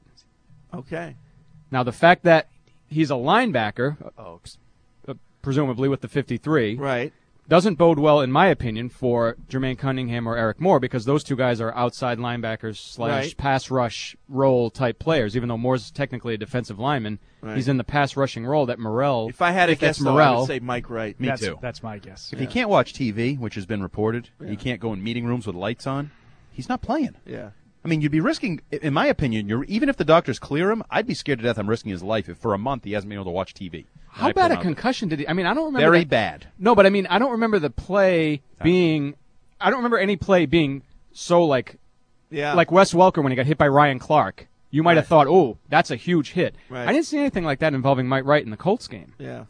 Okay. Now, the fact that he's a linebacker, uh, uh, presumably with the fifty-three, Right. doesn't bode well, in my opinion, for Jermaine Cunningham or Eric Moore, because those two guys are outside linebackers slash Right. pass rush role type players. Even though Moore's technically a defensive lineman, Right. he's in the pass rushing role that Morrell. If I had a if guess, that's though, I Morrell, would say Mike Wright. Me that's, too. That's my guess. If he can't watch T V, which has been reported, he can't go in meeting rooms with lights on, he's not playing. Yeah. I mean, you'd be risking, in my opinion, you're, even if the doctors clear him, I'd be scared to death I'm risking his life if for a month he hasn't been able to watch T V. How I put bad him a out there. concussion did he? I mean, I don't remember. Very that- bad. No, but I mean, I don't remember the play being. I don't remember any play being so like, Yeah. like Wes Welker when he got hit by Ryan Clark. You might have thought, oh, that's a huge hit. Right. I didn't see anything like that involving Mike Wright in the Colts game. Yeah.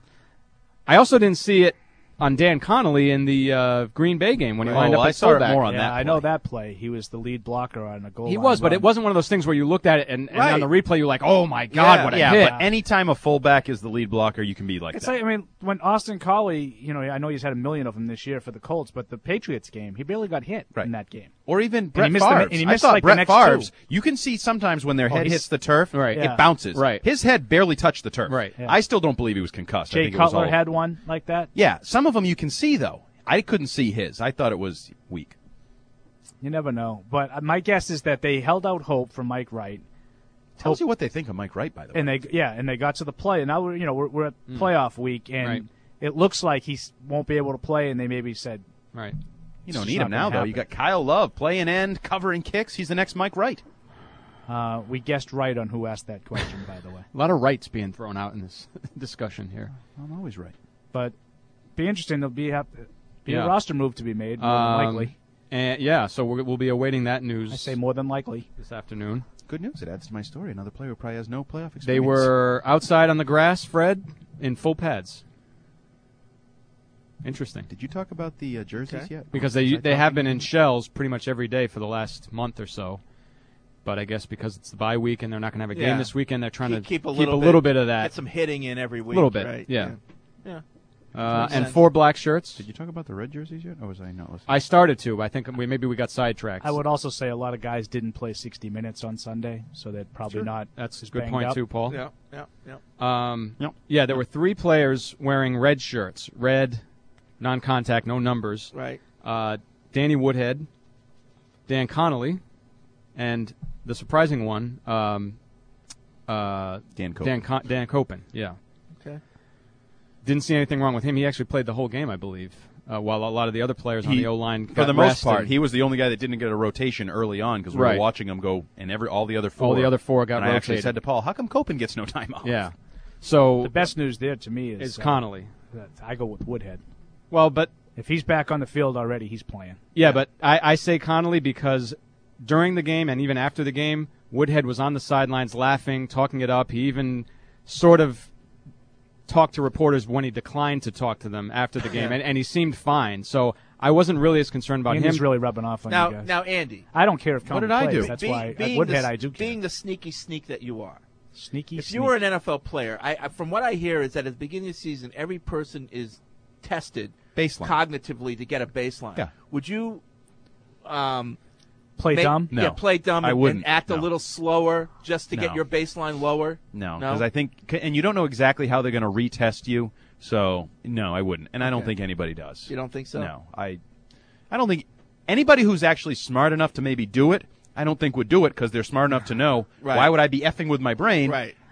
I also didn't see it on Dan Connolly in the uh, Green Bay game when he Oh, lined up I at saw it fullback. more on yeah, that I know that play. He was the lead blocker on a goal He line was, but run. it wasn't one of those things where you looked at it and, and Right. on the replay you're like, oh my God, yeah, what a yeah, hit. but anytime a fullback is the lead blocker, you can be like It's that. like, I mean, when Austin Collie, you know, I know he's had a million of them this year for the Colts, but the Patriots game, he barely got hit Right. in that game. Or even And Brett he missed the- Favre. and he I missed, thought like, the Brett next Favre's. two. You can see sometimes when their Oh, head he's- hits the turf, Right. Yeah. it bounces. Right. His head barely touched the turf. Right. Yeah. I still don't believe he was concussed. I Jay think it was Cutler all- had one like that. Yeah, some of them you can see though. I couldn't see his. I thought it was weak. You never know. But uh, my guess is that they held out hope for Mike Wright. Tells you what they think of Mike Wright, by the way. And they, yeah, and they got to the play. And now we're, you know, we're, we're at Mm. playoff week, and Right. it looks like he s- won't be able to play. And they maybe said, Right. You don't It's need not him now, gonna though. You got happen. Kyle Love playing end, covering kicks. He's the next Mike Wright. uh, we guessed right on who asked that question, by the way. A lot of rights being thrown out in this discussion here. I'm always right. But be interesting. There'll be, have, be Yeah. a roster move to be made, more Um, than likely. And yeah, so we're, we'll be awaiting that news. I say more than likely. This afternoon. Good news. It adds to my story. Another player who probably has no playoff experience. They were outside on the grass, Fred, in full pads. Interesting. Did you talk about the uh, jerseys Okay. yet? Because Was they I they have talking? been in shells pretty much every day for the last month or so. But I guess because it's the bye week and they're not going to have a game Yeah. this weekend, they're trying keep, to keep a little, little bit, bit of that. Get some hitting in every week. little bit, right? yeah. Yeah. Uh, Makes and sense. four black shirts. Did you talk about the red jerseys yet, or was I not listening? I started to. But I think we maybe we got sidetracked. I would also say a lot of guys didn't play sixty minutes on Sunday, so they're probably Sure. not. That's a as good banged point up. too, Paul. Yeah. Yeah. Yeah. Um, Yep. Yeah, there were three players wearing red shirts, red, non-contact, no numbers. Right. Uh, Danny Woodhead, Dan Connolly, and the surprising one, um, uh, Dan Copen. Dan, Con- Dan Copen. Yeah. Okay. Didn't see anything wrong with him. He actually played the whole game, I believe, uh, while a lot of the other players on He- the O-line For got the most rested. part, he was the only guy that didn't get a rotation early on because we Right. were watching him go, and every all the other four. All the other four got and I actually rotated. said to Paul, "How come Copen gets no time off?" Yeah. So The best news there to me is is uh, Connolly. that I go with Woodhead. Well, but If he's back on the field already, he's playing. yeah, but I, I say Connolly because during the game and even after the game, Woodhead was on the sidelines laughing, talking it up. He even sort of talked to reporters when he declined to talk to them after the game, Yeah. and, and he seemed fine. So I wasn't really as concerned about Andy's him. really rubbing off on Now, you guys. now, Andy. I don't care if What Connolly did I plays. do? That's being, why at being Woodhead the, I do care. Being the sneaky sneak that you are. Sneaky. If sneak. you were an N F L player, I, I, from what I hear is that at the beginning of the season, every person is tested Baseline. cognitively to get a baseline. Yeah. Would you um, play make- dumb. No. Yeah, play dumb I and, wouldn't. and act a No. little slower just to No. get your baseline lower? No, No? because I think, and you don't know exactly how they're going to retest you. So no, I wouldn't, and I don't Okay. think anybody does. You don't think so? No, I, I don't think anybody who's actually smart enough to maybe do it. I don't think would do it because they're smart enough to know Right. why would I be effing with my brain? Right.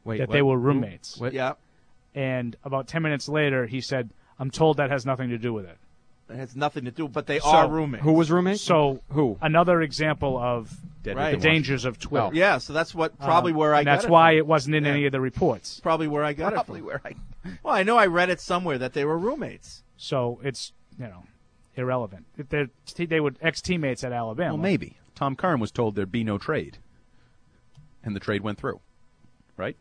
Wait, that what? they were Who? roommates. What? Yeah. And about ten minutes later, he said, "I'm told that has nothing to do with it." It has nothing to do, but they So- are roommates. Who was roommates? So Who? Another example of Dead right. the dangers of Twitter. Oh. Yeah, so that's what probably Um, where I and got that's it why from. it wasn't in Yeah. any of the reports. Probably where I got Probably it from. where I. Well, I know I read it somewhere that they were roommates. So it's, you know, irrelevant. If they're, they were ex-teammates at Alabama. Well, maybe Tom Curran was told there'd be no trade, and the trade went through, right?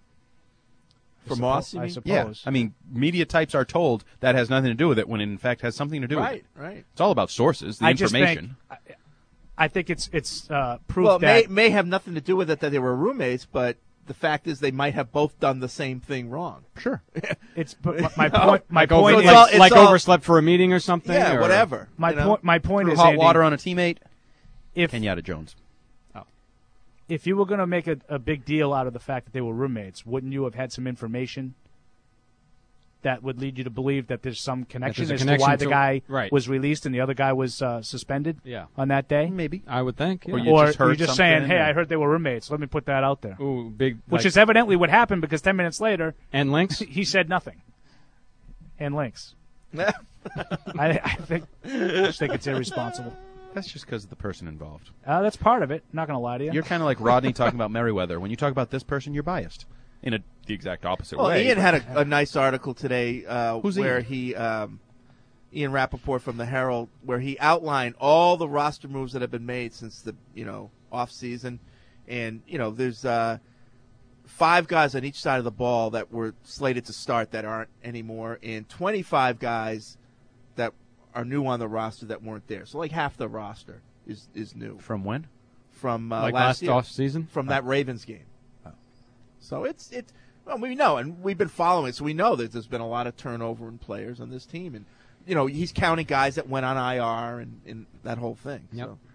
For Moss, you I mean? suppose. Yeah, I mean, media types are told that has nothing to do with it when it in fact has something to do Right, with it. right. It's all about sources, the I just information. think, I, I think it's it's uh, proof Well, it that may, may have nothing to do with it that they were roommates, but the fact is they might have both done the same thing wrong. Sure. it's. But my, my You know? point. My like point over, is it's all- it's like all- overslept for a meeting or something. Yeah, or- whatever. my you know? point. My point Threw is hot Andy, water on a teammate. If Kenyatta Jones. if you were going to make a, a big deal out of the fact that they were roommates, wouldn't you have had some information that would lead you to believe that there's some connection there's a as connection to why the to- guy right. was released and the other guy was uh, suspended Yeah. on that day? Maybe. I would think. Yeah. Or you or just heard you're just saying, something, hey, or- I heard they were roommates. Let me put that out there. Ooh, big. Which like- is evidently what happened because ten minutes later, and links. he said nothing. And links. I, I think I just think it's irresponsible. That's just because of the person involved. Uh, that's part of it. Not going to lie to you. You're kind of like Rodney talking about Merriweather. When you talk about this person, you're biased in a, the exact opposite Well, way. Ian had a, a nice article today uh, Who's where Ian? he, um, Ian Rappaport from the Herald, where he outlined all the roster moves that have been made since the you know off season, and you know there's uh, five guys on each side of the ball that were slated to start that aren't anymore, and twenty-five guys that are new on the roster that weren't there. So like half the roster is is new. From when? From uh, Like last last year. off season? From that Ravens game. So it's it's well we know, and we've been following it, so we know that there's been a lot of turnover in players on this team, and you know he's counting guys that went on I R and, and that whole thing. Yep. So,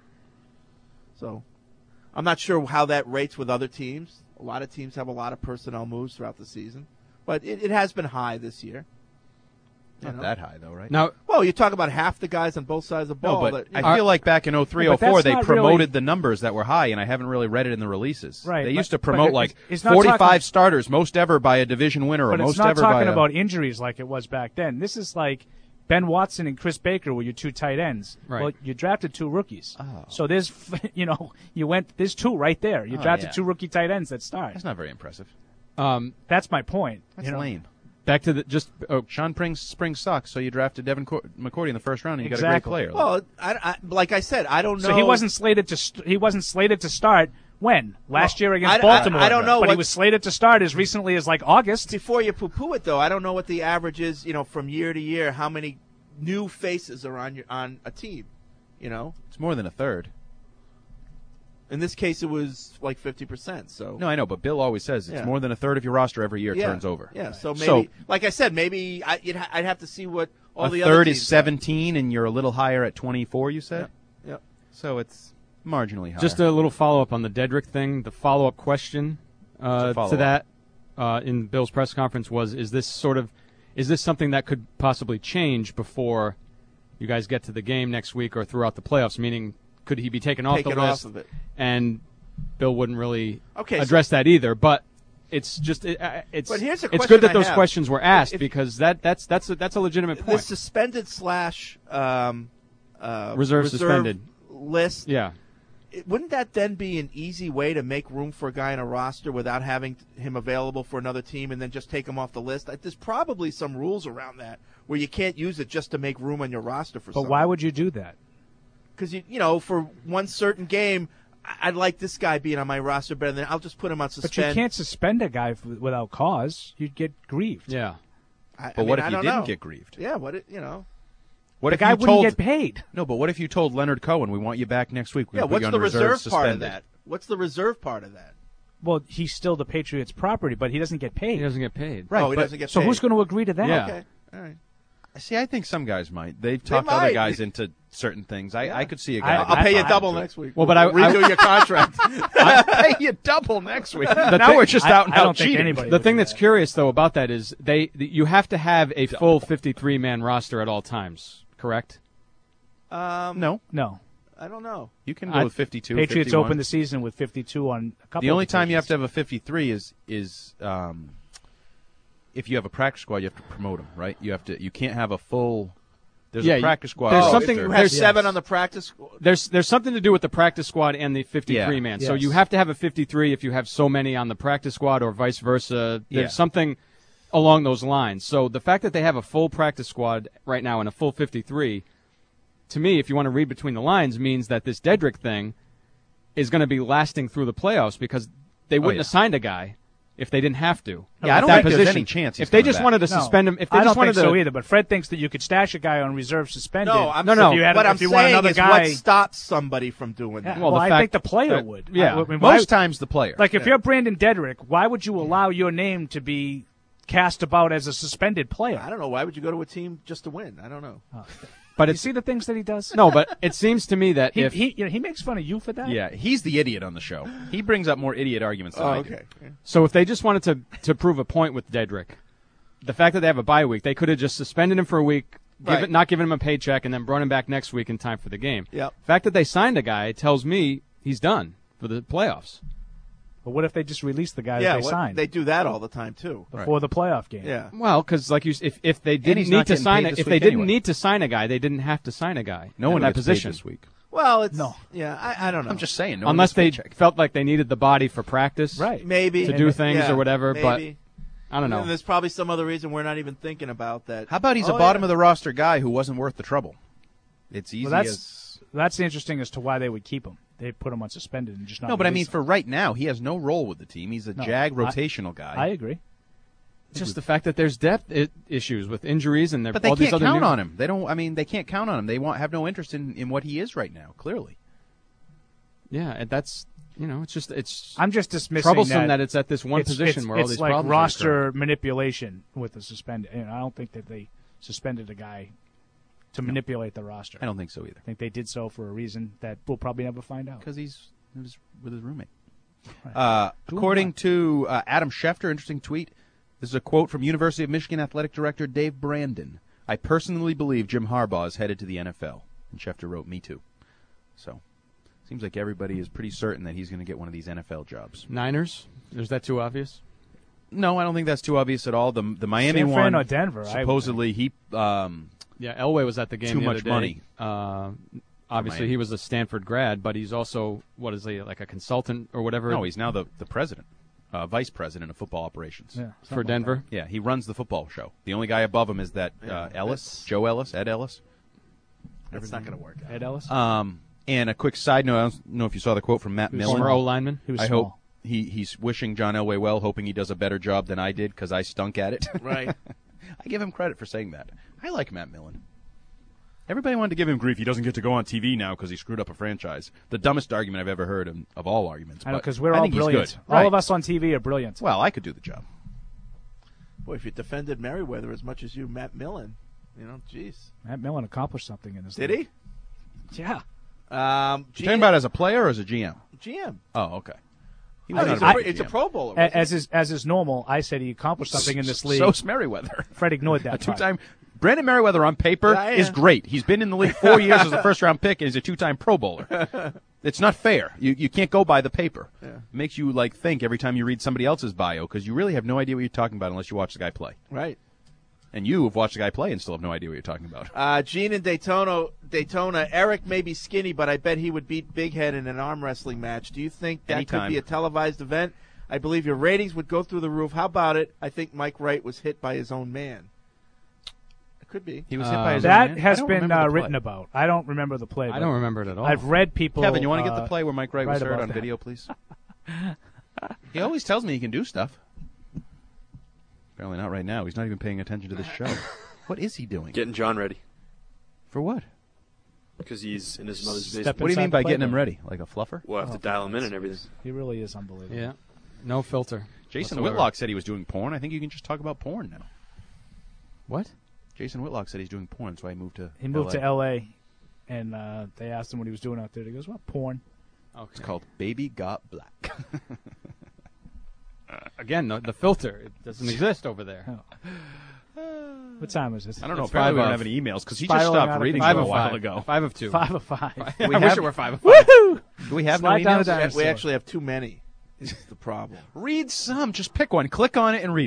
so I'm not sure how that rates with other teams. A lot of teams have a lot of personnel moves throughout the season, but it, it has been high this year. You Not know? that high, though, right? Now, Well, you talk about half the guys on both sides of the No, ball. but that, you I know, feel like back in oh three Yeah, oh but that's four they not promoted really- the numbers that were high, and I haven't really read it in the releases. Right, They but- used to but promote it's- like it's not forty-five talking- starters, most ever by a division winner, or But most it's not ever by talking a... about injuries like it was back then. This is like Ben Watson and Chris Baker were your two tight ends. Right. Well, you drafted two rookies. Oh. So there's, you know, you went, there's two right there. You Oh, drafted yeah. two rookie tight ends that start. That's not very impressive. Um, That's my point. That's you know? lame. back to the just. Oh, Sean Spring, Spring sucks, so you drafted Devin Cor- McCourty in the first round, and you Exactly. got a great player. well, I, I, like I said, I don't know. So he wasn't slated to st- he wasn't slated to start when last year against I- I- Baltimore. I don't know but he what- was slated to start as recently as like August. Before you poo-poo it, though, I don't know what the average is. You know, from year to year, how many new faces are on your on a team? You know, It's more than a third. in this case, it was like fifty percent. So No, I know, but Bill always says it's Yeah. more than a third of your roster every year yeah, turns over. Yeah, so maybe, So- like I said, maybe I, you'd ha- I'd have to see what all a the other third teams is have. seventeen, and you're a little higher at twenty-four, you said? Yep. So it's marginally higher. Just a little follow up on the Dedrick thing. The follow up question uh, follow-up? to that uh, in Bill's press conference was: Is this sort of is this something that could possibly change before you guys get to the game next week or throughout the playoffs? Meaning, could he be taken off Taken the off list? of it. And Bill wouldn't really Okay, so- address that either. But it's just it, uh, it's But here's a it's question good that I those have. questions were asked If- because that that's that's a, that's a legitimate The point. suspended slash um, uh, Reserve suspended. list. Yeah. It- Wouldn't that then be an easy way to make room for a guy in a roster without having him available for another team and then just take him off the list? There's probably some rules around that where you can't use it just to make room on your roster for But someone. why would you do that? Because, you, you know, for one certain game, I- I'd like this guy being on my roster better than I'll just put him on suspend. But you can't suspend a guy f- without cause. You'd get grieved. Yeah. I, But I what mean, if I you don't didn't know. get grieved? Yeah, what it, you know. What The if guy you wouldn't told, get paid. No, but what if you told Leonard Cohen, we want you back next week? We're Yeah, gonna put what's you on the reserve, reserve part of suspended. that? What's the reserve part of that? Well, he's still the Patriots' property, but he doesn't get paid. He doesn't get paid. Right. Oh, he but- doesn't get so paid. who's going to agree to that? Yeah. Okay, all right. See, I think some guys might. They've They talked might. other guys into certain things. I, I could see a guy. I- I'll pay you I- double I- next week. Well, but I- redo I- your contract. I'll pay you double next week. The now thing- we're just I- out and I out don't think cheating. anybody- The thing that's curious though about that is they th- you have to have a full fifty-three man roster at all times, correct? Um, No, No. I don't know. you can I- go with fifty-two. Patriots fifty-one. opened the season with fifty-two on a couple The only of time you have to occasions. have a fifty-three is is um, if you have a practice squad. You have to promote them, right? You have to. You can't have a full. There's yeah, a practice squad. There's Oh, something. if you have There's seven on the practice squad. There's there's something to do with the practice squad and the fifty-three Yeah. man. So Yes. you have to have a fifty-three if you have so many on the practice squad, or vice versa. There's Yeah. something along those lines. So the fact that they have a full practice squad right now and a full fifty-three, to me, if you want to read between the lines, means that this Dedrick thing is going to be lasting through the playoffs, because they wouldn't yeah. have signed a guy if they didn't have to. Yeah, I At don't that think there's position. any chance he's If they coming just back. wanted to No, suspend him, if they I just don't wanted think so to, either. But Fred thinks that you could stash a guy on reserve suspended. No, I'm No, saying, no. If you had, what if I'm you want saying another is guy, what stops somebody from doing Yeah, that. well, Well, the I fact think the player that- would. yeah. I, I mean, why- Most times the player. like if Yeah. you're Brandon Dedrick, why would you allow your name to be cast about as a suspended player? I don't know. Why would you go to a team just to win? I don't know. but You it's see the things that he does? no. But it seems to me that He, if he, you know, he makes fun of you for that. Yeah, he's the idiot on the show. He brings up more idiot arguments than Oh, I do. okay. Yeah. So if they just wanted to, to prove a point with Dedrick, the fact that they have a bye week, they could have just suspended him for a week, give Right. it, not given him a paycheck, and then brought him back next week in time for the game. Yep. The fact that they signed a guy tells me he's done for the playoffs. But what if they just release the guy Yeah, that they what- signed they do that all the time too. before the playoff game? Yeah. Well, because like you, s- if if they didn't he's need not to getting sign paid it, this if they week didn't anyway. need to sign a guy, they didn't have to sign a guy. No in one that gets paid position. this week. Well, it's No. Yeah, I, I don't know. I'm just saying. No Unless one they gets paycheck. felt like they needed the body for practice, Right. maybe to do And- things yeah, or whatever. But maybe. I don't know. And there's probably some other reason we're not even thinking about that. How about he's Oh, a bottom yeah. of the roster guy who wasn't worth the trouble? It's easy Well, that's as that's interesting as to why they would keep him. They put him on suspended and just not. no, but I mean, release him. for right now, he has no role with the team. He's a No, Jag I- rotational guy. I agree. Just the fact that there's depth I- issues with injuries and there- but they all these can't other count new- on him. They don't. I mean, they can't count on him. They want have no interest in, in what he is right now. Clearly, Yeah, and that's you know, it's just it's I'm just dismissing troublesome that, that it's at this one it's, position it's, where all it's these like problems are roster occurring. manipulation with the suspended. You know, I don't think that they suspended a guy to manipulate the roster. I don't think so either. I think they did so for a reason that we'll probably never find out. Because he's he was with his roommate. Right. Uh, Doing according what? to uh, Adam Schefter, interesting tweet. This is a quote from University of Michigan athletic director Dave Brandon. I personally believe Jim Harbaugh is headed to the N F L. And Schefter wrote, me too. So, seems like everybody is pretty certain that he's going to get one of these N F L jobs. Niners? Is that too obvious? No, I don't think that's too obvious at all. The the Miami San Fran one, or Denver, I- supposedly he um, Yeah, Elway was at the game Too the much other day. money. Uh, obviously, Miami. he was a Stanford grad, but he's also what is he like a consultant or whatever? no, he's now the, the president, uh, vice president of football operations. Yeah, something for like Denver. Yeah, he runs the football show. The only guy above him is that uh, Ellis, Joe Ellis, Ed Ellis. That's not going to work that. out. Ed Ellis. Um, and a quick side note: I don't know if you saw the quote from Matt He was Millen. Former O lineman. He was I small. hope he he's wishing John Elway well, hoping he does a better job than I did because I stunk at it. Right. I give him credit for saying that. I like Matt Millen. Everybody wanted to give him grief. He doesn't get to go on T V now because he screwed up a franchise. The dumbest argument I've ever heard of, of all arguments. I know, but because we're I all think he's brilliant. good. All Right. of us on T V are brilliant. Well, I could do the job. Boy, if you defended Merriweather as much as you, Matt Millen, you know, jeez. Matt Millen accomplished something in this. Did league. he? Yeah. Um, You talking about as a player or as a G M? G M. Oh, okay. He Oh, was he's not a, a pro- big it's a G M. Pro Bowler. A- wasn't As he? is as is normal, I said he accomplished something in this league. So's Merriweather. Fred ignored that. A part. two-time Brandon Merriweather on paper Yeah, yeah. is great. He's been in the league four years as a first-round pick, and he's a two-time Pro Bowler. It's not fair. You you can't go by the paper. Yeah. It makes you like think every time you read somebody else's bio because you really have no idea what you're talking about unless you watch the guy play. Right. And you have watched the guy play and still have no idea what you're talking about. Uh, Gene in Daytona, Daytona. Eric may be skinny, but I bet he would beat Big Head in an arm wrestling match. Do you think that Anytime. could be a televised event? I believe your ratings would go through the roof. How about it? I think Mike Wright was hit by his own man. It could be. He was hit by his own That man? I has don't been remember uh, the play. written about. I don't remember the play. I but don't remember it at all. I've read people. Kevin, you want to get uh, the play where Mike Wright was write hurt about on that. video, please? He always tells me he can do stuff. Apparently not right now. He's not even paying attention to this show. What is he doing? Getting John ready. For what? Because he's in his mother's Step basement. What do you mean inside by the getting him playbook. ready? Like a fluffer? We'll have Oh, to dial him in for and everything. He really is unbelievable. Yeah, no filter. Jason whatsoever. Whitlock said he was doing porn. I think you can just talk about porn now. What? Jason Whitlock said he's doing porn, so I moved to He moved L A. to L A, and uh, they asked him what he was doing out there. He goes, "Well, porn." Okay. It's called Baby Got Black. Again, the, the filter it doesn't exist over there. What time is it? I don't know. It's Apparently we five don't of- have any emails because he just spiraling out stopped of reading control. Five a of while five. ago. Five of two. Five of five. I We wish have- it were five of Woohoo! Do we have Slide no down emails? the dinosaur. We actually have too many. Is the problem. Read some. Just pick one. Click on it and read it.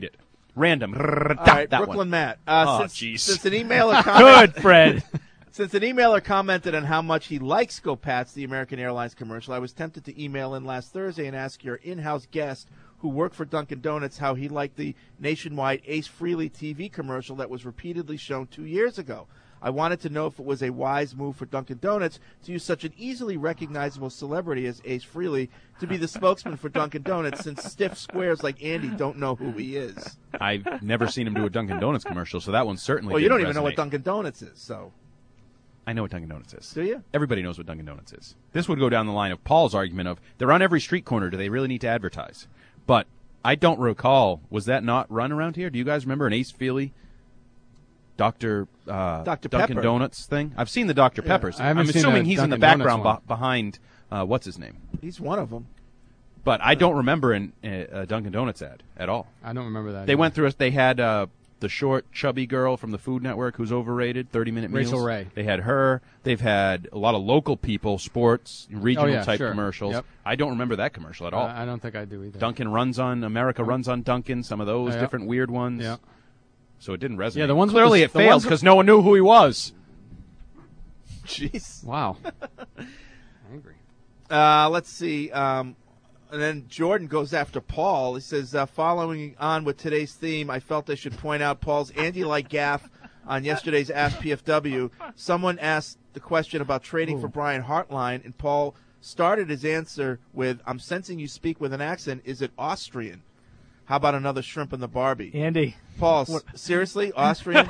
Random. All that right, Brooklyn one. Matt. Uh, oh, since, jeez. since an emailer commented, Good, Fred. Since an emailer commented on how much he likes Go Pats, the American Airlines commercial, I was tempted to email in last Thursday and ask your in-house guest who worked for Dunkin' Donuts how he liked the nationwide Ace Frehley T V commercial that was repeatedly shown two years ago. I wanted to know if it was a wise move for Dunkin' Donuts to use such an easily recognizable celebrity as Ace Frehley to be the spokesman for Dunkin' Donuts, since stiff squares like Andy don't know who he is. I've never seen him do a Dunkin' Donuts commercial, so that one certainly Well, you don't didn't even know what resonate. Dunkin' Donuts is, so. I know what Dunkin' Donuts is. Do you? Everybody knows what Dunkin' Donuts is. This would go down the line of Paul's argument of, they're on every street corner. Do they really need to advertise? But I don't recall, was that not run around here? Do you guys remember an Ace Frehley Doctor Uh, Doctor Dunkin' Pepper. Donuts thing? I've seen the Doctor Yeah. Peppers. I haven't I'm seen assuming a he's in the Dunkin' Donuts background one. be- behind, uh, what's his name? He's one of them. But I don't remember an, a, a Dunkin' Donuts ad at all. I don't remember that. They either. went through. They had uh, the short, chubby girl from the Food Network who's overrated. Thirty-minute meals. Rachel Ray. They had her. They've had a lot of local people, sports, regional Oh, yeah, type sure. commercials. Yep. I don't remember that commercial at all. Uh, I don't think I do either. Dunkin' runs on America runs on Dunkin'. Some of those Yeah. different weird ones. Yeah. So it didn't resonate. Yeah, the ones with clearly the- it the failed ones with- because no one knew who he was. Jeez. Wow. Angry. Uh, let's see. Um, and then Jordan goes after Paul. He says, uh, following on with today's theme, I felt I should point out Paul's Andy-like gaffe on yesterday's Ask P F W. Someone asked the question about trading Ooh. for Brian Hartline, and Paul started his answer with, I'm sensing you speak with an accent. Is it Austrian? How about another shrimp in the Barbie? Andy. Paul, s- seriously? Austrian?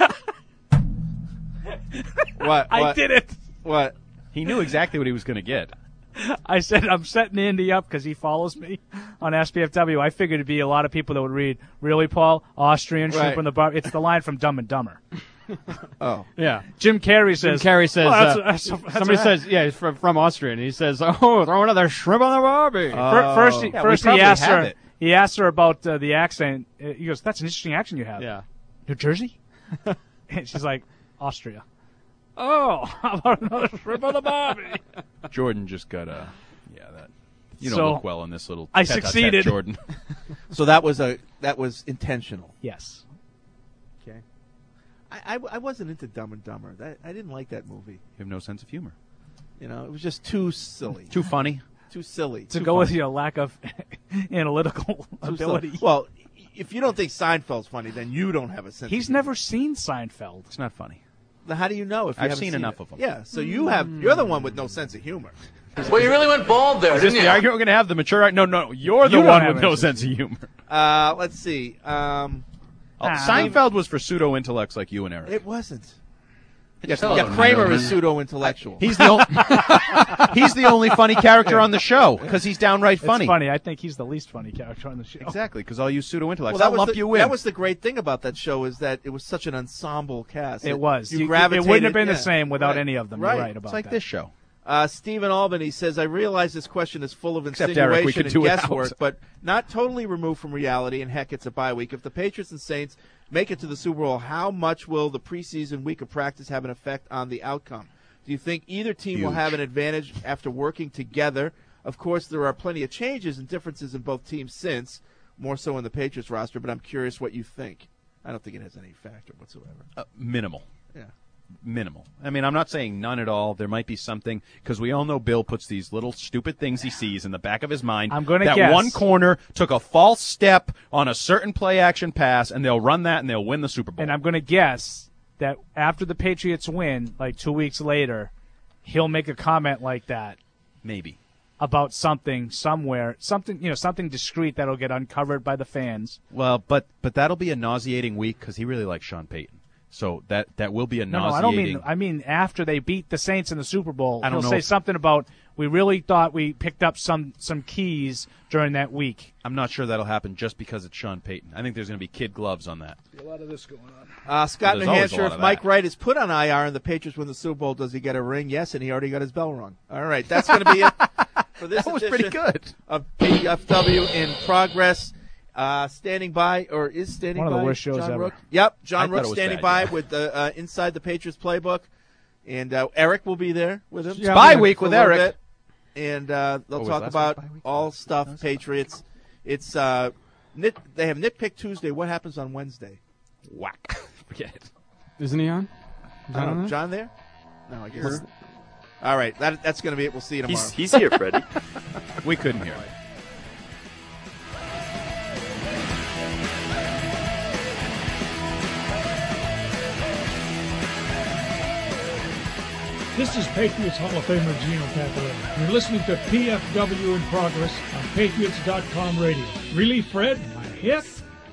What? I What? did it. What? He knew exactly what he was going to get. I said I'm setting Andy up because he follows me on S P F W. I figured it'd be a lot of people that would read, really, Paul? Austrian shrimp Right. in the bar. It's the line from Dumb and Dumber. Oh. Yeah. Jim Carrey says. Jim Carrey says. "Oh, that's- uh, that's- that's somebody right." says, yeah, he's from, from Austria, and he says, "Oh, throw another shrimp on the Barbie." Fir- First, he, Yeah, we first he probably asked have her. it. He asked her about uh, the accent. Uh, He goes, "That's an interesting accent you have." Yeah. New Jersey. And she's like, "Austria." Oh, how about another shrimp on the Barbie? Jordan just got a. Yeah, that. You don't So, look well in this little. I tete-a-tete, succeeded. Jordan. So that was a that was intentional. Yes. Okay. I, I, I wasn't into Dumb and Dumber. That, I didn't like that movie. You have no sense of humor. You know, it was just too silly. Too funny. Too silly. To Too go with funny. your lack of analytical Too ability. silly. Well, if you don't think Seinfeld's funny, then you don't have a sense. He's of humor. never seen Seinfeld. It's not funny. Then how do you know if you I've haven't seen seen enough it? of 'em. Yeah, so you have. You're the one with no sense of humor. Well, you really went bald there, Is this didn't the you? argument we're going to have? The mature. No, no, you're the You don't one have with no any sense of humor. Uh, let's see. Um, Oh, Ah. Seinfeld was for pseudo intellects like you and Eric. it wasn't. Yes, Tell Yeah, him, Kramer man. is pseudo intellectual. He's the only. he's the only funny character on the show because he's downright funny. It's funny. I think he's the least funny character on the show. Exactly, because all you pseudo intellects, Well, I'll that was lump the, you in. That was the great thing about that show is that it was such an ensemble cast. It was. You, You- it gravitated. wouldn't have been the yeah. same without Right. any of them. Right. You're right about it's like that. this show. Uh, Stephen Albany says, I realize this question is full of Except, insinuation Eric, we could and do without. guesswork, but not totally removed from reality, and heck, it's a bye week. If the Patriots and Saints make it to the Super Bowl, how much will the preseason week of practice have an effect on the outcome? Do you think either team will Huge. have an advantage after working together? Of course, there are plenty of changes and differences in both teams since, more so in the Patriots roster, but I'm curious what you think. I don't think it has any factor whatsoever. Uh, minimal. Yeah. Minimal. I mean, I'm not saying none at all. There might be something, because we all know Bill puts these little stupid things he sees in the back of his mind. I'm gonna that guess. one corner took a false step on a certain play action pass, and they'll run that and they'll win the Super Bowl. And I'm going to guess that after the Patriots win, like two weeks later, he'll make a comment like that Maybe. about something somewhere, something you know, something discreet that'll get uncovered by the fans. Well, but but that'll be a nauseating week because he really likes Sean Payton. So that that will be a No, no, nauseating. I don't mean. I mean after they beat the Saints in the Super Bowl, I don't he'll know say if- something about we really thought we picked up some some keys during that week. I'm not sure that'll happen just because it's Sean Payton. I think there's going to be kid gloves on that. A lot of this going on. Uh, Scott, There's New always a Hampshire, lot if of Mike that. Wright is put on I R and the Patriots win the Super Bowl, does he get a ring? Yes, and he already got his bell rung. All right, that's going to be it for this That was edition pretty good. of P F W in progress. Uh, standing by, or is standing One of by, the worst shows John ever. Rook? Yep, I John thought Rook it was standing bad, by yeah. with the uh, Inside the Patriots playbook. And uh, Eric will be there with him. Yeah, Bye week for a with little Eric. bit. And uh, they'll Oh, was talk last about week bye week? all stuff Patriots. It's uh, Nit, they have Nitpick Tuesday. What happens on Wednesday? Whack. Forget it. Isn't he on? Is I that don't on know. there? John there? No, I guess. All right, that, that's going to be it. We'll see you tomorrow. He's, he's here, Freddie. We couldn't hear it. This is Patriots Hall of Famer Gino Cappelletti. You're listening to P F W in Progress on Patriots dot com radio. Really, Fred? My hip?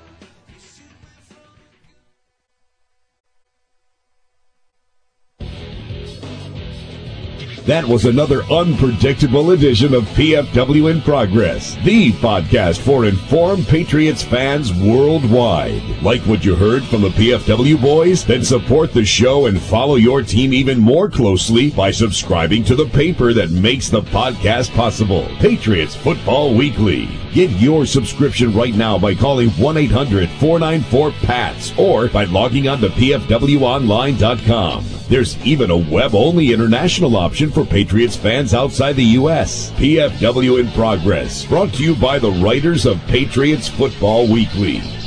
That was another unpredictable edition of P F W in Progress, the podcast for informed Patriots fans worldwide. Like what you heard from the P F W boys? Then support the show and follow your team even more closely by subscribing to the paper that makes the podcast possible, Patriots Football Weekly. Get your subscription right now by calling one eight hundred four nine four P A T S or by logging on to P F W online dot com. There's even a web-only international option for Patriots fans outside the U S. P F W in Progress, brought to you by the writers of Patriots Football Weekly.